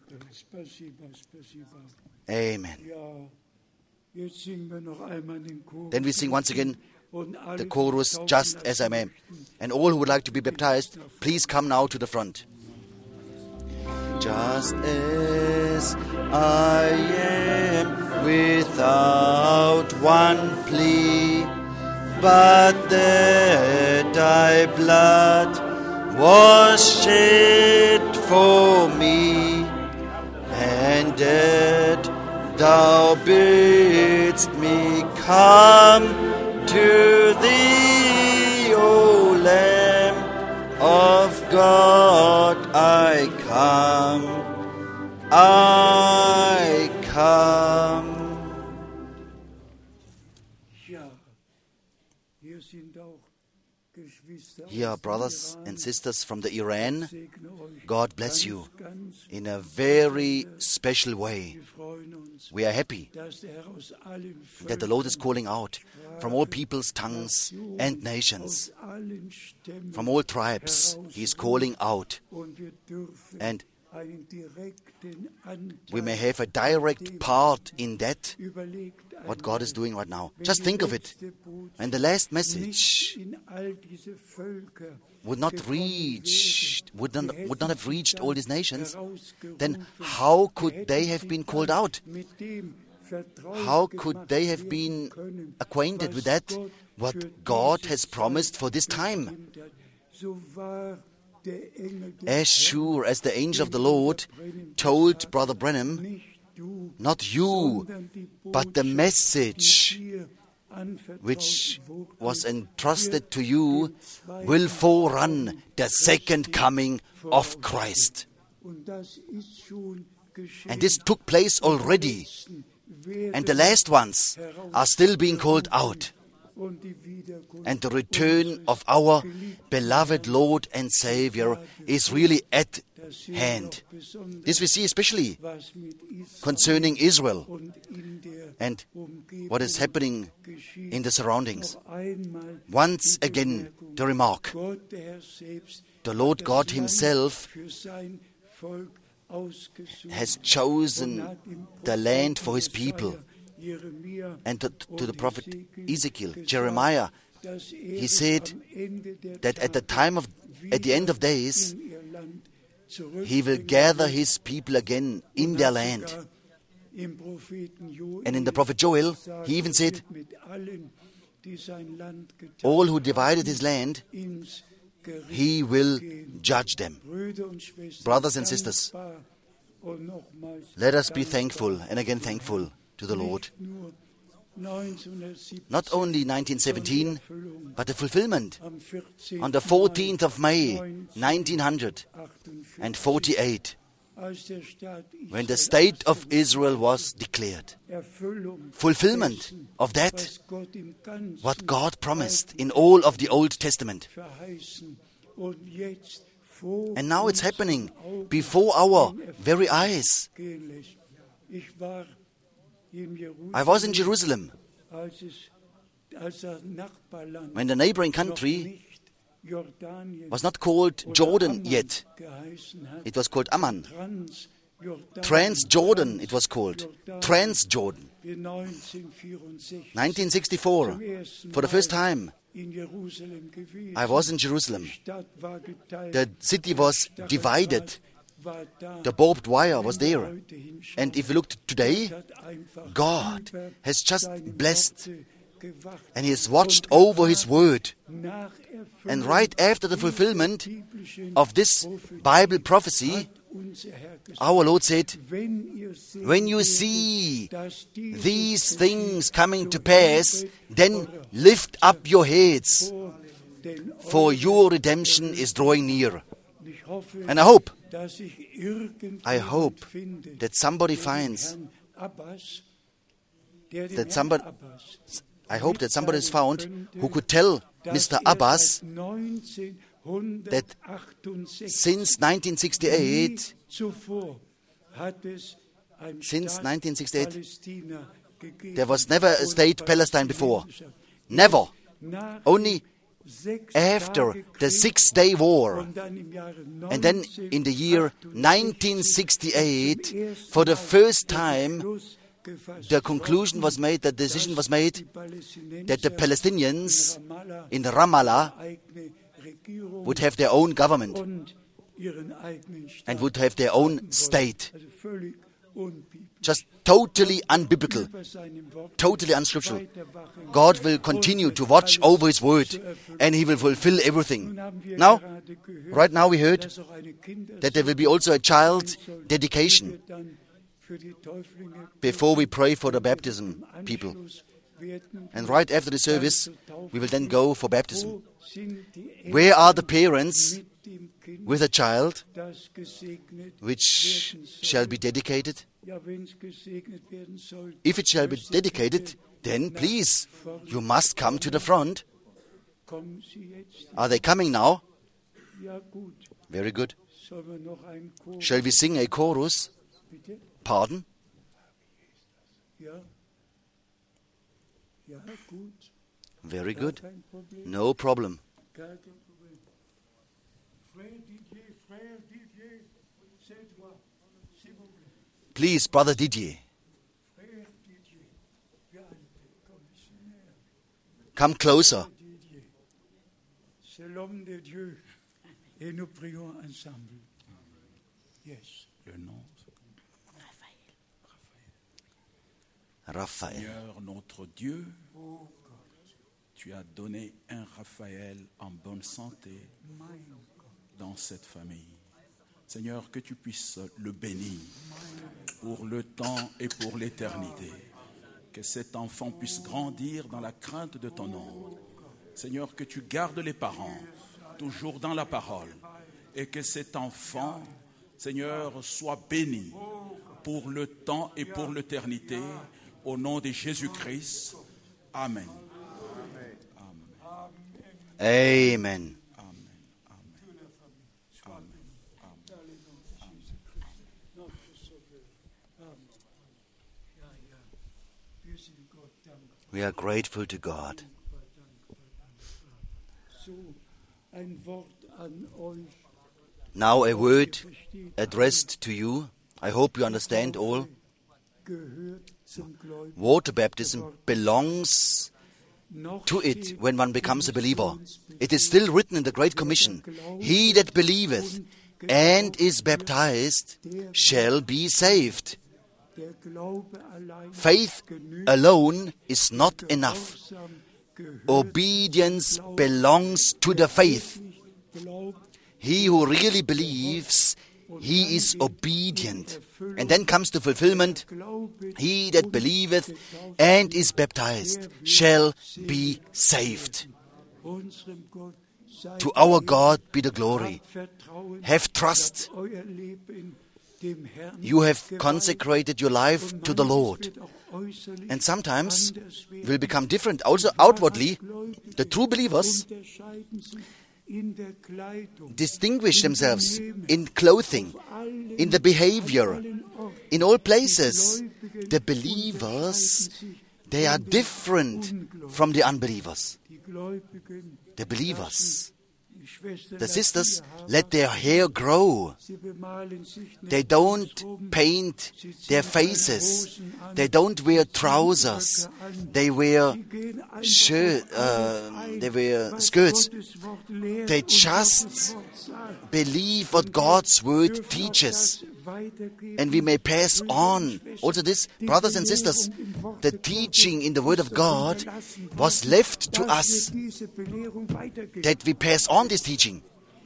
Amen. Then we sing once again the chorus, Just As I Am. And all who would like to be baptized, please come now to the front. Just as I am, without one plea, but that thy blood was shed for me, and that thou bidst me come to thee, O Lamb of God, I come, I come. Here are brothers and sisters from the Iran. God bless you in a very special way. We are happy that the Lord is calling out from all peoples, tongues and nations, from all tribes. He is calling out, and we may have a direct part in that, what God is doing right now. Just think of it. And the last message would not reach, would not, would not have reached all these nations, then how could they have been called out? How could they have been acquainted with that, what God has promised for this time? As sure as the angel of the Lord told Brother Branham, not you, but the message which was entrusted to you will forerun the second coming of Christ. And this took place already, and the last ones are still being called out. And the return of our beloved Lord and Savior is really at hand. This we see especially concerning Israel and what is happening in the surroundings. Once again, the remark, the Lord God Himself has chosen the land for his people. And to, to the prophet Ezekiel, Jeremiah, he said that at the time of, at the end of days, he will gather his people again in their land. And in the prophet Joel, he even said, all who divided his land, he will judge them. Brothers and sisters, let us be thankful and again thankful to the Lord. Not only nineteen seventeen, but the fulfillment on the fourteenth of May, nineteen forty-eight, when the state of Israel was declared. Fulfillment of that, what God promised in all of the Old Testament. And now it's happening before our very eyes. I was in Jerusalem when the neighboring country was not called Jordan yet. It was called Amman. Transjordan it was called. Transjordan. nineteen sixty-four, for the first time, I was in Jerusalem. The city was divided. The barbed wire was there. And if you look today, God has just blessed and He has watched over His word. And right after the fulfillment of this Bible prophecy, our Lord said, when you see these things coming to pass, then lift up your heads, for your redemption is drawing near. And I hope, I hope that somebody finds, that somebody, I hope that somebody is found who could tell Mister Abbas that since nineteen sixty-eight, since nineteen sixty-eight, there was never a state Palestine before. Never. Only after the Six-Day War. And then in the year nineteen sixty-eight, for the first time, the conclusion was made, the decision was made, that the Palestinians in Ramallah would have their own government and would have their own state. Just totally unbiblical, totally unscriptural. God will continue to watch over His word and He will fulfill everything. Now, right now we heard that there will be also a child dedication before we pray for the baptism people. And right after the service, we will then go for baptism. Where are the parents with a child which shall be dedicated? If it shall be dedicated, then please, you must come to the front. Are they coming now? Very good. Shall we sing a chorus? Pardon? Very good. No problem. Please, Brother Didier. Come closer. Raphaël. Seigneur notre Dieu, tu as donné un Raphaël en bonne santé dans cette famille. Seigneur, que tu puisses le bénir pour le temps et pour l'éternité. Que cet enfant puisse grandir dans la crainte de ton nom. Seigneur, que tu gardes les parents toujours dans la parole. Et que cet enfant, Seigneur, soit béni pour le temps et pour l'éternité. Au nom de Jésus-Christ. Amen. Amen. We are grateful to God. Now a word addressed to you. I hope you understand all. Water baptism belongs to it when one becomes a believer. It is still written in the Great Commission, "He that believeth and is baptized shall be saved." Faith alone is not enough. Obedience belongs to the faith. He who really believes, he is obedient. And then comes the fulfillment. He that believeth and is baptized shall be saved. To our God be the glory. Have trust. You have consecrated your life to the Lord. And sometimes will become different. Also outwardly, the true believers distinguish themselves in clothing, in the behavior, in all places. The believers, they are different from the unbelievers. The believers, the sisters, let their hair grow. They don't paint their faces. They don't wear trousers. They wear shirt. Uh, they wear skirts. They just believe what God's word teaches. And we may pass on. Also this, brothers and sisters, the teaching in the Word of God was left to us, that we pass on this teaching.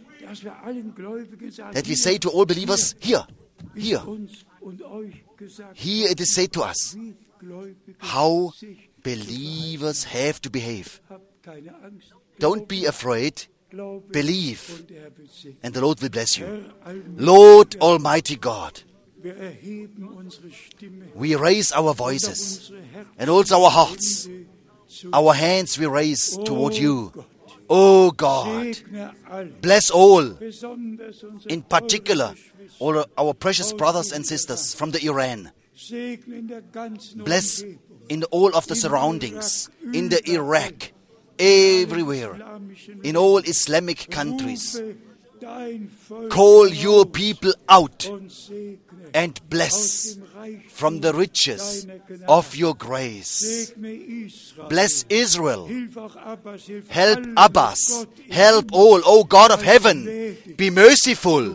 That we say to all believers, here, here, here it is said to us, how believers have to behave. Don't be afraid. Believe, and the Lord will bless you. Lord Almighty God, we raise our voices and also our hearts. Our hands we raise toward you. Oh God, bless all, in particular all our precious brothers and sisters from the Iran. Bless in all of the surroundings, in the Iraq, everywhere, in all Islamic countries. Call your people out and bless from the riches of your grace. Bless Israel. Help Abbas. Help all, O God of heaven. Be merciful.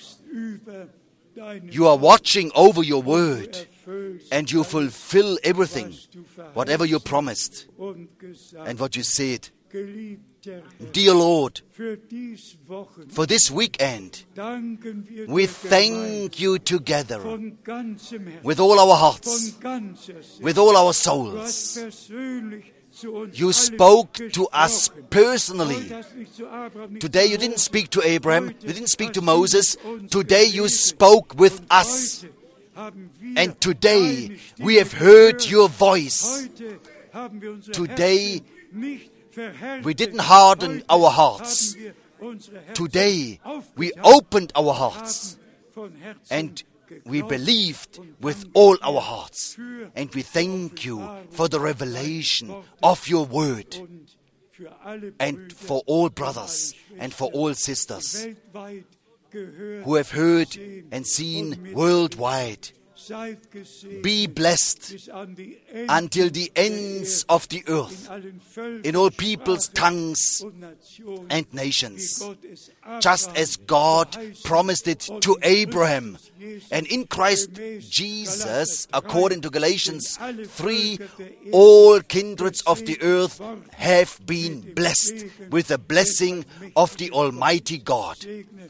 You are watching over your word, and you fulfill everything, whatever you promised and what you said. Dear Lord, for this weekend, we thank you together with all our hearts, with all our souls. You spoke to us personally. Today you didn't speak to Abraham, you didn't speak to Moses. Today you spoke with us. And today we have heard your voice. Today we didn't harden our hearts. Today we opened our hearts. And we believed with all our hearts. And we thank you for the revelation of your word. And for all brothers and for all sisters who have heard and seen worldwide. Be blessed until the ends of the earth, in all people's tongues and nations, just as God promised it to Abraham. And in Christ Jesus, according to Galatians three, all kindreds of the earth have been blessed with the blessing of the Almighty God.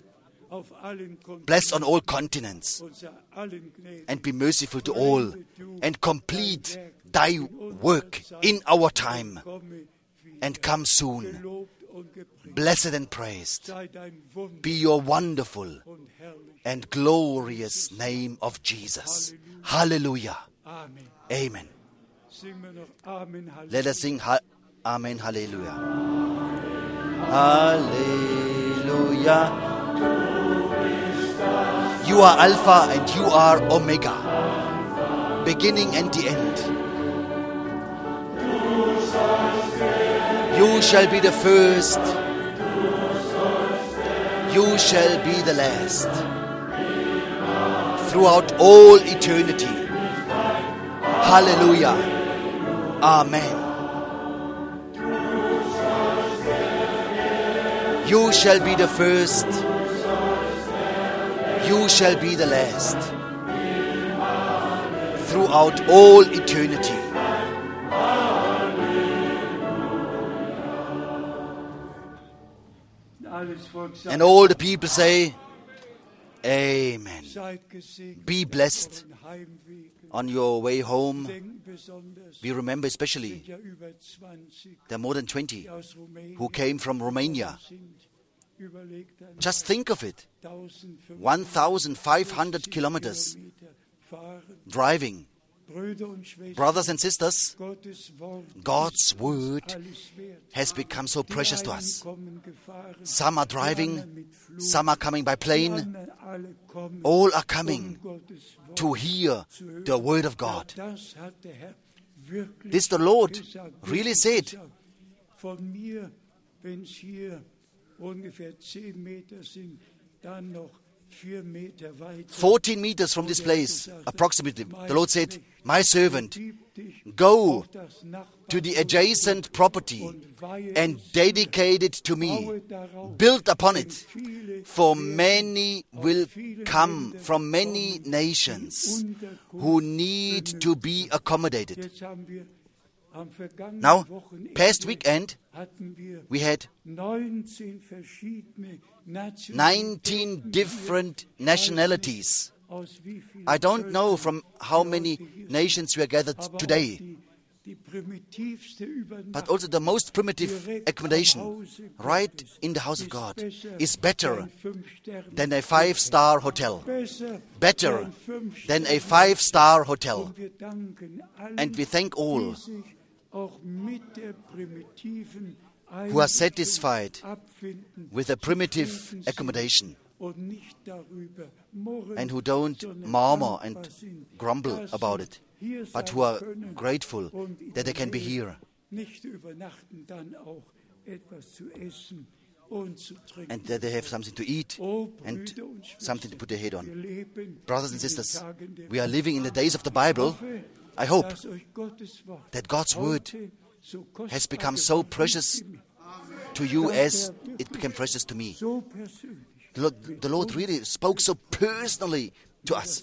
Bless on all continents, and be merciful to all, and complete thy work in our time, and come soon. Blessed and praised be your wonderful and glorious name of Jesus. Hallelujah. Amen. Let us sing ha- Amen. Hallelujah. Hallelujah. You are Alpha and you are Omega, beginning and the end. You shall be the first You shall be the last. Throughout all eternity. Hallelujah. Amen. You shall be the first. You shall be the last. Throughout all eternity. And all the people say, Amen. Be blessed on your way home. We remember especially there are more than twenty who came from Romania. Just think of it. one thousand five hundred kilometers driving. Brothers and sisters, God's word has become so precious to us. Some are driving, some are coming by plane. All are coming to hear the word of God. This the Lord really said. fourteen meters from this place, approximately, the Lord said, my servant, go to the adjacent property and dedicate it to me. Build upon it, for many will come from many nations who need to be accommodated. Now, past weekend, we had nineteen different nationalities. I don't know from how many nations we are gathered today, but also the most primitive accommodation right in the house of God is better than a five-star hotel. Better than a five-star hotel. And we thank all who are satisfied with a primitive accommodation and who don't murmur and grumble about it, but who are grateful that they can be here and that they have something to eat and something to put their head on. Brothers and sisters, we are living in the days of the Bible. I hope that God's word has become so precious to you as it became precious to me. The Lord, the Lord really spoke so personally to us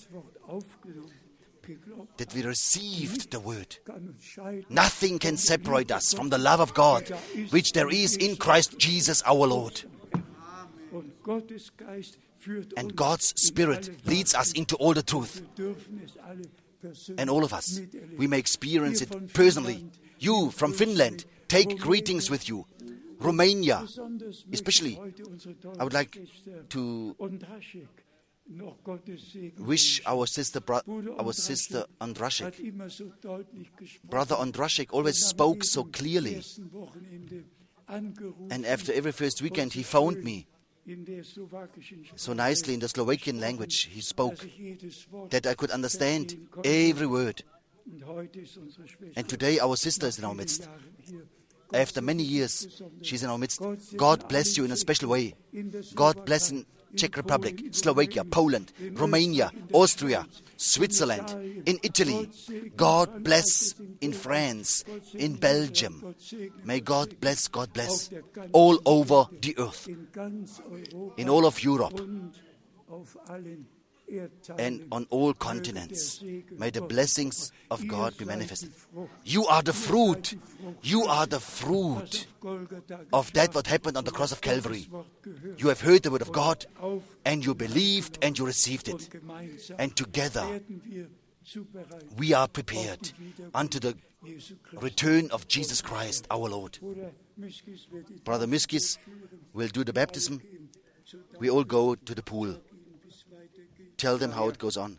that we received the word. Nothing can separate us from the love of God, which there is in Christ Jesus our Lord. And God's Spirit leads us into all the truth. And all of us, we may experience it personally. You from Finland, take greetings with you. Romania, especially, I would like to wish our sister, bro- our sister Andrašek. Brother Andrašek always spoke so clearly. And after every first weekend, he phoned me so nicely in the Slovakian language. He spoke that I could understand every word. And today our sister is in our midst. After many years, she's in our midst. God bless you in a special way. God bless in Czech Republic, Slovakia, Poland, Romania, Austria, Switzerland, in Italy. God bless in France, in Belgium. May God bless, God bless, all over the earth, in all of Europe, and on all continents. May the blessings of God be manifested. You are the fruit. You are the fruit of that what happened on the cross of Calvary. You have heard the word of God, and you believed, and you received it. And together, we are prepared unto the return of Jesus Christ, our Lord. Brother Miskis will do the baptism. We all go to the pool. Tell them how it goes on.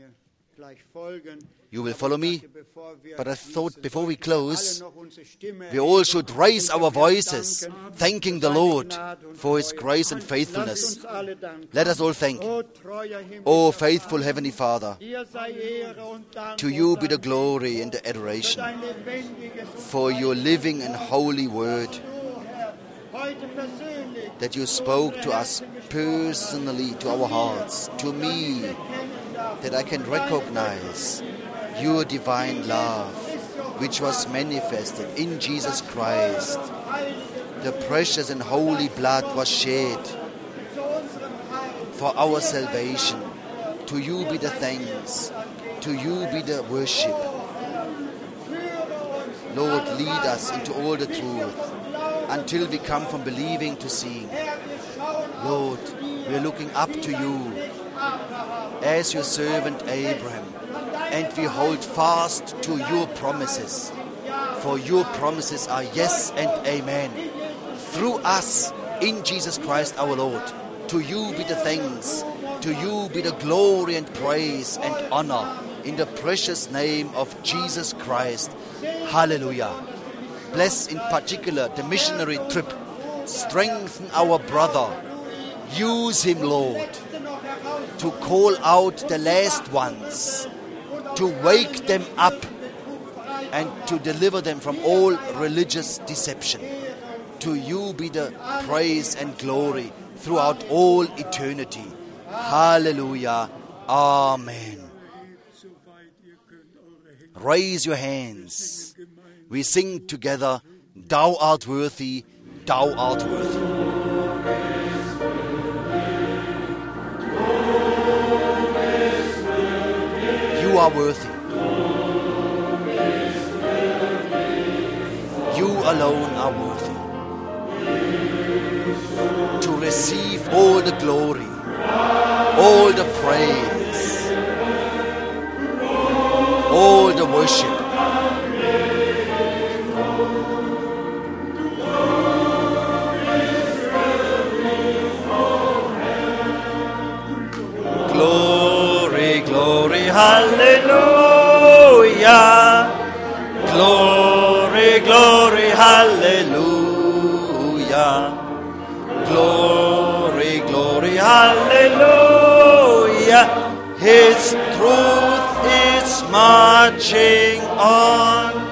You will follow me, but I thought before we close, we all should raise our voices, thanking the Lord for His grace and faithfulness. Let us all thank. O faithful Heavenly Father, to you be the glory and the adoration for your living and holy word. that you spoke to us personally, to our hearts, to me, that I can recognize your divine love, which was manifested in Jesus Christ. The precious and holy blood was shed for our salvation. To you be the thanks. To you be the worship. Lord, lead us into all the truth until we come from believing to seeing. Lord, we are looking up to you as your servant Abraham, and we hold fast to your promises. For your promises are yes and amen. Through us, in Jesus Christ our Lord. To you be the thanks. To you be the glory and praise and honor. In the precious name of Jesus Christ. Hallelujah. Bless in particular the missionary trip. Strengthen our brother. Use him, Lord, to call out the last ones, to wake them up and to deliver them from all religious deception. To you be the praise and glory throughout all eternity. Hallelujah. Amen. Raise your hands. We sing together, Thou art worthy, Thou art worthy. You are worthy. You alone are worthy to receive all the glory, all the praise, all the worship. Glory, glory, hallelujah. Glory, glory, hallelujah. Glory, glory, hallelujah. His truth is marching on.